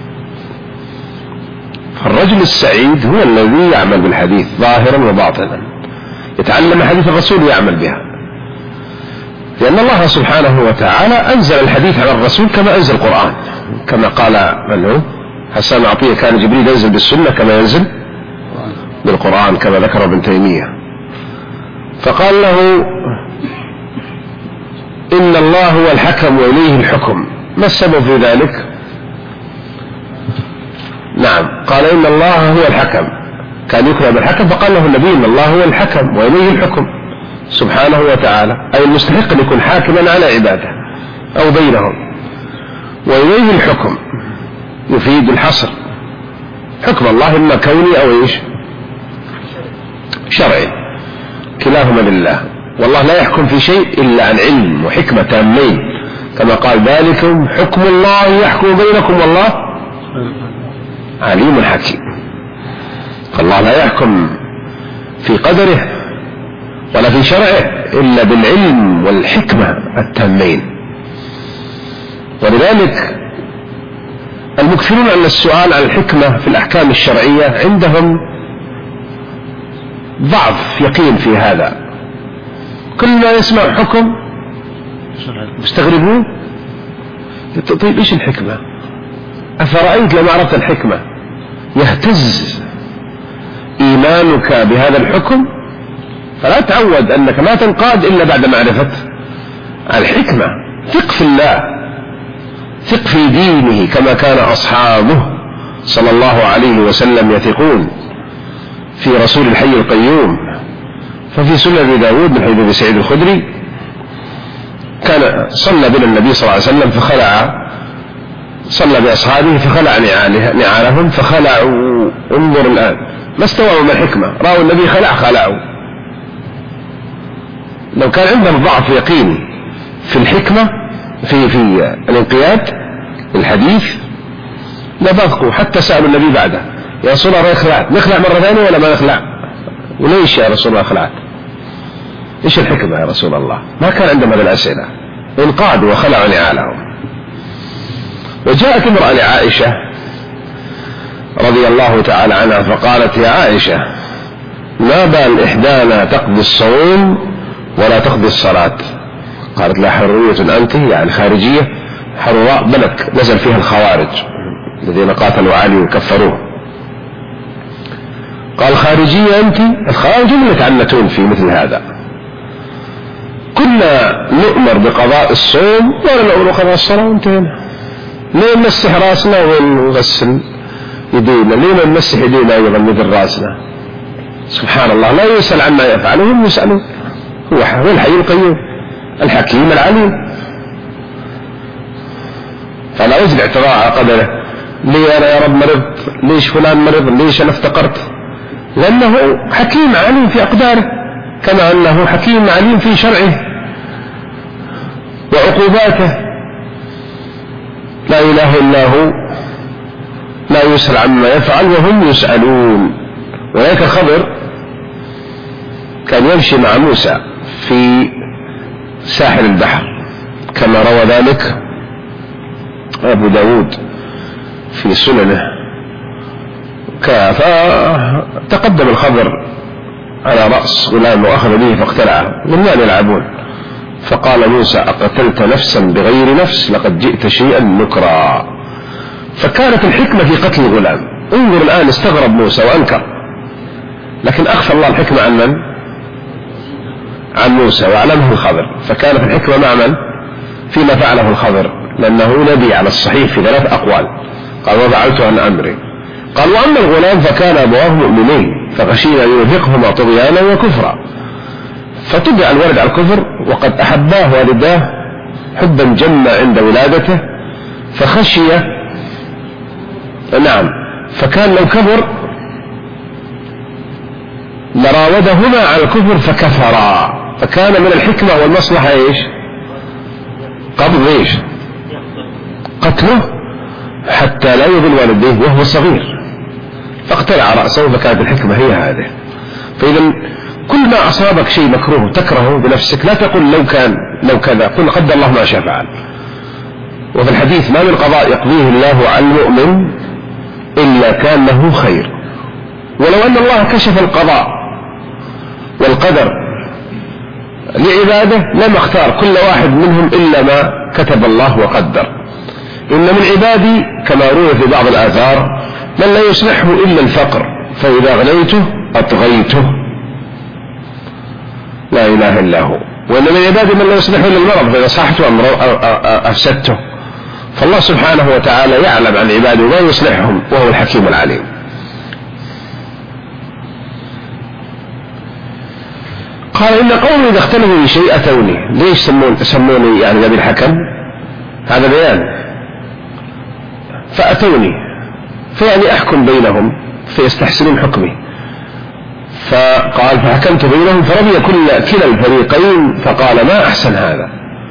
فالرجل السعيد هو الذي يعمل بالحديث ظاهرا وباطنا، يتعلم حديث الرسول ويعمل بها، لأن الله سبحانه وتعالى أنزل الحديث على الرسول كما أنزل القرآن، كما قال من هو حسان عطية: كان جبريل ينزل بالسنة كما ينزل بالقرآن، كما ذكر ابن تيمية. فقال له: إن الله هو الحكم وإليه الحكم. ما السبب في ذلك؟ نعم، قال: إن الله هو الحكم، كان يكره بالحكم، فقال له النبي: إن الله هو الحكم وإليه الحكم سبحانه وتعالى، أي المستحق أن يكون حاكما على عباده أو بينهم. وإليه الحكم يفيد الحصر، حكم الله إما كوني أو إيش شرعي، كلاهما لله، والله لا يحكم في شيء إلا عن علم وحكمة تامين، كما قال: ذلكم حكم الله يحكم بينكم والله عليم حكيم. فالله لا يحكم في قدره ولا في شرعه إلا بالعلم والحكمة التامين. ولذلك المكثرون عن السؤال عن الحكمة في الأحكام الشرعية عندهم ضعف يقين في هذا، كل ما يسمع حكم مستغربون: طيب ايش الحكمة؟ أفرأيت لما عرفت الحكمة يهتز إيمانك بهذا الحكم، فلا تعود أنك ما تنقاد إلا بعد معرفة الحكمة. ثق في الله، ثق في دينه كما كان أصحابه صلى الله عليه وسلم يثقون في رسول الحي القيوم. ففي سنن أبي داود من حديث أبي سعيد الخدري كان صلى بنا النبي صلى الله عليه وسلم فخلع، صلى بأصحابه فخلع نعالهم فخلعوا. انظر الآن ما استوعبوا من الحكمة، رأوا النبي خلع خلعوا. لو كان عندهم ضعف يقين في الحكمة في في الانقياد الحديث لبثقوا حتى سألوا النبي بعده يا رسول الله خلعت، نخلع مرة ثانية ولا ما نخلع؟ وليش يا رسول الله خلعت؟ ايش الحكمة يا رسول الله؟ ما كان عندهم هذه الأسئلة، انقادوا وخلعوا نعالهم. وجاءت امرأة لعائشة رضي الله تعالى عنها فقالت يا عائشة ما بال إحدانا تقضي الصوم ولا تقضي الصلاة؟ قالت لا حرية أنت، يعني خارجية، حراء بلد نزل فيها الخوارج الذين قاتلوا علي وكفروه. قال خارجية أنت؟ الخوارج هم يتعنتون في مثل هذا. كنا نؤمر بقضاء الصوم ولا نؤمر بقضاء الصلاة وانتهينا. ليه نمسح راسنا ونغسل يدينا؟ ليه نمسح يدينا أيضا مثل راسنا؟ سبحان الله، لا يسأل عما يفعله هم يسألون. هو الحي القيوم الحكيم العليم، فلا يجب اعتراض على قدره. ليه أنا يا رب مرضت؟ ليش فلان مرض؟ ليش أنا افتقرت؟ لأنه حكيم عليم في أقداره، كما أنه حكيم عليم في شرعه وعقوباته. لا إله إلا هو، لا يسأل عما يفعل وهم يسألون. ولذلك خضر كان يمشي مع موسى في ساحل البحر كما روى ذلك أبو داود في سننه. فتقدم الخضر على رأس غلام وأخذ به فاقتلعه، غلمان يلعبون، فقال موسى أقتلت نفسا بغير نفس لقد جئت شيئا نكرا. فكانت الحكمة في قتل الغلام. انظر الآن، استغرب موسى وأنكر، لكن أخفى الله الحكمة عن من؟ عن موسى وعلمه الخضر. فكانت الحكمة مع من؟ فيما فعله الخضر، لأنه نبي على الصحيح في ثلاث أقوال. قال وفعلت عن أمري. قال وأما الغلام فكان أبواه مؤمنين فخشينا أن يرهقهما طغيانا وكفرا، فطبع الولد على الكفر وقد أحباه والداه حبا جما عند ولادته، فخشي نعم فكان لو كبر لراودهما على الكفر فكفرا. فكان من الحكمة والمصلحة ايش؟ قبض ايش؟ قتله حتى لا يضل والديه وهو صغير، فاقتلع رأسه. فكانت الحكمة هي هذه. فإذا كل ما أصابك شيء مكروه تكرهه بنفسك لا تقول لو كان لو كذا، قل قدر الله ما شاء فعل. وفي الحديث ما من قضاء يقضيه الله على المؤمن إلا كان له خير. ولو أن الله كشف القضاء والقدر لعباده لما اختار كل واحد منهم إلا ما كتب الله وقدر. إن من عبادي كما روي في بعض الآثار من لا يصلحه إلا الفقر، فإذا غنيته أطغيته، لا إله إلا هو. وإن من عبادي من لا يصلحه إلا المرض، فإذا صحته أفسدته. فالله سبحانه وتعالى يعلم عن عباده ما يصلحهم وهو الحكيم العليم. قال إن قومي إذا اختلفوا بشيء أتوني. ليش سمون سموني يعني نبي الحكم؟ هذا بيان. فأتوني فيعني أحكم بينهم فيستحسنون حكمي. فقال فحكمت بينهم فرضي كل كلا الفريقين، فقال ما أحسن هذا.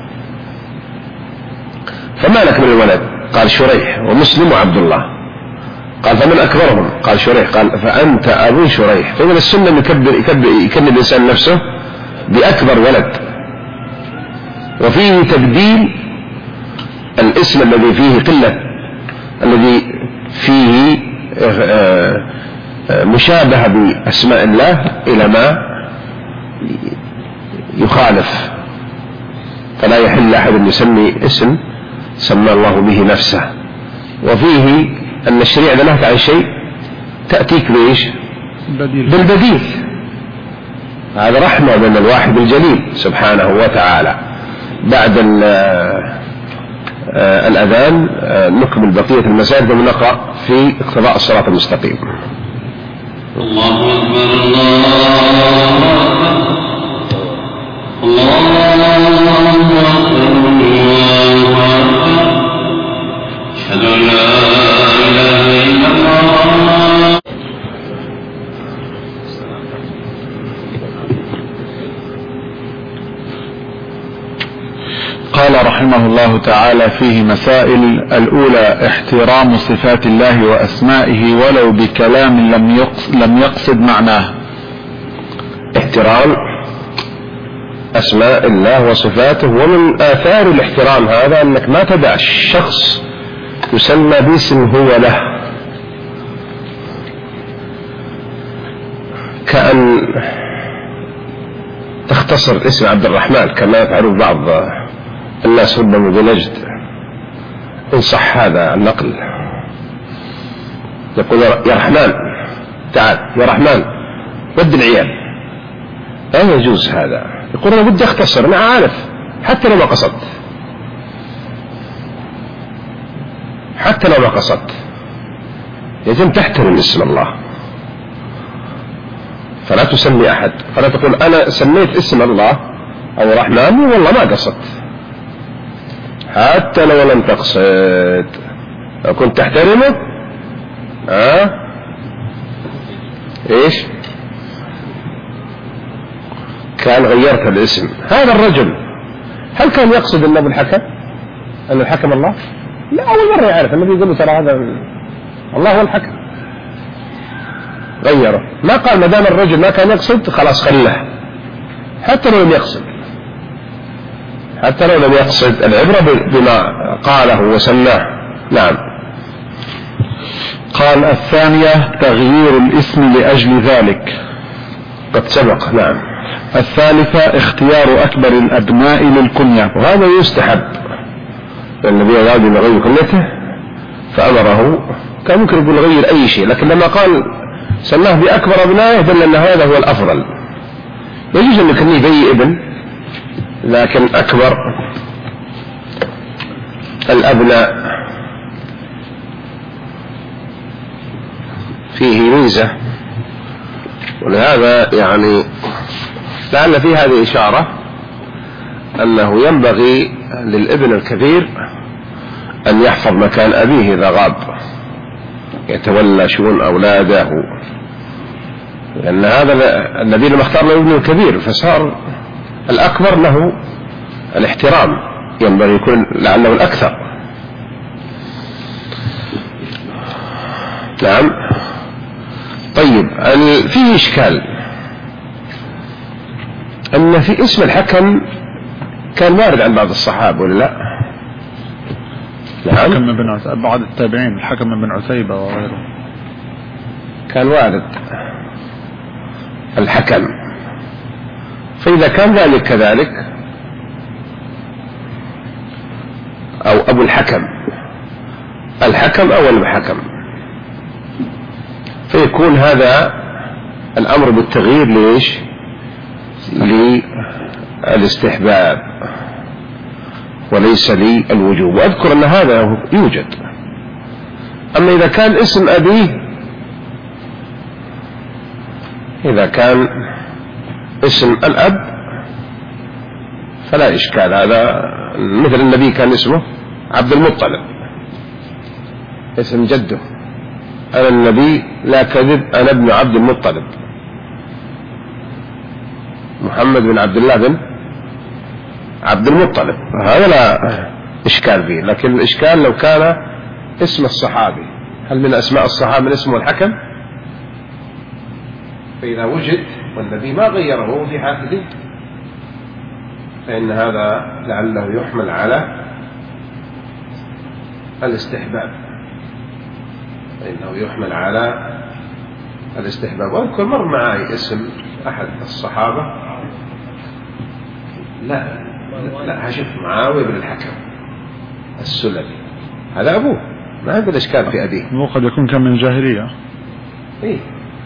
فما لك من الولد؟ قال شريح ومسلم وعبد الله. قال فمن أكبرهم؟ قال شريح. قال فأنت أبو شريح. فمن السنة يكبر يكبر يكبر الإنسان نفسه بأكبر ولد. وفيه تبديل الاسم الذي فيه قلة، الذي فيه مشابهة بأسماء الله إلى ما يخالف، فلا يحل أحد يسمي اسم سمى الله به نفسه. وفيه أن الشريعة نهت عن شيء تأتيك بإيش؟ بديل. بالبديل. هذا رحمة من الواحد الجليل سبحانه وتعالى. بعد الأذان نكمل بقية المسائل ثم نقرأ في اقتضاء الصراط المستقيم. الله أكبر الله أكبر الله أكبر الله أكبر أشهد أن لا إله إلا الله. قال رحمه الله تعالى فيه مسائل. الأولى احترام صفات الله وأسمائه ولو بكلام لم يقصد معناه. احترام أسماء الله وصفاته، ومن آثار الاحترام هذا أنك ما تدع الشخص يسمى باسم هو له، كأن تختصر اسم عبد الرحمن كما يفعل بعض الناس ربما بنجد، إن صح هذا النقل. يقول يا رحمن تعال يا رحمن ود العيال، لا يجوز هذا. يقول أنا بدي أختصر، أنا عارف حتى لو ما قصدت، حتى لو ما قصدت يجب تحترم اسم الله، فلا تسمي أحد، فلا تقول أنا سميت اسم الله أو رحمن والله ما قصدت، حتى لو لم تقصد. لو كنت تحترمه ها أه؟ ايش كان غيرت الاسم. هذا الرجل هل كان يقصد النبي الحكم أن الحكم الله؟ لا، أول مرة يعرف النبي يقول له ترى هذا الله هو الحكم، غيره. ما قال ما دام الرجل ما كان يقصد خلاص خله، حتى لو لم يقصد، حتى لو لم يقصد، العبرة بما قاله وسماه. نعم. قال الثانية تغيير الاسم لأجل ذلك، قد سبق. نعم. الثالثة اختيار أكبر الأبناء للكنية، وهذا يستحب. النبي أراد أن يغير كنيته فأمره، كان ممكن يقول غير أي شيء، لكن لما قال سماه بأكبر أبنائه دل أن هذا هو الأفضل. يجوز أن يكنيه بأي ابن، لكن أكبر الأبناء فيه ميزة، ولهذا يعني لعل في هذه إشارة أنه ينبغي للابن الكبير أن يحفظ مكان أبيه إذا غاب، يتولى شؤون أولاده، لأن هذا النبي لما اختار له ابنه الكبير فصار الأكبر له الاحترام، ينبغي يكون لعله الأكثر. نعم. طيب، فيه إشكال أن في اسم الحكم كان وارد عن بعض الصحابة ولا لا؟ الحكم بن عتيبة، بعض التابعين الحكم بن عتيبة وغيره كان وارد الحكم. فإذا كان ذلك كذلك أو أبو الحكم، الحكم أو الحكم، فيكون هذا الأمر بالتغيير ليش؟ للاستحباب وليس للوجوب. وأذكر أن هذا يوجد. أما إذا كان اسم أبيه، إذا كان اسم الأب فلا إشكال، هذا مثل النبي كان اسمه عبد المطلب، اسم جده، أنا النبي لا كذب أنا ابن عبد المطلب، محمد بن عبد الله بن عبد المطلب، هذا لا إشكال فيه. لكن الإشكال لو كان اسم الصحابي، هل من أسماء الصحابة من اسمه الحكم؟ فإذا وجد والنبي ما غيره في حافظه فإن هذا لعله يحمل على الاستحباب، فإنه يحمل على الاستحباب. وأذكر مر معي اسم أحد الصحابة، لا لا هشف معاوية بن الحكم السلمي، هذا أبوه، ما عنده الإشكال في أبيه. مو قد يكون كان من الجاهلية، إيه؟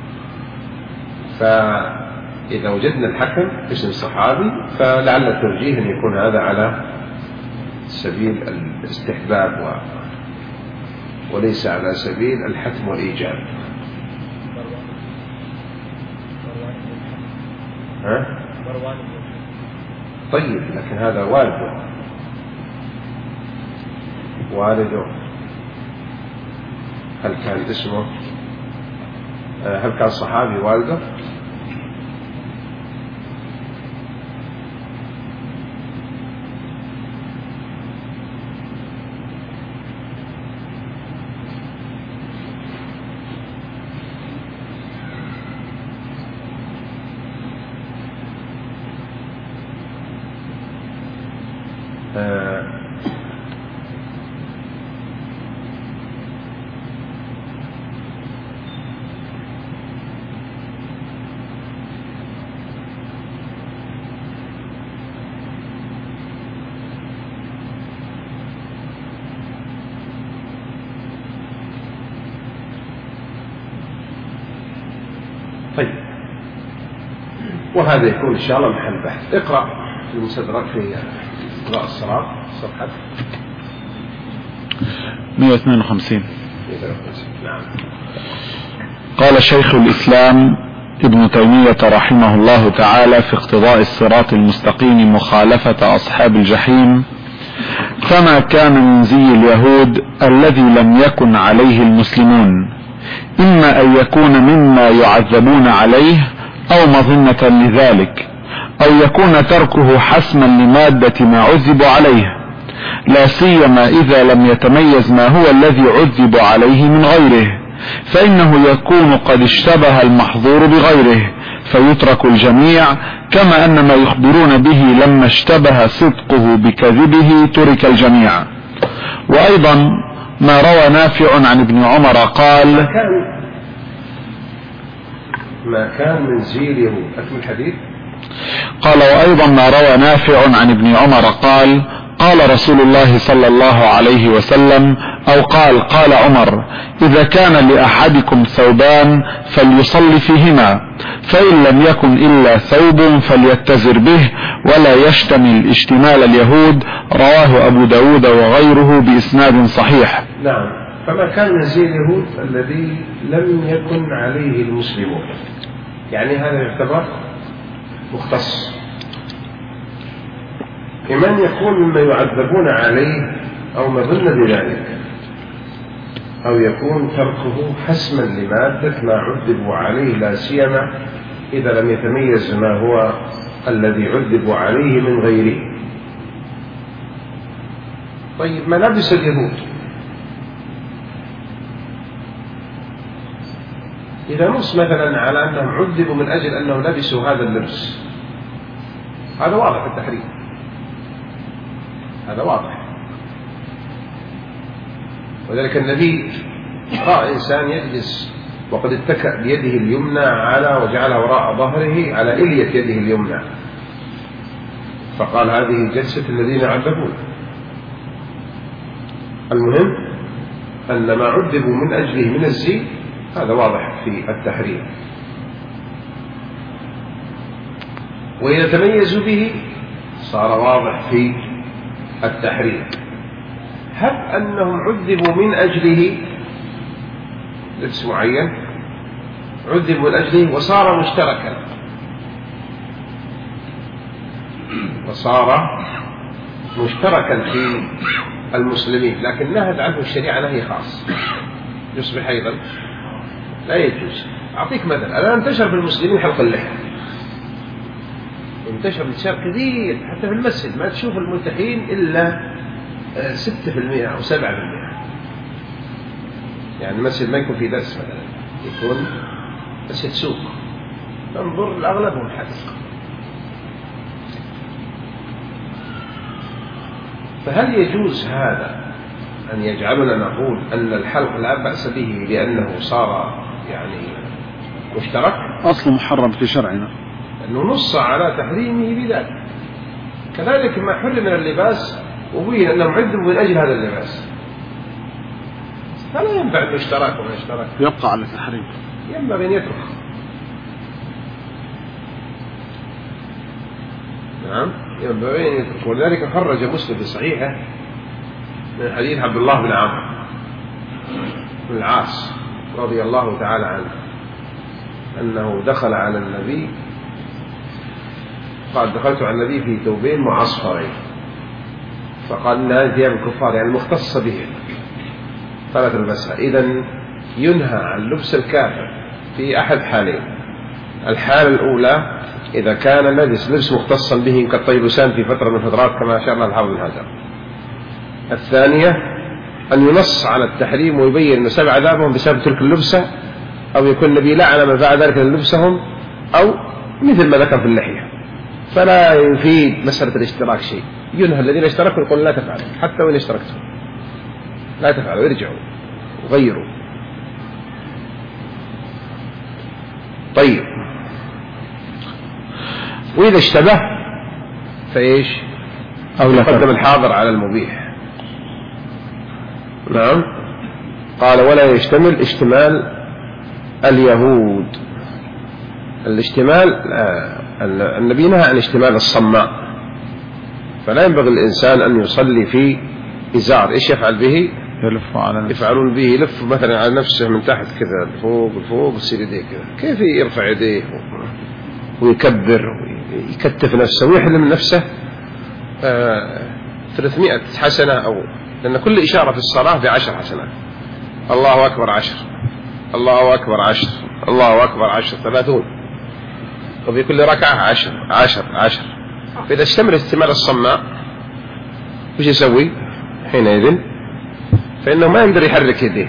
فإذا وجدنا الحكم اسم صحابي فلعل التوجيه أن يكون هذا على سبيل الاستحباب و... وليس على سبيل الحتم والإيجاب. ها؟ طيب لكن هذا والده والده هل كان اسمه هل كان صحابي والده؟ آه طيب، وهذا يكون إن شاء الله محل بحث. اقرأ في المستدرك في قضاء الصلاة صفحة مئة واثنين وخمسين. نعم. قال شيخ الإسلام ابن تيمية رحمه الله تعالى في اقتضاء الصراط المستقيم مخالفة أصحاب الجحيم: فما كان من زي اليهود الذي لم يكن عليه المسلمون إما أن يكون مما يعذبون عليه أو مظنة لذلك، أو يكون تركه حسما لمادة ما عذب عليه، لا سيما إذا لم يتميز ما هو الذي عذب عليه من غيره، فإنه يكون قد اشتبه المحظور بغيره فيترك الجميع، كما أن ما يخبرون به لما اشتبه صدقه بكذبه ترك الجميع. وأيضا ما روى نافع عن ابن عمر قال: ما كان ما كان من زي اليهود. أكمل الحديث. قال: وأيضا ما روى نافع عن ابن عمر قال: قال رسول الله صلى الله عليه وسلم، أو قال قال عمر: إذا كان لأحدكم ثوبان فليصلي فيهما، فإن لم يكن إلا ثوب فليتزر به، ولا يشتمل اشتمال اليهود. رواه أبو داود وغيره بإسناد صحيح. نعم. فما كان من زي اليهود الذي لم يكن عليه المسلمون، يعني هذا يعتبر مختص. إما يكون مما يعذبون عليه أو مظن بذلك، أو يكون تركه حسما لمادة ما عذبوا عليه، لا سيما إذا لم يتميز ما هو الذي عذبوا عليه من غيره. طيب، ملابس اليهود إذا نص مثلا على أنهم عذبوا من أجل أنهم لبسوا هذا اللبس، هذا واضح التحريم، هذا واضح. وذلك النبي رأى إنسان يجلس وقد اتكأ بيده اليمنى على وجعلها وراء ظهره على إلية يده اليمنى، فقال: هذه جلسة الذين عذبون. المهم أن ما عذبوا من أجله من الزي هذا واضح في التحريم، وإذا تميزوا به صار واضح في التحريم. هب أنهم عذبوا من أجله لبس معين، عذبوا من أجله وصار مشتركا، وصار مشتركا في المسلمين، لكن نهت عنه الشريعة نهي خاص، يصبح أيضا لا يجوز. أعطيك مثل: الآن انتشر في المسلمين حلق اللحية، انتشر انتشار كثير، حتى في المسجد ما تشوف الملتحين إلا ستة في المئة أو سبعة في المئة. يعني المسجد ما يكون في درس مثلا، يكون مسجد سوق، ننظر الأغلب منحدق. فهل يجوز هذا أن يجعلنا نقول أن الحلق لا بأس به لأنه صار يعني مشترك؟ أصل محرم في شرعنا، أنه نص على تحريمه بذلك. كذلك ما حرم من اللباس وبين أنهم عذبوا من أجل هذا اللباس، فلا ينفع أنه اشتراك وما اشترك، يبقى على تحريم، ينبغي أن يترك. نعم ينبغي أن يترك. ولذلك خرج مسلم في صحيحه من حديث عبد الله بن عمرو بن العاص رضي الله تعالى عنه أنه دخل على النبي قال دخلت على النبي في ثوبين معصفرين فقال إن هذه ثياب الكفار يعني مختصة به فلا تلبسها. إذن ينهى عن لبس الكافر في أحد حالين. الحالة الأولى إذا كان لبس لبس مختصا به كالطيبسان في فترة من الفترات كما أشار الله الحافظ بن حجر. الثانية أن ينص على التحريم ويبين أن سبع عذابهم بسبب تلك اللبسة، أو يكون النبي لعن من فعل ذلك لبسهم، أو مثل ما ذكر في اللحية. فلا يفيد مسألة الاشتراك شيء. ينهى الذين اشتركوا يقول لا تفعلوا حتى وإن اشتركتم، لا تفعلوا، ارجعوا وغيروا. طيب وإذا اشتبه فإيش؟ أو يقدم الحاضر على المبيح. نعم قال ولا يشتمل اشتمال اليهود. الاشتمال النبي نهى عن اشتمال الصماء، فلا ينبغي الإنسان أن يصلي في إزار. إيش يفعل به؟ يلف على نفسه. يفعلون به يلف مثلا على نفسه من تحت كذا فوق فوق يصير يديه كذا. كيف يرفع يديه ويكبر ويكتف نفسه ويحلم نفسه ثلاثمائة حسنة، أو لأن كل إشارة في الصلاة بعشر حسنات. الله أكبر عشر، الله أكبر عشر، الله أكبر عشر، ثلاثون. وفي كل ركعة عشر عشر عشر. فإذا اشتمل اشتمال الصماء وش يسوي حينئذ؟ فإنه ما يقدر يحرك يديه.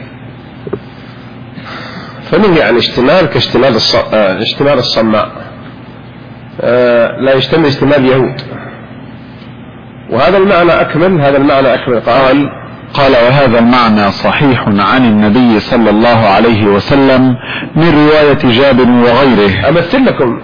فنهي عن اشتمال كاشتمال الص... اه... اشتمال الصماء. اه... لا يشتمل اشتمال اليهود. وهذا المعنى أكمل، هذا المعنى أكمل. قال قال وهذا المعنى صحيح عن النبي صلى الله عليه وسلم من رواية جابر وغيره. أمثل لكم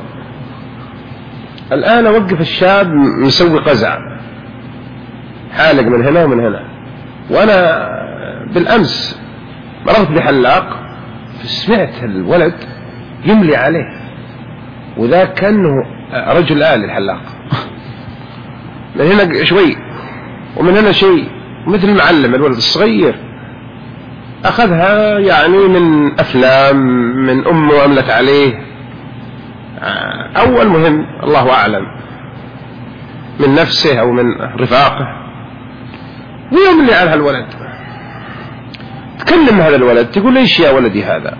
الآن. وقف الشاب مسوي قزع حالق من هنا ومن هنا، وأنا بالأمس مررت بحلاق سمعت الولد يملي عليه، وذا كأنه رجل آلي الحلاق. من هنا شوي ومن هنا شيء، مثل المعلم الولد الصغير أخذها يعني من أفلام من أمه أملت عليه. أول مهم الله أعلم من نفسه أو من رفاقه ويملي على الولد. تكلم هذا الولد تقول ليش يا ولدي هذا؟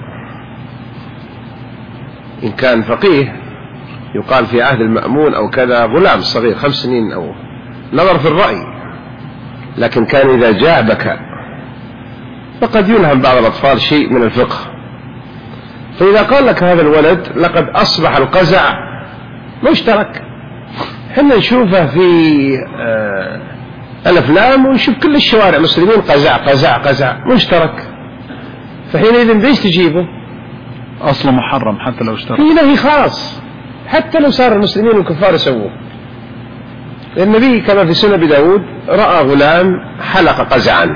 إن كان فقيه يقال في عهد المأمون أو كذا غلام صغير خمس سنين أو نظر في الرأي، لكن كان إذا جاء بكى. فقد يلهم بعض الأطفال شيء من الفقه. فإذا قال لك هذا الولد لقد أصبح القزع مشترك، حنا نشوفه في آه الأفلام ونشوف كل الشوارع مسلمين قزع قزع قزع مشترك. فحينئذ بيش تجيبه؟ أصله محرم حتى لو اشترك، في نهي خاص حتى لو صار المسلمين والكفار يسووه. النبي كما في سنة داود رأى غلام حلق قزعا،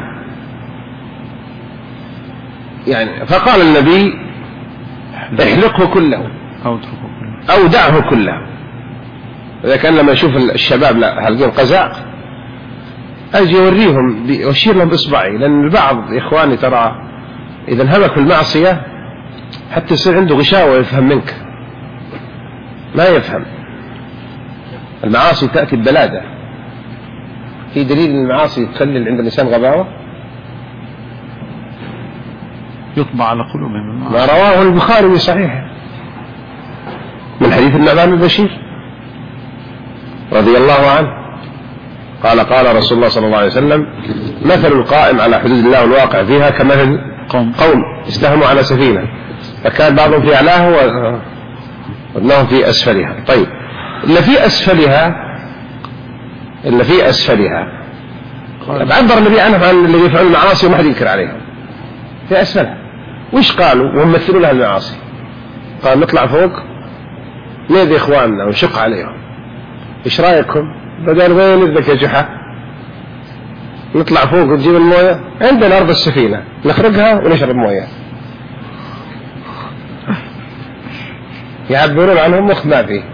يعني فقال النبي احلقه كله أو اتركه كله أو دعه كله. إذا كان لما يشوف الشباب لا حلقين قزع أجي أوريهم وأشير لهم بإصبعي، لأن البعض يا إخواني ترى إذا انهمك في المعصية حتى يصير عنده غشاوة يفهم منك، ما يفهم. المعاصي تأتي ببلادة. في دليل أن المعاصي تخلي عند الإنسان غباوة؟ يطبع على قلوبهم. ما رواه البخاري في صحيحه من حديث النعمان بن بشير رضي الله عنه قال قال رسول الله صلى الله عليه وسلم مثل القائم على حدود الله والواقع فيها كمثل قوم, قوم استهموا على سفينة فكان بعضهم في أعلاها وأنهم في أسفلها. طيب اللي في أسفلها اللي في أسفلها عبر النبي عنهم عن اللي يفعلون المعاصي وما حد ينكر عليهم في أسفلها. وش قالوا وهم مثلوا لها المعاصي؟ قال نطلع فوق نيدي إخواننا ونشق عليهم، إيش رأيكم؟ بدل وين يذبك يا جحا؟ نطلع فوق ونجيب الموية عندنا أرض السفينة نخرجها ونشرب موية. يعبرون عنهم مخ ما فيه.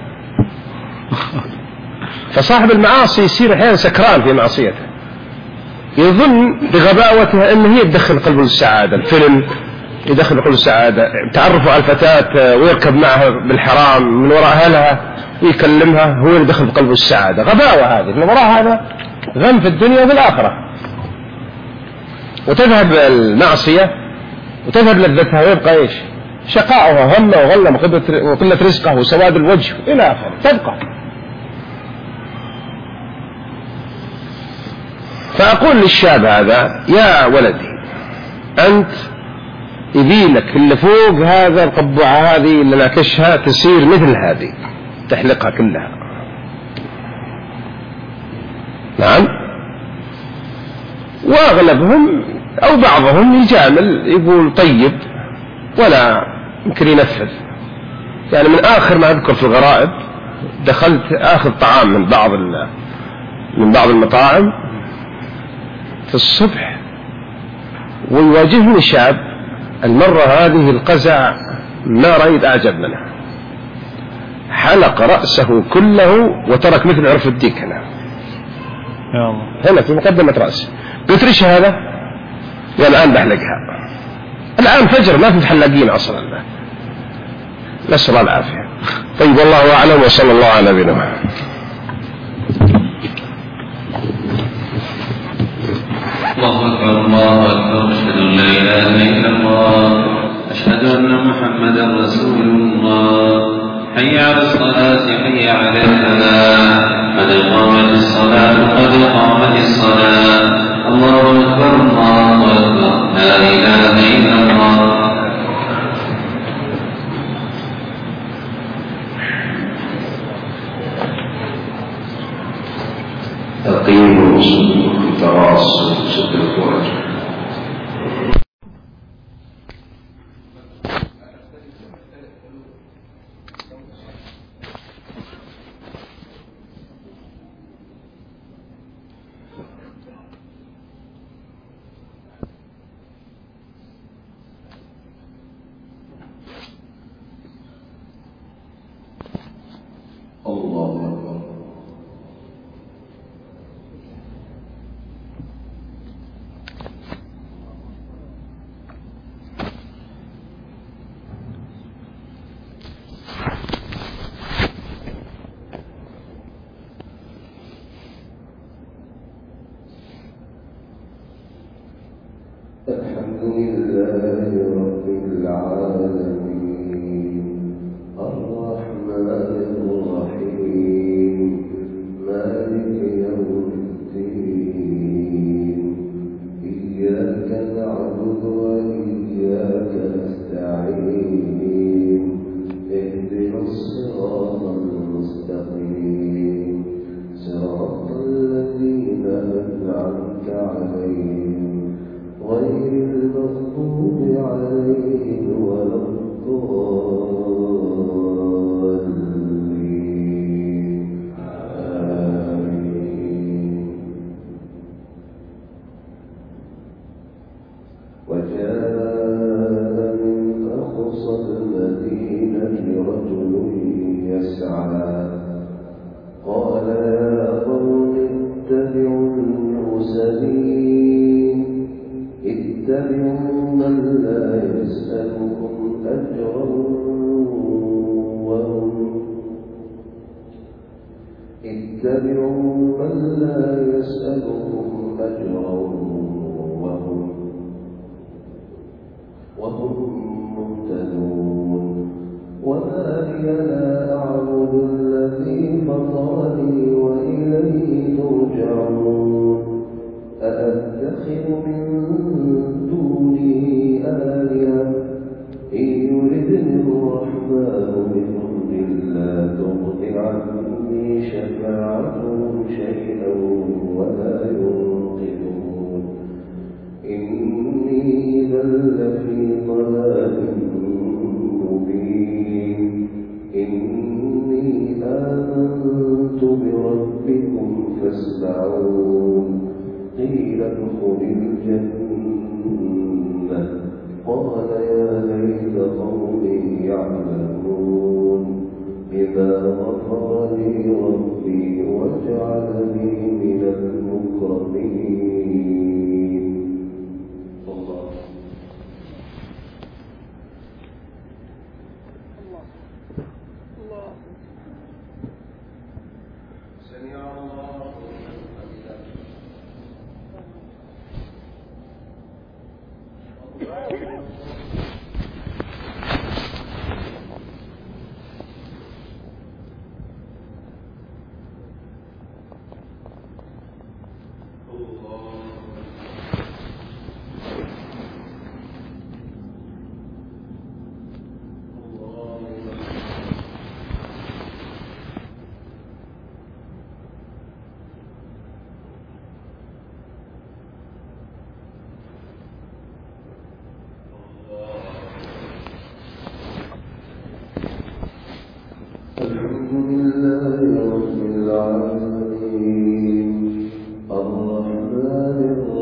فصاحب المعاصي يصير أحيانا سكران في معصيته، يظن بغباوتها أن هي تدخل قلبه السعادة. الفيلم يدخل قلبه السعادة، تعرفوا على الفتاة ويركب معها بالحرام من وراء أهلها ويكلمها، هو يدخل قلبه السعادة. غباوة هذه، من وراء هذا غم في الدنيا وفي الآخرة. وتذهب المعصية وتذهب لذتها ويبقى إيش؟ شقاؤها وهمه وغلم وقلة رزقه وسواد الوجه إلى آخره، تبقى. فأقول للشاب هذا: يا ولدي، أنت يبيلك اللي فوق هذا القبعة هذه اللي ناكشها تصير مثل هذه، تحلقها كلها. نعم. وأغلبهم أو بعضهم يجامل، يقول طيب ولا يمكن ينفذ. يعني من آخر ما أذكر في الغرائب، دخلت آخذ طعام من بعض من بعض المطاعم في الصبح، ويواجهني شاب المرة هذه القزع ما رأيت أعجب منه، حلق رأسه كله وترك مثل عرف الديك هنا يا الله هنا في مقدمة رأسه. قلت ليش هذا؟ والآن بحلقها. الآن فجر ما في حلاقين أصلا، نسأل الله العافية. طيب والله أعلم، وصلى الله على نبينا محمد. الله أكبر الله أكبر، أشهد أن لا إله إلا الله، أشهد أن محمدا رسول الله. حي على الصلاة، حي على الفلاح، قد قامت الصلاة، قد قامت الصلاة. الله أكبر الله أكبر، لا إله إلا الله. أقيموا وصدوا في تراص وسد الفرج. الله أكبر. الحمد لله رب العالمين، الرحمن الرحيم، مالك يوم الدين. إياك نعبد وإياك نستعين، اهدنا الصراط المستقيم، صراط الذين أنعمت عليهم غير المغضوب عليهم ولا الضالين. آمين. وجاء من أقصى المدينة رجل يسعى، قال يا قوم اتبعوا المرسلين، اتبعوا من لا يسألكم أجرا وهم اتبعوا من لا يسألكم أجرا وهم وهم مهتدون. وما لي لا أعبد الذي فطرني وإليه ترجعون. أأتخذ من دونه آلهة إن يردني الرحمن بضر لا تغن عني شفاعتهم شيئا ولا ينقذون. إني إذا لفي ضلال مبين. إني آمنت بربكم فاسمعون. قيل ادخل الجنة، قال يا ليت قومي يعلمون. بما غفر لي ربي واجعلني من المكرمين. الله. سمع الله لمن حمده. الحمد لله رب العالمين الرحمن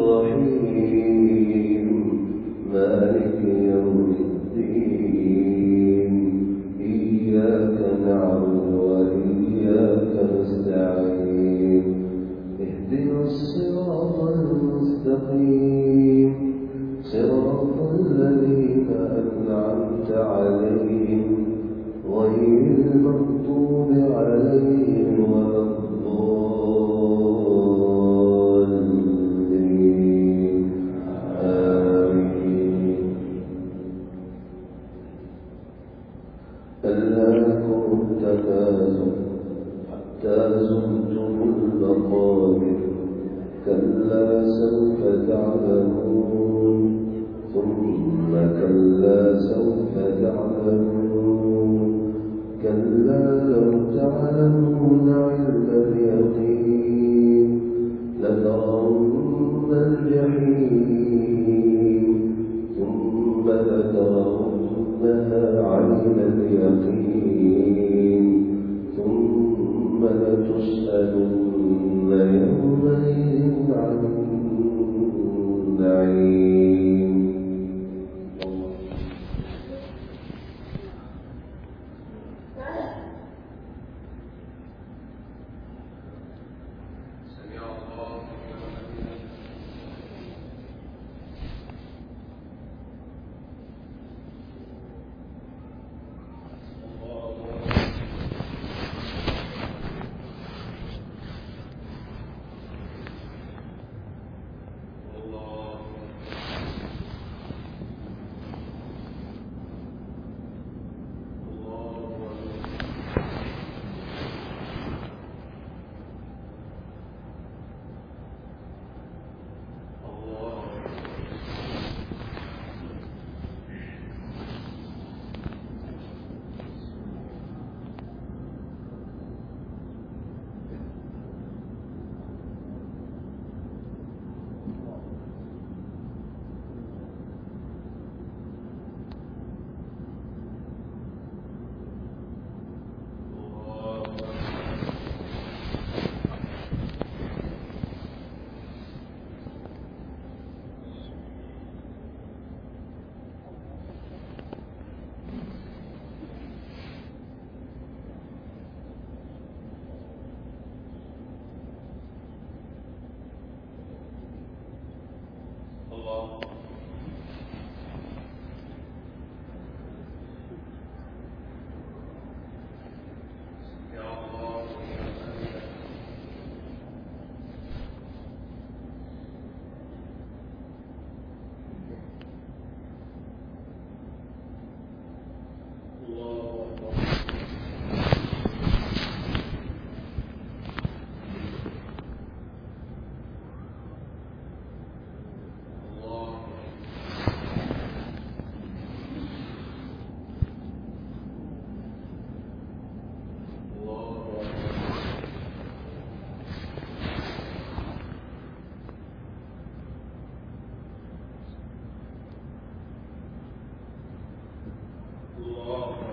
الرحيم مالك يوم الدين إياك نعبد وإياك نستعين اهدنا الصراط المستقيم صراط الذين أنعمت عليهم غير المغضوب عليهم ولا الضالين آمين. ألهاكم التكاثر حتى زرتم المقابر كلا سوف تعلمون ثم كلا سوف تعلمون كلا لو تعلمون علم اليقين لترون الجحيم ثم لترونها عين اليقين ثم لتسألن يومئذ عن النعيم. الله